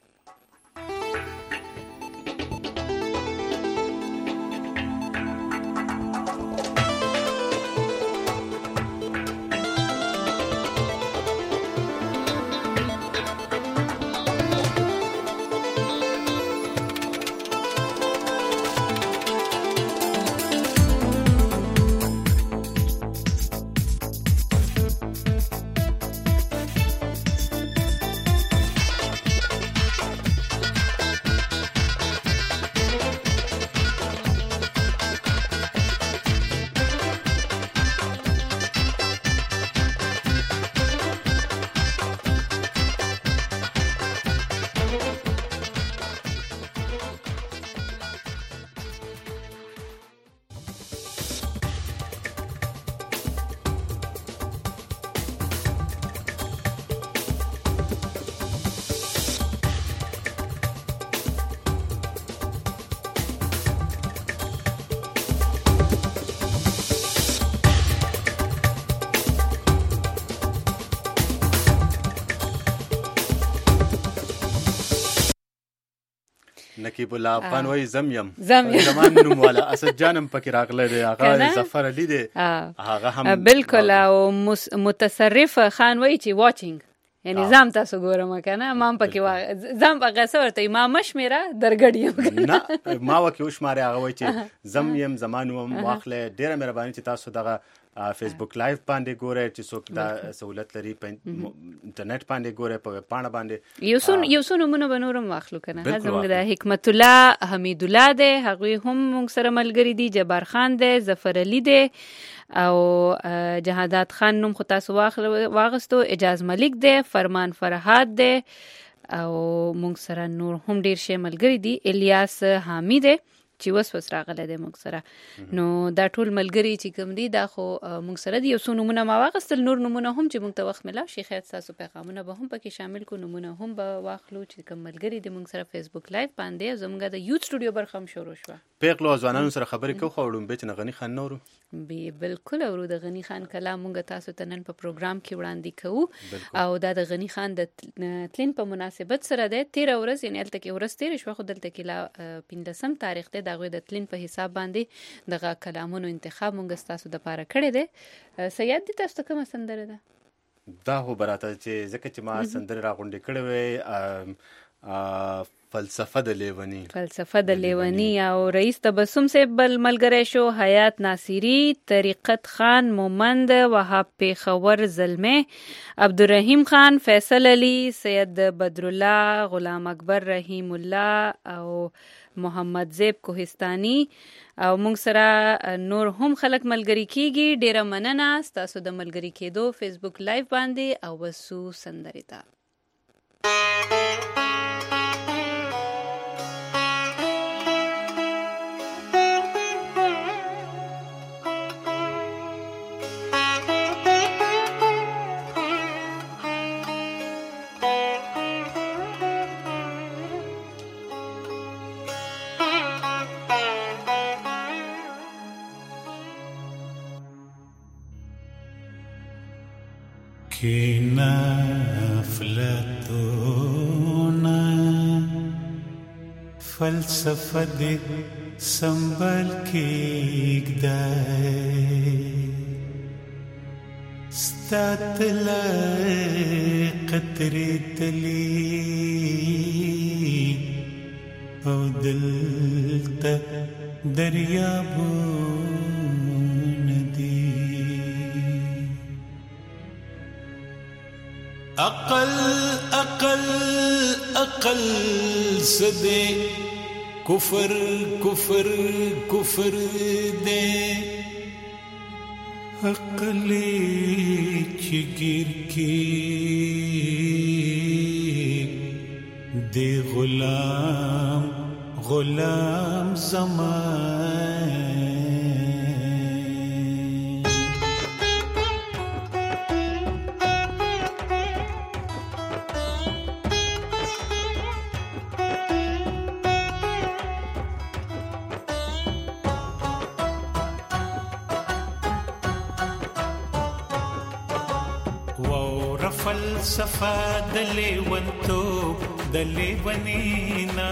[SPEAKER 5] نقیب الله افغان وای زم یم
[SPEAKER 4] زم یم
[SPEAKER 5] زمان نوم والا اسد جانم پکې راغله دی، هغه ظفر علي دی، هغه هم
[SPEAKER 4] بالکل. او متصرف خان وای چې واچینګ یعنی ځم تاسو ګورم کنه ما پکې ځم پکې سورته ما مشمیره درګډیم
[SPEAKER 5] نه ما وکیو شماره هغه وای چې زم يم زمانو واخله ډیره مهرباني چې تاسو دغه فیسبوک لایو باندې ګورئ چې څوک دا سہولت لري په انټرنیټ باندې ګورئ په پاڼه باندې
[SPEAKER 4] یو څو یو څو نمونه بنورم واخلو کنه زموږ د حکمت الله حمید الله ده هغه هم موږ سره ملګری دي جبار خان ده ظفر علي ده او جهادات خان نوم خو تاسو واغستو اجاز ملک ده فرمان فرهاد ده او موږ سره نور هم ډیر شي ملګری دي الیاس حامد چې وس وس راغله د موږ سره نو دا ټول ملګری چې کوم دي دا خو موږ سره دي یو څو نمونه ما واغستل نور نمونه هم چې موږ ته وخت ملا شي خیر تاسو پیغامونه به هم پکې شامل کو نمونه هم به واخلو چې کوم ملګری دي موږ سره فیسبوک لایو باندې زموږ د یوټ سټوډیو برخه هم شروع شو
[SPEAKER 5] پیغلو ځوانانو سره خبرې کوو خو وړم به چې غنی خان نورو
[SPEAKER 4] به بالکل اورو د غنی خان کلام موږ تاسو ته نن په پروګرام کې وړاندې کوو او دا د غنی خان د تلین په مناسبت سره ده تیره ورځ یعنی الته کې ورځ تیر شو خو دلته کې لا پنځم تاریخ ده دغه د تلین په حساب باندې دغه کلامونو انتخاب موږ تاسو د پاره کړی دی سید دي تاسو کومه سندره ده
[SPEAKER 5] دا هو براته چې ځکه چې ما سندره راغونډې کړې وې فلسفه د لیونی
[SPEAKER 4] فلسفه د لیونی او رئیس تبسم سے بل ملګری شو حیات ناصری طریقت خان مومند وهاب پیښور زلمه عبدالرحیم خان فیصل علی سید بدرالله غلام اکبر رحیم الله او محمد زیب کوهستانی او موږ سره نور هم خلک ملګری کیږي ډیره مننه تاسو د ملګری کېدو فیسبوک لایو باندې او وسو سندریتا
[SPEAKER 3] کینا افلاطون فلسفه دې سنبال کېږدی ستاتل قطرې تلي او دلته دریابو اقل اقل اقل سدے کفر کفر کفر دے اقلی چگیر کی دے غلام غلام زمان فلسفه د لیونتوب د لیونینا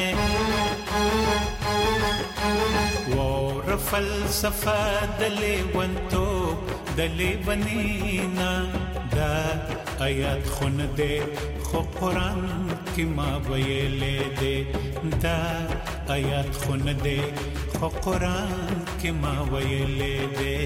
[SPEAKER 3] وور فلسفه د لیونتوب د لیونینا دا آیات خون دے خو قرآن کی ما ویلے دے دا آیات خون دے خو قرآن کی ما ویلے دے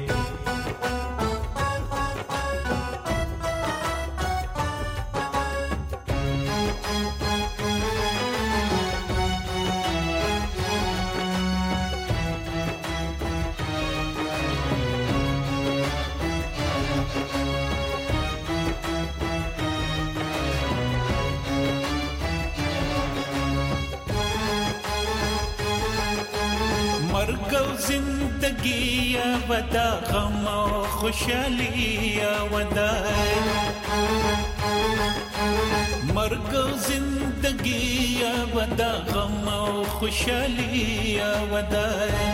[SPEAKER 3] زندگی ودا غم و خوشحالی ودا مرگ و زندگی ودا غم و خوشحالی ودا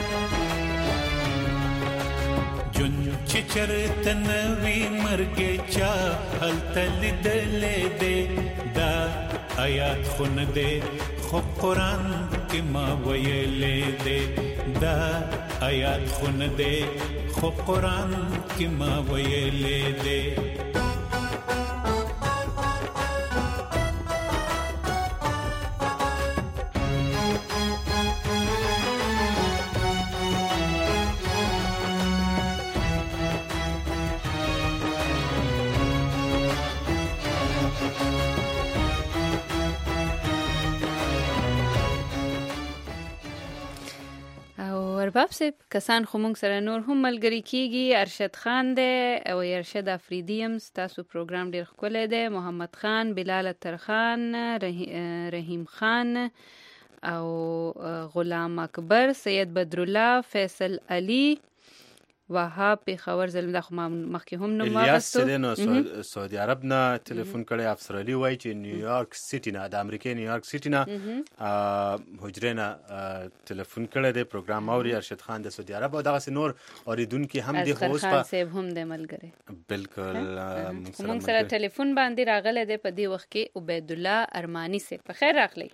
[SPEAKER 3] جن چچرت نوی مرگ چا حل تل دل دے دا آیات خون دے خو قرآن کی ما ویلے دے دا آیات خون دے خو قرآن کی ما ویلے دے
[SPEAKER 4] ارباب صاحب کسان خو موږ سره نور هم ملګری کیږي. ارشد خان دی او ارشد افریدی هم ستاسو پروګرام ډیر ښکلی دی. محمد خان، بلال اترخان، رحیم خان او غلام اکبر، سید بدرالله، فیصل علی، وهاب پیښور زلم دا خو ما مخکې هم نوم واغستو.
[SPEAKER 5] الیاس سیدنو سعودي عرب نه ټلیفون کړی. افسر علي وایي چې نیویارک سیټي نه د امریکې نیویارک سیټي نه حجرې نه ټلیفون کړی دی، پروګرام اوري. ارشد خان د سعودي عرب او دغسې نور اوریدونکي هم دي.
[SPEAKER 4] اصغر خان صاحب هم دی ملګری.
[SPEAKER 5] بالکل
[SPEAKER 4] موږ سره ټلیفون باندې راغلی دی په دې وخت کې عبید الله ارماني صاحب. په خیر راغلی.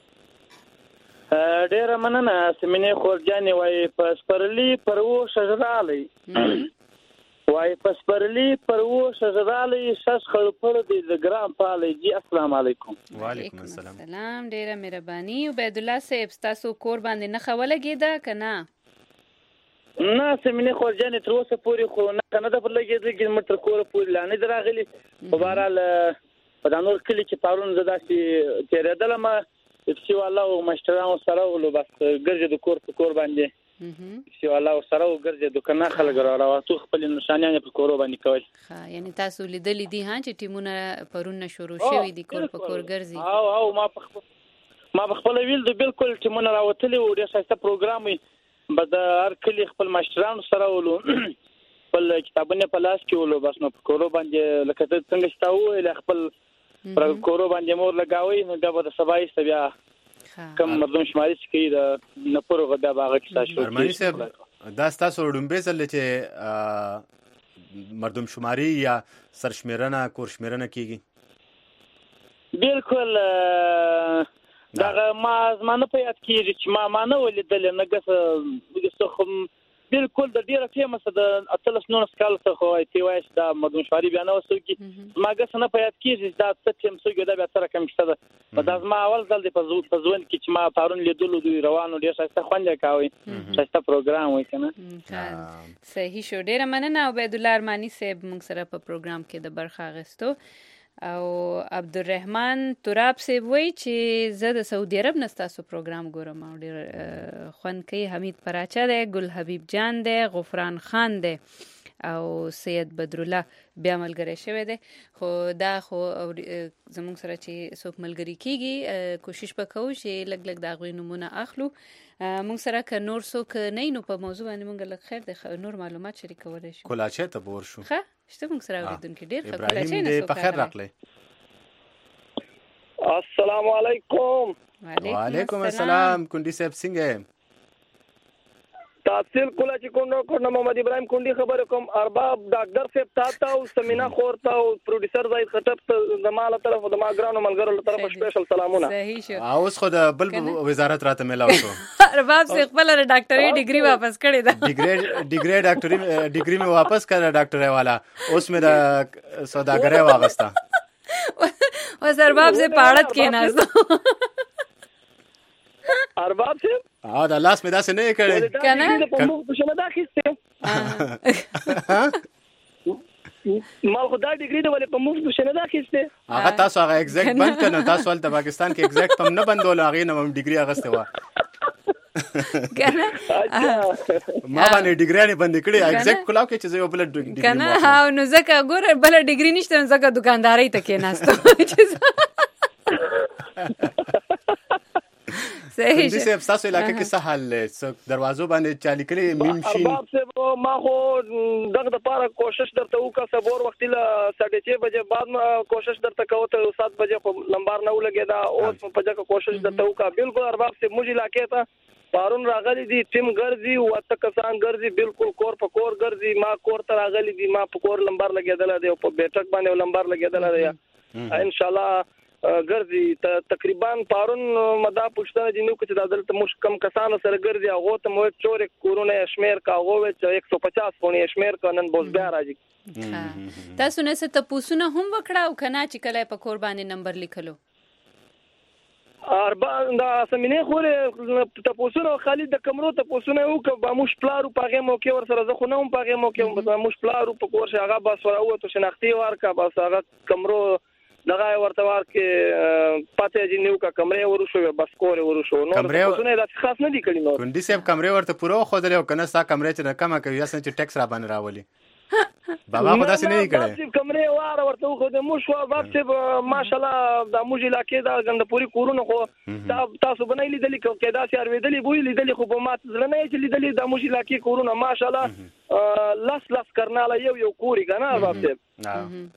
[SPEAKER 6] ډیره مننه. سمینې خورجانې وایي په سپرلي پر و شجرالی وایي په سپرلي پر و شجرالی شش خړپړ دی د ګرام پالی. جی السلام علیکم.
[SPEAKER 5] وعلیکم السلام.
[SPEAKER 4] سلام. ډیره مهرباني. عبید الله صاحب ستاسو کور باندې نښه ولګېده که نه؟
[SPEAKER 6] نه سمینې خورجانې تر اوسه پورې خو نښه نه ده پر لګېدلې چې زموږ تر کوره پورې لا نه ده راغلي. په بهرحال په دا نور کلي چې پرون زه داسې تېرېدلم سیو الله او مشترانو سره ولو بس ګرځې د کور په کور باندې سیو الله سره ګرځې د کنه خلک راوړو خپل نشانیان په کور باندې کول.
[SPEAKER 4] ها یعنی تاسو لیدلې دي ها چې ټیمونه پرون شروع شوي دي کور په کور ګرځي.
[SPEAKER 6] او او ما په ما په خپل ویل د بالکل ټیمونه راوتلي و ډېر ښایسته پروګرام وي به د هر کلي خپل مشترانو سره ولو خپل کتابونه په لاس کې ولو بس نو په کور باندې لکه څنګه چې تاسو ویل خپل پر کورو باندې مور لګاوي نو دا به سبا یې بیا کم مردم شماري چې کوي د نپور غدا باغ کې تاسو.
[SPEAKER 5] ارماني صاحب دا تاسو ډومبه سره چې مردم شماري یا سرشمیرنه کورشمیرنه کیږي؟
[SPEAKER 6] بالکل دا ما زمانه په یاد کیږي چې ما ما نه ولیدل نه ګس خو بالکل د ډیره فیمس د اتلس نونس کال څخه وای تی وای دا مردم شماري بیا نه وسو کی ما ګس نه په یاد کیږي دا څه ټیم سو دا بیا سره کم شته ده. دا ما اول ځل د پزو پزون کې چې ما پرون لیدلو دوی روانو ډیر ښه خوند کاوي ښه پروګرام وای کنه.
[SPEAKER 4] صحیح شو. ډیره مننه عبید الله ارماني صاحب موږ سره په پروګرام کې د برخه اخیستو. او عبدالرحمن تراب صاحب وایي چې زه د سعودي عرب نه ستاسو پروګرام ګورم او ډېر خوند کوي. حمید پراچه دی، ګل حبیب جان دی، غفران خان دی او سید بدرالله بیا ملګری شوی دی. خو دا خو زموږ سره چې څوک ملګری کیږي کوشش به کوو چې لږ لږ د هغوی نومونه اخلو. موږ سره که نور څوک نه نو په موضوع باندې موږ لږ خیر دی نور معلومات شریکولی شو.
[SPEAKER 5] کلاچې ته به ورشو.
[SPEAKER 4] ښه شته موږ سره اورېدونکي ډېر ښه.
[SPEAKER 5] ابراهیم دی په خیر راغلی.
[SPEAKER 6] السلام علیکم.
[SPEAKER 5] وعلیکم السلام. کونډي صاحب څنګه
[SPEAKER 6] تحصیل کوله چې کوم نو کوم محمد ابراهیم کونډي خبر کوم ارباب ډاکټر صاحب تا او سمینا خور تا او پروډوسر زاید خطب ته د ماله طرف د ما ګرانو ملګرو له طرف سپیشل سلامونه.
[SPEAKER 4] صحیح شو.
[SPEAKER 5] اوس خو د بل وزارت راته ملاو شو.
[SPEAKER 4] ارباب صاحب خپل ډاکټري ډیګري واپس کړی ده.
[SPEAKER 5] ډیګري ډیګري ډاکټري ډیګري مې واپس کړه ډاکټري والا اوس مې د سوداګرۍ واغسته.
[SPEAKER 4] اوس ارباب صاحب پاړت کې ناز
[SPEAKER 6] ارباب صاحب
[SPEAKER 5] ها دا لاس مې داسې نه کړی
[SPEAKER 6] کنه په موږ په شنه داخسته ما خو دا ډیګري د ولې په موږ په شنه داخسته
[SPEAKER 5] هغه تاسو هغه ایگزیکټ بند کړه تاسو ول د پاکستان کې ایگزیکټ هم نه بندول هغه نه هم ډیګري اغسته و
[SPEAKER 4] کنه
[SPEAKER 5] ما باندې ډیګري نه بند کړی ایگزیکټ کلاو کې چې زه بل ډیګري
[SPEAKER 4] کنه ها نو ځکه ګور بل ډیګري نشته ځکه دکانداري ته کې ناستو.
[SPEAKER 5] صحیح شه. صاحب تاسو علاقې کې څه حال څه دروازو باندې چالي کړي میم شین؟
[SPEAKER 6] ارباب صاحب ما خو دغه د پاره کوشش درته وکړه صبر وخت له ساڑھے چھ بجے بعد ما کوشش درته کوم ته سات بجے خو لمبار نه ولګیدا اوس په ځکه کوشش درته وکړه. بالکل ارباب صاحب موږ علاقې ته پارون راغلي دي ټیم ګرځي او اته کسان ګرځي بالکل کور په کور ګرځي ما کور ته راغلي دي ما په کور لمبار لګیدل دی او په بیٹک باندې لمبار لګیدل دی ان شاء الله ګرځي تقریبا پارون مدا پښتنه جنو کې د عدالت مش کم کسان سره ګرځي هغه ته مو چور کورونه شمیر کا هغه چې ایک سو پچاس پونی شمیر کا نن بوز بیا راځي.
[SPEAKER 4] تاسو نه څه تاسو نه هم وکړه او کنه چې کله په کور باندې نمبر لیکلو
[SPEAKER 6] اربا دا سمینه خو تاسو نو خالد د کمرو تاسو نه او که مش پلارو پاغه مو کې ور سره زه خو نه هم پاغه مو کې مش پلارو په کور شغه بس ورو ته شناختی ورکا بس هغه کمرو دغه ورته ور کې پاتې چې نیو کا کمرې ورشو بس کور ورشو نو څه نه د خاص نه دی کړی نو
[SPEAKER 5] کندي صاحب کمرې ورته پوره خو درو کنه ستا کمرې چې کمه کوي یا چې ټیکس را باندې راولي بابا خدا سي نه کړي
[SPEAKER 6] کمرې واره ورته خو د مو شو باب چې ماشالله د موږ علاقې دا غندپوري کورونه خو تاسو بنای لیدلې کې دا سي ارویدلې بوې لیدلې خو به مات زړه نه چې لیدلې د موږ علاقې کورونه ماشالله لاس لاس کرناله یو یو کوري کنه باب ته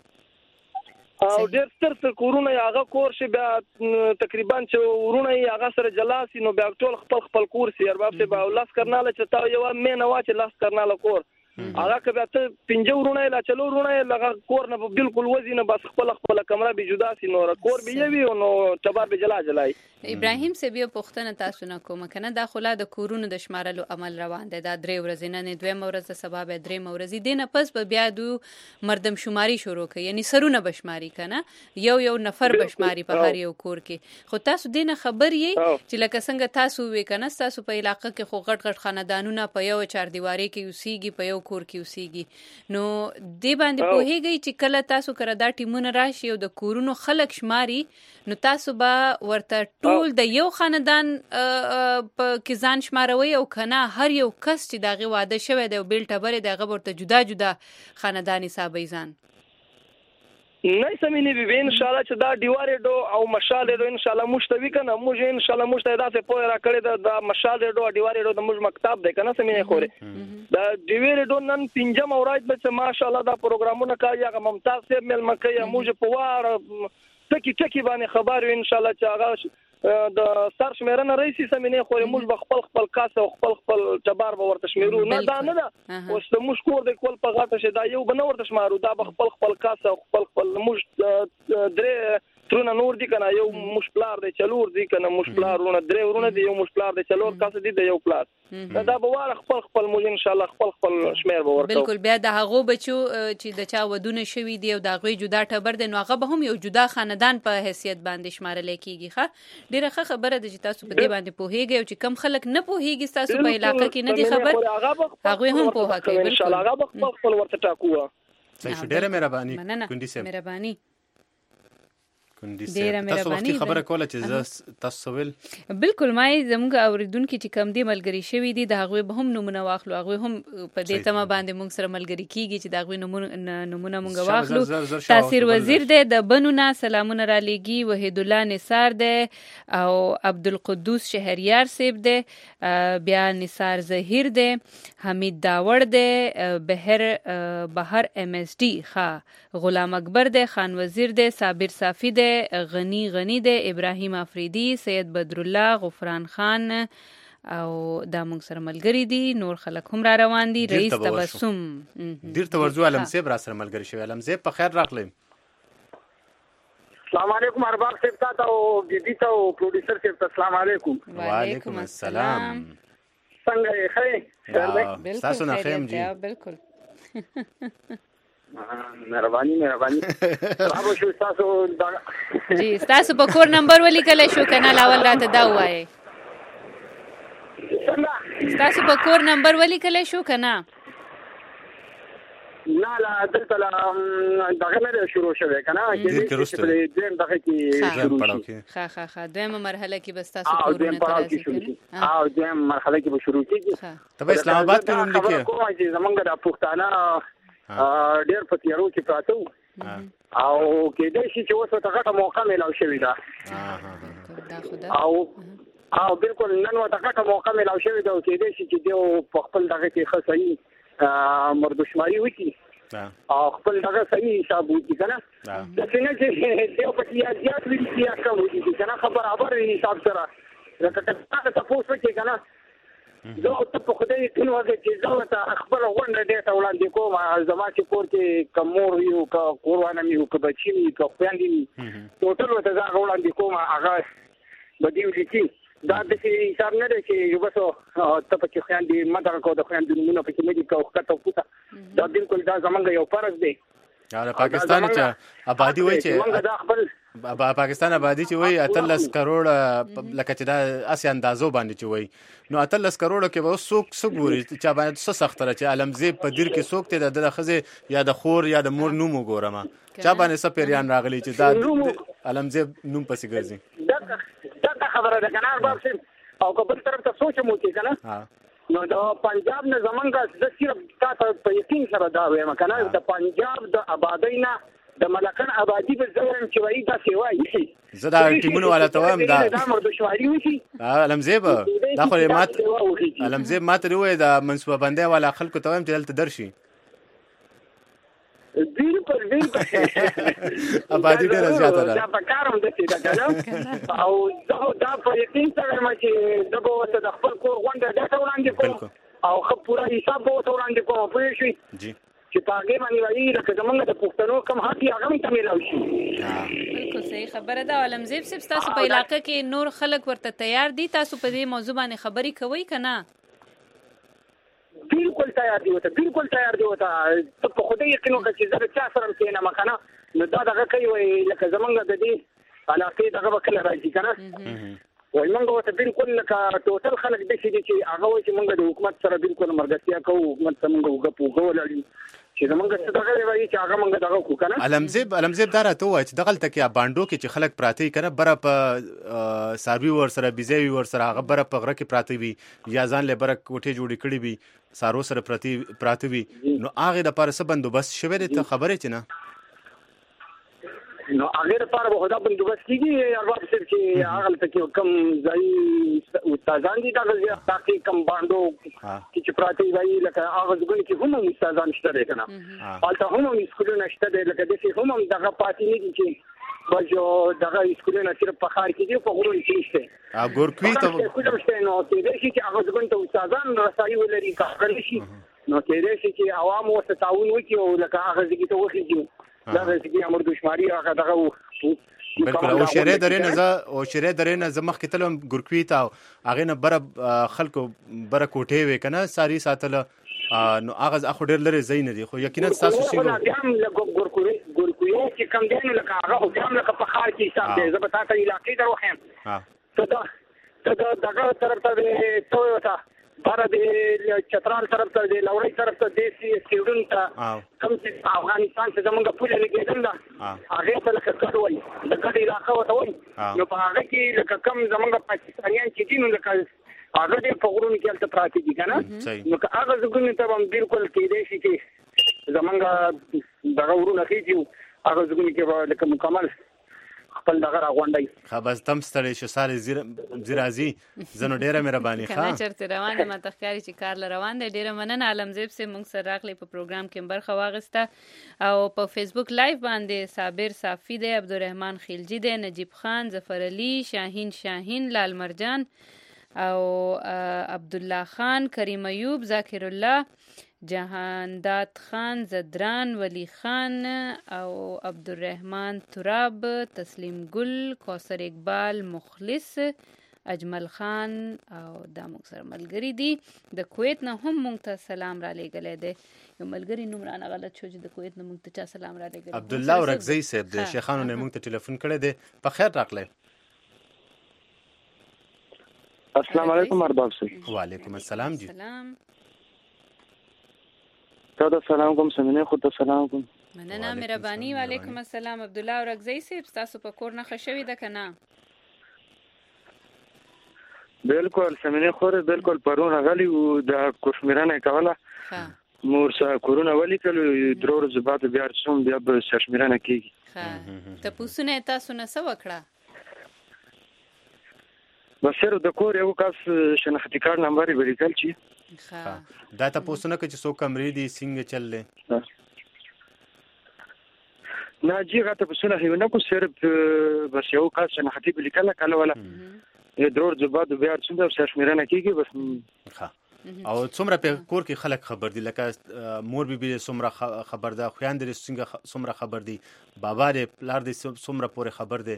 [SPEAKER 6] او ډېر ستر کورونه هغه کور شي بیا تقریبا چې ورونه هغه سره جلاسي نو بیا ټول خپل خپل کور سي ارباب ته به لاس کرناله چې تا یو مې نه واچ لاس کرناله کور هغه کبه ته پنځه ورونه لا چلو ورونه لغه کور نه بالکل وزینه بس خپل خپل کمره به جدا سي نو کور به یوي نو چبار به جلا جلای
[SPEAKER 4] ابراهیم سبیو پښتنه تاسو نه کوم کنه دا خلا د کورونو د شمارلو عمل روان دی دا درې ورځې نه دوه مورز سبب درې مورز دینه پس به بیا دو مردم شماري شروع کړي یعنی سرونه بشماري کنه یو یو نفر بشماري په هر یو کور کې خو تاسو دینه خبر یې چې لکه څنګه تاسو وې کنه تاسو په علاقې کې خو غټ غټ خاندانونه په یو چار دیواري کې اوسېږي په یو کور کې اوسېږي نو دې باندې په هیږي چې کله تاسو کړه دا ټیمونه راشي او د کورونو خلک شماري نو تاسو به ورته ټول د یو خاندان په کې ځان شماروي او کنه هر یو کس چې دغه واده شوی دی او بیل ټبره دغه ورته جدا جدا خاندان حسابي ځان
[SPEAKER 6] نه سمینه به ان شاء الله چې دا دیواره دو او مشال دو ان شاء الله مشتوي کنه موږ ان شاء الله مشته دا څه پوهه را کړی دا مشال دو دیواره دو د موږ مکتب دی کنه سمینه خوره دا دیواره دو نن پنځم اورایت به ماشاء الله دا پروګرامونه کوي هغه ممتاز سه مل مکه موږ په واره ټکی ټکی باندې خبر ان شاء الله چې هغه د سر شمیرنه رئیسي سمینه خو موږ خپل خپل کاسه او خپل خپل چبار به ورته شمیرو نه دا نه دا اوس د موږ کور د خپل په غاټه شه دا یو بنور ورته شمارو دا خپل خپل کاسه او خپل خپل موږ درې ترونه نور دي کنه یو مشپلار دی چلور دي کنه مشپلارونه درې ورونه دي یو مشپلار دی چلور کاسه دي د یو پلار دا به واره خپل خپل موږ ان شاء الله خپل خپل شمیر به ورکو
[SPEAKER 4] بالکل بیا د هغه بچو چې د چا ودونه شوی دی او د غوي جدا ټبر دی نو هغه به هم یو جدا خاندان په حیثیت باندې شمارل کیږي ښه ډیره ښه خبره ده چې تاسو په دې باندې پوهیږئ او چې کم خلک نه پوهیږي تاسو په علاقې کې نه دي خبر هغه هم پوهه کوي
[SPEAKER 6] ان شاء الله هغه خپل خپل ورته ټاکو
[SPEAKER 5] صحیح ډیره مهرباني کندي صاحب
[SPEAKER 4] مهرباني
[SPEAKER 5] تاسو وختي خبره کوله چې تاسو ول
[SPEAKER 4] بالکل ما زموږ اوریدونکو چې کم دی ملګری شوی دي د هغه به هم نمونه واخلو هغه هم په دې تمه باندې موږ سره ملګری کیږي چې د هغه نمونه موږ واخلو تاثیر وزیر دی د بنونه سلامونه را لېږي وحید الله نثار دی او عبدالقدوس شهریار صاحب دی بیا نثار ظهیر دی حمید داوړ دی بهر بهر ام اس ډي ښا غلام اکبر دی خان وزیر دی صابر صافی دی غنی غنی دی ابراهیم افریدی سید بدرالله غفران خان او دا موږ سره ملګری دي نور خلک هم را روان دي رئیس تبسم
[SPEAKER 5] ډیر تورزو علم صاحب را سره ملګری شوی علم صاحب په خیر راغلی
[SPEAKER 7] السلام علیکم ارباب صاحب ته او بیبي ته او پروډوسر صاحب ته السلام علیکم
[SPEAKER 5] وعلیکم السلام
[SPEAKER 7] څنګه یې ښه
[SPEAKER 5] تاسو نه خیم جی
[SPEAKER 4] بالکل
[SPEAKER 7] مهرباني مهرباني رابو شو تاسو
[SPEAKER 4] جی تاسو په کور نمبر ولیکل شو کنه لاول راته دا وایي تاسو په کور نمبر ولیکل شو کنه
[SPEAKER 7] نه لا دلته لا دغه نه شروع شوه کنه چې دیم دغه کې شروع شي
[SPEAKER 4] ښه ښه ښه دویمه مرحله کې بس تاسو کورونه ترازی
[SPEAKER 7] کړئ او دیم مرحله کې به شروع کیږي
[SPEAKER 5] ته په اسلام آباد کې هم لیکي
[SPEAKER 7] کوم چې زمونږ د پښتانه ډېر په تیارو کې پراته او کېدای شي چې اوس ورته غټه موقع میلاو شوې ده او او بالکل نن ورته غټه موقع میلاو شوې ده او کېدای شي چې دوی په خپل دغه کې ښه صحیح مردشماري وکړي او خپل دغه صحیح حساب وکړي که نه داسې نه چې دوی پکې یا زیات وکړي یا کم وکړي که نه ښه برابر حساب سره لکه که تا تپوس وکړي که نه زه ته په خدای ټین وګه چې زه ته خپل غونډه دې ته وړاندې کوم زما چې کور کې کمور یو کا قربانه میو کا بچی می کا خويندې ټوټل وته زه وړاندې کوم هغه بدیو لیکي دا د حساب نه دی چې یو بسو ته په خويندې مدار کو د خويندې نمونه په کې مې کو وخت پوتا دا بالکل دا زمونږ یو فرض دی
[SPEAKER 5] یا پاکستان چې آبادی وای چې پاکستان آبادی چې وای اتلس کروڑ لکه چې دا اسی اندازو باندې چې وای نو اتلس کروڑ کې به څوک څوک ګوري چې باندې څه سخت را چې علمزی په دیر کې څوک ته د خزه یا د خور یا د مور نوم وګورم چا باندې سپیریان راغلی چې دا علمزی نوم پسې ګرځي
[SPEAKER 7] دا دا خبره ده کنه باب او کبل طرف ته سوچ مو کې کنه نو دا پنجاب نه زمونږ د صرف تاسو په یقین سره دا وایم کنه د پنجاب د آبادی نه د ملکن آبادی په ځای چې وایي دا سیوای شي
[SPEAKER 5] زه دا ټیمونو والا ته وایم دا
[SPEAKER 7] دا مردشواري وشي
[SPEAKER 5] علمزیب دا خو مات علمزیب مات وروي دا منصوبه بندي والا خلکو ته وایم چې دلته درشي
[SPEAKER 7] بالکل بالکل
[SPEAKER 5] آبادی ډیره زیاته ده
[SPEAKER 7] دا په کاروم د څه دا او دا په یقین سره ما چې دغه وته د خپل کور غونډه د وړاندې کوم او خو پورا حساب به وړاندې کوم په شي
[SPEAKER 5] جی
[SPEAKER 7] چې پاګې باندې وایي لکه زمونږ د پښتنو کم حق یې هغه ته ملو شي
[SPEAKER 4] بالکل صحیح خبره ده علمزیب صاحب تاسو په علاقې کې نور خلک ورته تیار دي تاسو په دې موضوع باندې خبرې کوئ کنه
[SPEAKER 7] بالکل تیار دی وته بالکل تیار دی وته ته په خوده یقین وکړه چې زه چا سره کېنه مکنه نو دا دغه کوي وای لکه زمونږ د دې علاقې دغه وکړه راځي کنه وای موږ وته بالکل لکه ټوټل خلک د شي چې هغه وای چې موږ د حکومت سره بالکل مرګتیا کوو حکومت څنګه وګپو غوړل چې موږ څه دغه وای چې هغه موږ دغه کو کنه
[SPEAKER 5] علمزیب علمزیب دا راته وای چې دغه تکي باندو کې چې خلک پراتی کنه بره په ساروي ور سره بيزوي ور سره هغه بره په غره کې پراتی وي یا ځان له بره کوټه جوړې کړې وي سارو سره پراتی پراتی وي نو هغه د پاره څه بندوبست شوی دی ته خبره چې نه
[SPEAKER 7] نو هغه لپاره به خدا بندوبست کیږي ارباب صرف چې هغه ته کم ځای استادان دي دا چې کم باندو چې پراتی وایي لکه هغه ځګونی چې هم استادان شته کنه حالته هم اسکولونه شته لکه د شي هم دغه پاتې نه دي چې بجو دغه اسکولونه صرف په خار کې دي په غوړي کې شته
[SPEAKER 5] ا ګورکوي ته
[SPEAKER 7] کوم شته نو چې د شي چې هغه ځګون ته استادان رسایي ولري کار شي نو چې د شي چې عوام او تعاون وکړي او لکه هغه ځګي ته وخیږي دا چې امر دشماري هغه دغه
[SPEAKER 5] بالکل او شری درې نه ز او شری درې نه زمخ کې تلم ګورکوي ته هغه نه بره خلکو بره کوټه وې کنه ساری ساتل نو هغه اخو ډېر لري زین دي خو یقینا تاسو شي
[SPEAKER 7] نو هم ګورکوي ګورکوي چې کم دین لکه هغه او هم لکه په خار کې حساب دی زه به تاسو علاقې درو هم ها ته دا ته دغه طرف ته ټویوټا بار د چترال طرف ته د لوري طرف ته دیسي سیډون ته کوم چې افغانستان څخه زمونږ پوله لګیدل دا هغه ته لکه کډوي د کډې علاقه وته وي نو په هغه کې لکه کم زمونږ پاکستانیان چې دي نو لکه هغه دې په غرونو کې الته پراته دي کنه نو که هغه زګونې ته هم بالکل کېدې شي چې زمونږ دغه ورونه کېږي هغه زګونې کې لکه مکمل خپل دغه راغونډي
[SPEAKER 5] خبر تم ستړي شو ساري زیرازي زنو ډیره مهرباني ښه
[SPEAKER 4] کنه چرته روانه ما تخکاری چې کار ل روان دی ډیره مننه علمزیب سه مونږ سره راغلی په پروګرام کې برخه واغسته او په فیسبوک لایو باندې صابر صافی دی عبدالرحمن خیلجی دی نجیب خان ظفر علي شاهین شاهین لال مرجان او عبد الله خان کریم ایوب ذاکر الله جهانداد خان زدران ولی خان او عبدالرحمن تراب تسلیم گل کوثر اقبال مخلص اجمل خان او دا موږ سره ملګری دي د کویت نه هم موږ ته سلام را لېږلی دی یو ملګری نوم رانه غلط شو چې د کویت نه موږ ته چا سلام را لېږلی
[SPEAKER 5] عبدالله ورکزی صاحب د شیخانو نه موږ ته ټلیفون کړی دی په خیر راغلی
[SPEAKER 8] السلام علیکم ارباب صاحب
[SPEAKER 5] وعلیکم السلام جی
[SPEAKER 4] سلام
[SPEAKER 8] تا سلام کوم سمینه خود سلام کوم
[SPEAKER 4] مننه مهرباني وعلیکم السلام عبدالله ورکزی صاحب تاسو په کور نه خښوي ده کنه
[SPEAKER 8] بالکل سمینه خور بالکل پرون غلی او د کشمیرانه کوله مور سره کورونا ولی کله درو ورځې بعد بیا څوم بیا به کشمیرانه کیږي
[SPEAKER 4] ها ته پوسونه تاسو نه څه وکړه
[SPEAKER 8] بسره د کور یو کس شناختی کارت نمبر یې ولیکل چی
[SPEAKER 5] ها دا تاسو نه چې څوک کمرې دي څنګه چللې
[SPEAKER 8] نه جی غته پسونه هیونه کو صرف بس یو کس شناختی ولیکل کله ولا درور زباد بیا څنګه شمیرنه کیږي بس
[SPEAKER 5] ها او څومره په کور کې خلک خبر دي لکه مور بي بي څومره خبر ده خويندې څنګه څومره خبر دي بابا دې پلار دې څومره پورې خبر دي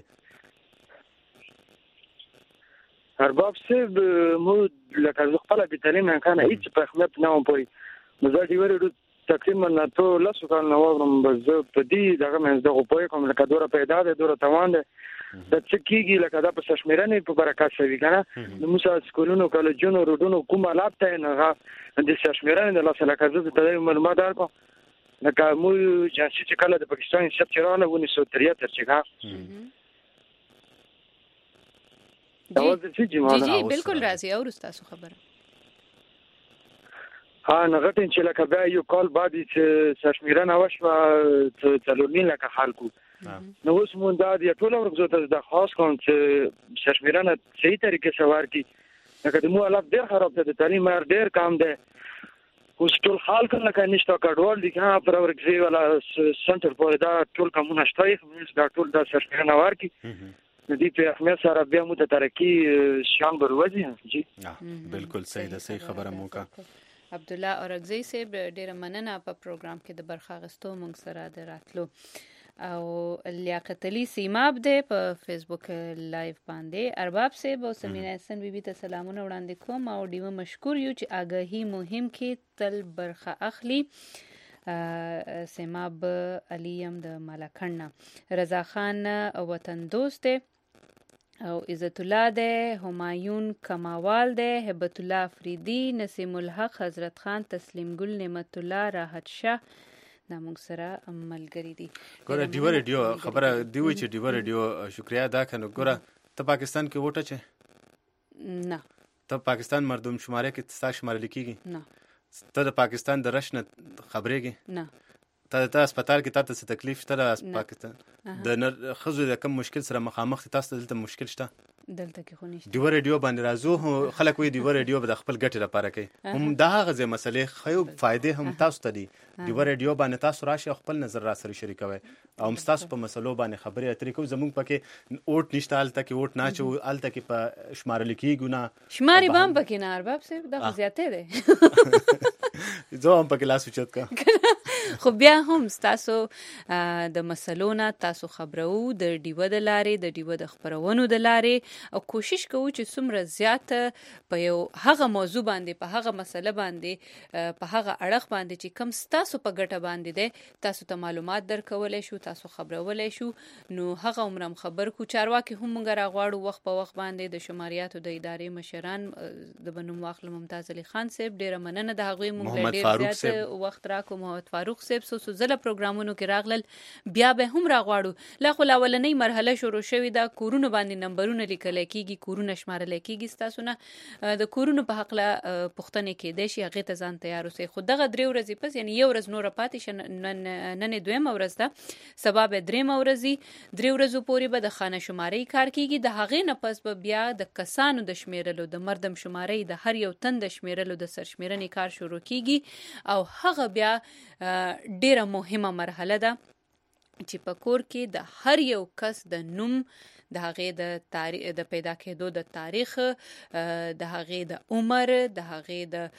[SPEAKER 8] ارباب صاحب مو لکه خپل په تعلیم نه کنه هیڅ په خدمت نه وم پوي مزه دی ورو تقریبا ته لاسو کال نو ورم بس په دې دغه مې دغه په کوم لکه دوره پیدا ده دوره توان ده د څه کیږي لکه دا په شمیرنې په برکت شوی کنه د موسی سکولونو کالجونو روډونو کومه لابته نه د شمیرنې د لاسه لکه زه ته معلومات درکو لکه مو جنسي چې کله د پاکستان سب چرانه ونی سو تریه تر څنګه
[SPEAKER 4] جی جی بالکل راځي او تاسو خبره
[SPEAKER 8] ها نغټین چې لکه بیا یو کال بعد چې شمیرنه وشوه څلورمین لکه خلکو نو اوس مونږ دا ټول ورغزو ته د خاص کوم چې شمیرنه صحیح طریقې سوار کی لکه د مو حالت ډېر خراب ده د تعلیم ډېر کم ده اوس ټول حال کله کې نشته کډوال دي کنه پر ورغزي ولا سنټر پورې دا ټول کومه شتای موږ دا ټول د شمیرنه وار کی د دې په اهمیت سره بیا مو ته ترقی شان بروځي جی
[SPEAKER 5] بالکل صحیح ده صحیح خبره مو کا
[SPEAKER 4] عبد الله اورغزی صاحب ډیره مننه په پروګرام کې د برخه غستو مونږ سره د راتلو او لیاقت علي سیماب دی په فیسبوک لایو باندې ارباب صاحب او سمینا حسن بیبي ته سلامونه وړاندې کوم او ډیمه مشکور یو چې آگاهی مهم کې تل برخه اخلي سیماب علیم د مالکړنا رضا خان وطن دوست دی او عزت الله ده همایون کماوال ده هبت الله افریدی نسیم الحق حضرت خان تسلیم ګل نعمت الله راحت شاه دا موږ سره ملګری دي
[SPEAKER 5] ګوره دیو ریډیو خبره دی وی چې دیو ریډیو شکریا دا کنه ګوره ته پاکستان کې وټه چه
[SPEAKER 4] نه
[SPEAKER 5] ته پاکستان مردم شماره کې تاسو شماره لیکيږي
[SPEAKER 4] نه
[SPEAKER 5] ته د پاکستان د رشنه خبرېږي
[SPEAKER 4] نه
[SPEAKER 5] ته ته هسپتال کې تاسو څه تکلیف شته پاکستان د خزو د کم مشکل سره مخامخ تاسو دلته مشکل شته
[SPEAKER 4] دلته کې خو نشته
[SPEAKER 5] دیو ریډیو باندې راځو خلک وي دیو ریډیو د خپل ګټه لپاره کوي هم دا غزه مسلې خو فائدې هم تاسو ته دي دیو ریډیو باندې تاسو راشي خپل نظر را سره شریکوي او هم تاسو په مسلو باندې خبرې اترې کوو زموږ پکې اوټ نشته الته کې اوټ نه چو الته کې په شمار لیکي ګنا
[SPEAKER 4] شماري بام پکې نه ارباب صاحب دا زیاته ده
[SPEAKER 5] زه هم پکې لاس وچت کا
[SPEAKER 4] خو بیا هم تاسو د مسلو نه تاسو خبرو د دیو د لارې د دیو د خبرونو د لارې او کوشش کوو چې څومره زیات په یو هغه موضوع باندې په هغه مسله باندې په هغه اړخ باندې چې کم تاسو په ګټه باندې ده تاسو ته معلومات درکولای شو تاسو خبرولای شو نو هغه عمرم خبر کو چارواکي هم موږ راغواړو وخت په وخت باندې د شماریاتو د ادارې مشران د بنوم واخل ممتاز علي خان صاحب ډیره مننه د هغوی موږ ډیر زیات وخت راکو محمد فاروق صاحب سو زله پروګرامونو کې راغلل بیا به هم راغواړو لا خو اولنۍ مرحله شروع شوې ده کورونه باندې نمبرونه لیکل کیږي کورونه شمارل کیږي تاسو نه د کورونو په حق له پښتنې کې د شي هغه ته ځان تیار اوسئ خو دغه درې ورځې پس یعنی یو ورځ نور پاتې شن نن دویم ورځ ده سبا به دریم ورځي درې ورځې پورې به د خانه شماري کار کیږي د هغه نه پس به بیا د کسانو د شمیرلو د مردم شماري د هر یو تن د شمیرلو د سرشمیرنې کار شروع کیږي او هغه بیا ډیره مهمه مرحله ده چې په کور کې د هر یو کس د نوم د هغه د تاریخ د پیدا کېدو د تاریخ د هغه د عمر د هغه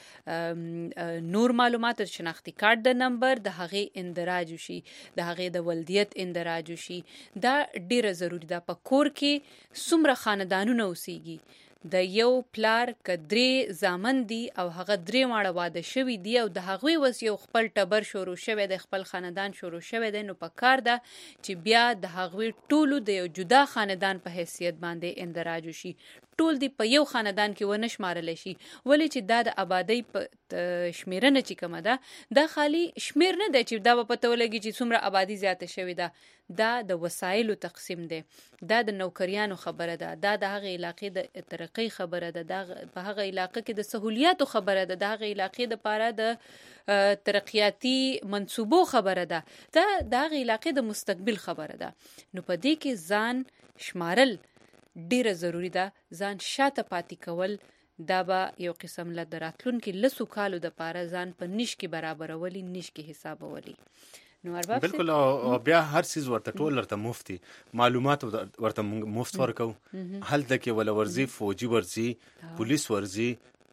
[SPEAKER 4] د نور معلومات شناختی کارت د نمبر د هغه اندراج شي د هغه د ولدیت اندراج شي دا ډیره ضروری ده په کور کې څومره خاندانونه اوسېږي د یو پلار کدرې زامن دي او هغه درې ماړه واده شوی دی او د هغوی وس یو خپل ټبر شروع شوی د خپل خاندان شروع شوی دی نو په کار ده چې بیا د هغوی ټولو د یو جدا خاندان په حیثیت باندې اندراج شي ټول دی په یو خاندان کې ونه شمارل شي ولې چې دا د آبادی په شمیرنه چې کومه ده دا خالی شمیر نه دی چې دا په پته ولګي چې څومره آبادی زیاته شوې ده دا د وسایلو تقسیم دی دا د نوکریانو خبره ده دا د هغه علاقې د ترقۍ خبره ده دا په هغه علاقې کې د سہولیاتو خبره ده د هغه علاقې د پاره د ترقیاتی منصوبو خبره ده دا د هغه علاقې د مستقبل خبره ده نو په دې کې ځان شمارل ډیره ضروری ده ځان شاته پاتې کول دا به یو قسم له دراتلونکو لسو کالو د پاره ځان په نش کې برابرولي نش کې حسابولي نو ارباب
[SPEAKER 5] بالکل او بیا هر چیز ورته ټول ورته مفتي معلومات ورته مفت ورکو هلته کې ولا ورزي فوجي ورزي پولیس ورزي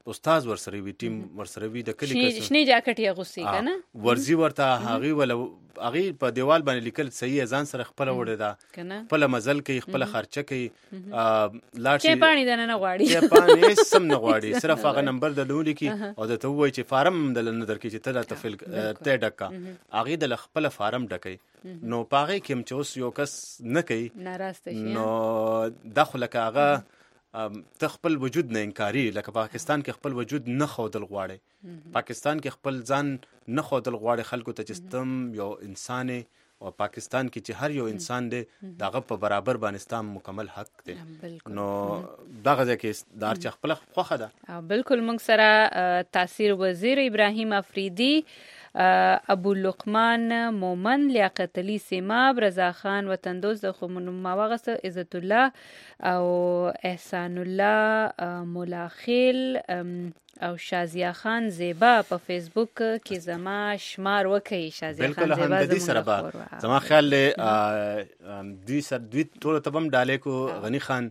[SPEAKER 5] استاد ورسره وي ټیم ورسره وي د کلی
[SPEAKER 4] کس شنی جاکټ یې غوسي کنه
[SPEAKER 5] ورزي ورته هغه ول هغه په دیوال باندې لیکل صحیح ځان سره خپل وړه دا خپل مزل کوي خپل خرچه کوي لاړ شي
[SPEAKER 4] چې پانی دنه نه غواړي
[SPEAKER 5] چې پانی سم نه غواړي صرف هغه نمبر د لولي کی او د ته وای چې فارم د نظر کې چې ته د تفل ته ډکا هغه د خپل فارم ډکای نو پاره کې چې اوس یو کس نه کوي
[SPEAKER 4] ناراسته شي
[SPEAKER 5] نو داخله کاغه تخپل وجود نه انکاری لکه پاکستان کې خپل وجود نه خودل غواړي پاکستان کې خپل ځان نه خودل غواړي خلکو ته چې ستم یو انسان او پاکستان کې چې هر یو انسان دی دغه په برابر باندې ستام مکمل حق دی نو دغه ځکه دار چې خپل خوخه ده
[SPEAKER 4] بالکل موږ سره تاثیر وزیر ابراهیم افریدی ابو لقمان مومن لیاقت علی سیماب رضا خان وطندوز د خمون ماوغس عزت الله او احسان الله ملاخیل او شازیا خان زیبا په فیسبوک کې زما شمار وکي شازیا خان زیبا
[SPEAKER 5] بالکل هم سره با زما خیال له دوی سر دوی ټول تبم ډالې کو غنی خان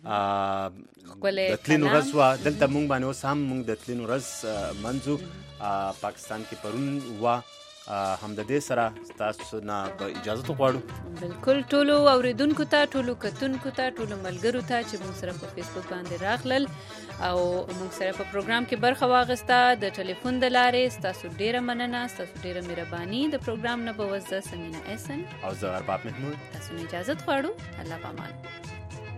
[SPEAKER 5] د تلین ورځ دلته مونږ باندې اوس هم مونږ د تلین ورځ منځو پاکستان کې پرون وا هم د دې سره تاسو نه به اجازه غواړو
[SPEAKER 4] بالکل ټولو اوریدونکو ته ټولو کتونکو ته ټولو ملګرو ته چې موږ سره په فیسبوک باندې راغلل او موږ سره په پروګرام کې برخه واغسته د ټلیفون د لارې تاسو ډیره مننه تاسو ډیره مهرباني د پروګرام نه بوزه سمینا احسن
[SPEAKER 5] او زه ارباب محمود
[SPEAKER 4] تاسو نه اجازه غواړو الله پامان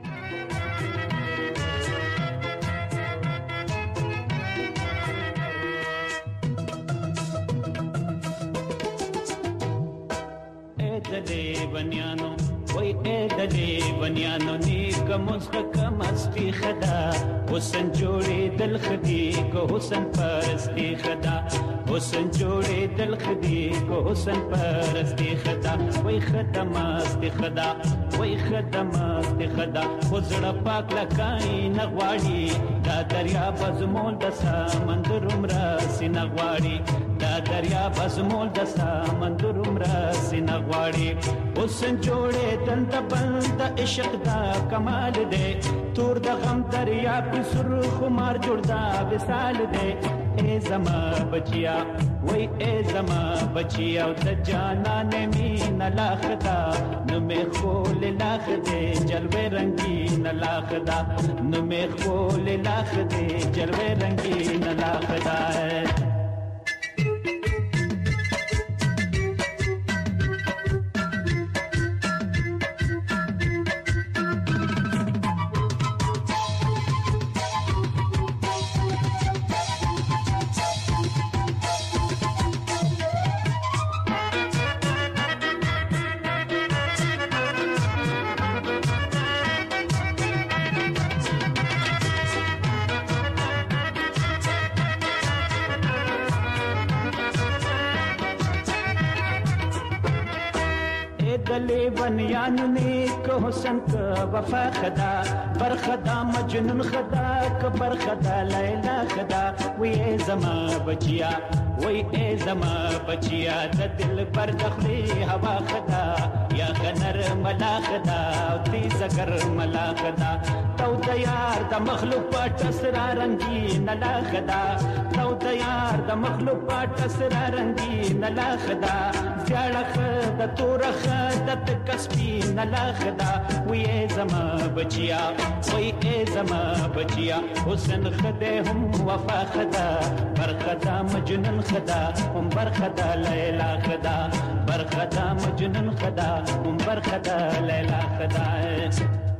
[SPEAKER 3] دلی بنیانو وای اے دلی بنیانو نیک مسخ مستی خدا حسن جوړې دل خدي کو حسن پرستی خدا حسن جوړې دل خدي کو حسن پرستی خدا وای خدمات خدا وای خدمات خدا خزړه پاک لکای نغواړي دا دریا بزمول د سمندر عمره سینغواړي دا دریا بزمول د سمندر عمره سینغواړي حسن جوړې دل د بند عشق دا کمال دې تور د غم دریا په سر خمار جوړ دا وسال دې اے زما بچیا وای اے زما بچیا او د جانان مين لاخدا نو مې خول لاخ دې جلوه رنگین لاخدا نو مې خول لاخ دې جلوه رنگین لاخدا دلی بنیان نیک حسن کا وفا خدا بر خدا مجنون خدا کبر خدا لیلا خدا وی اے زما بچیا وی اے زما بچیا د دل پر دخلی هوا خدا یا غنر ملا خدا او تی زگر ملا خدا تو د یار د مخلوق پټ سرا رنگی نلا خدا تو د یار د مخلوق پټ سرا رنگی نلا خدا زیاړه د تورخه د کسبی نلا خدا وی اے زما بچیا وی اے زما بچیا حسن خدے هم وفا خدا بر خدا مجنون خدا هم بر خدا لیلا خدا بر خدا مجنون خدا هم بر خدا لیلا خدا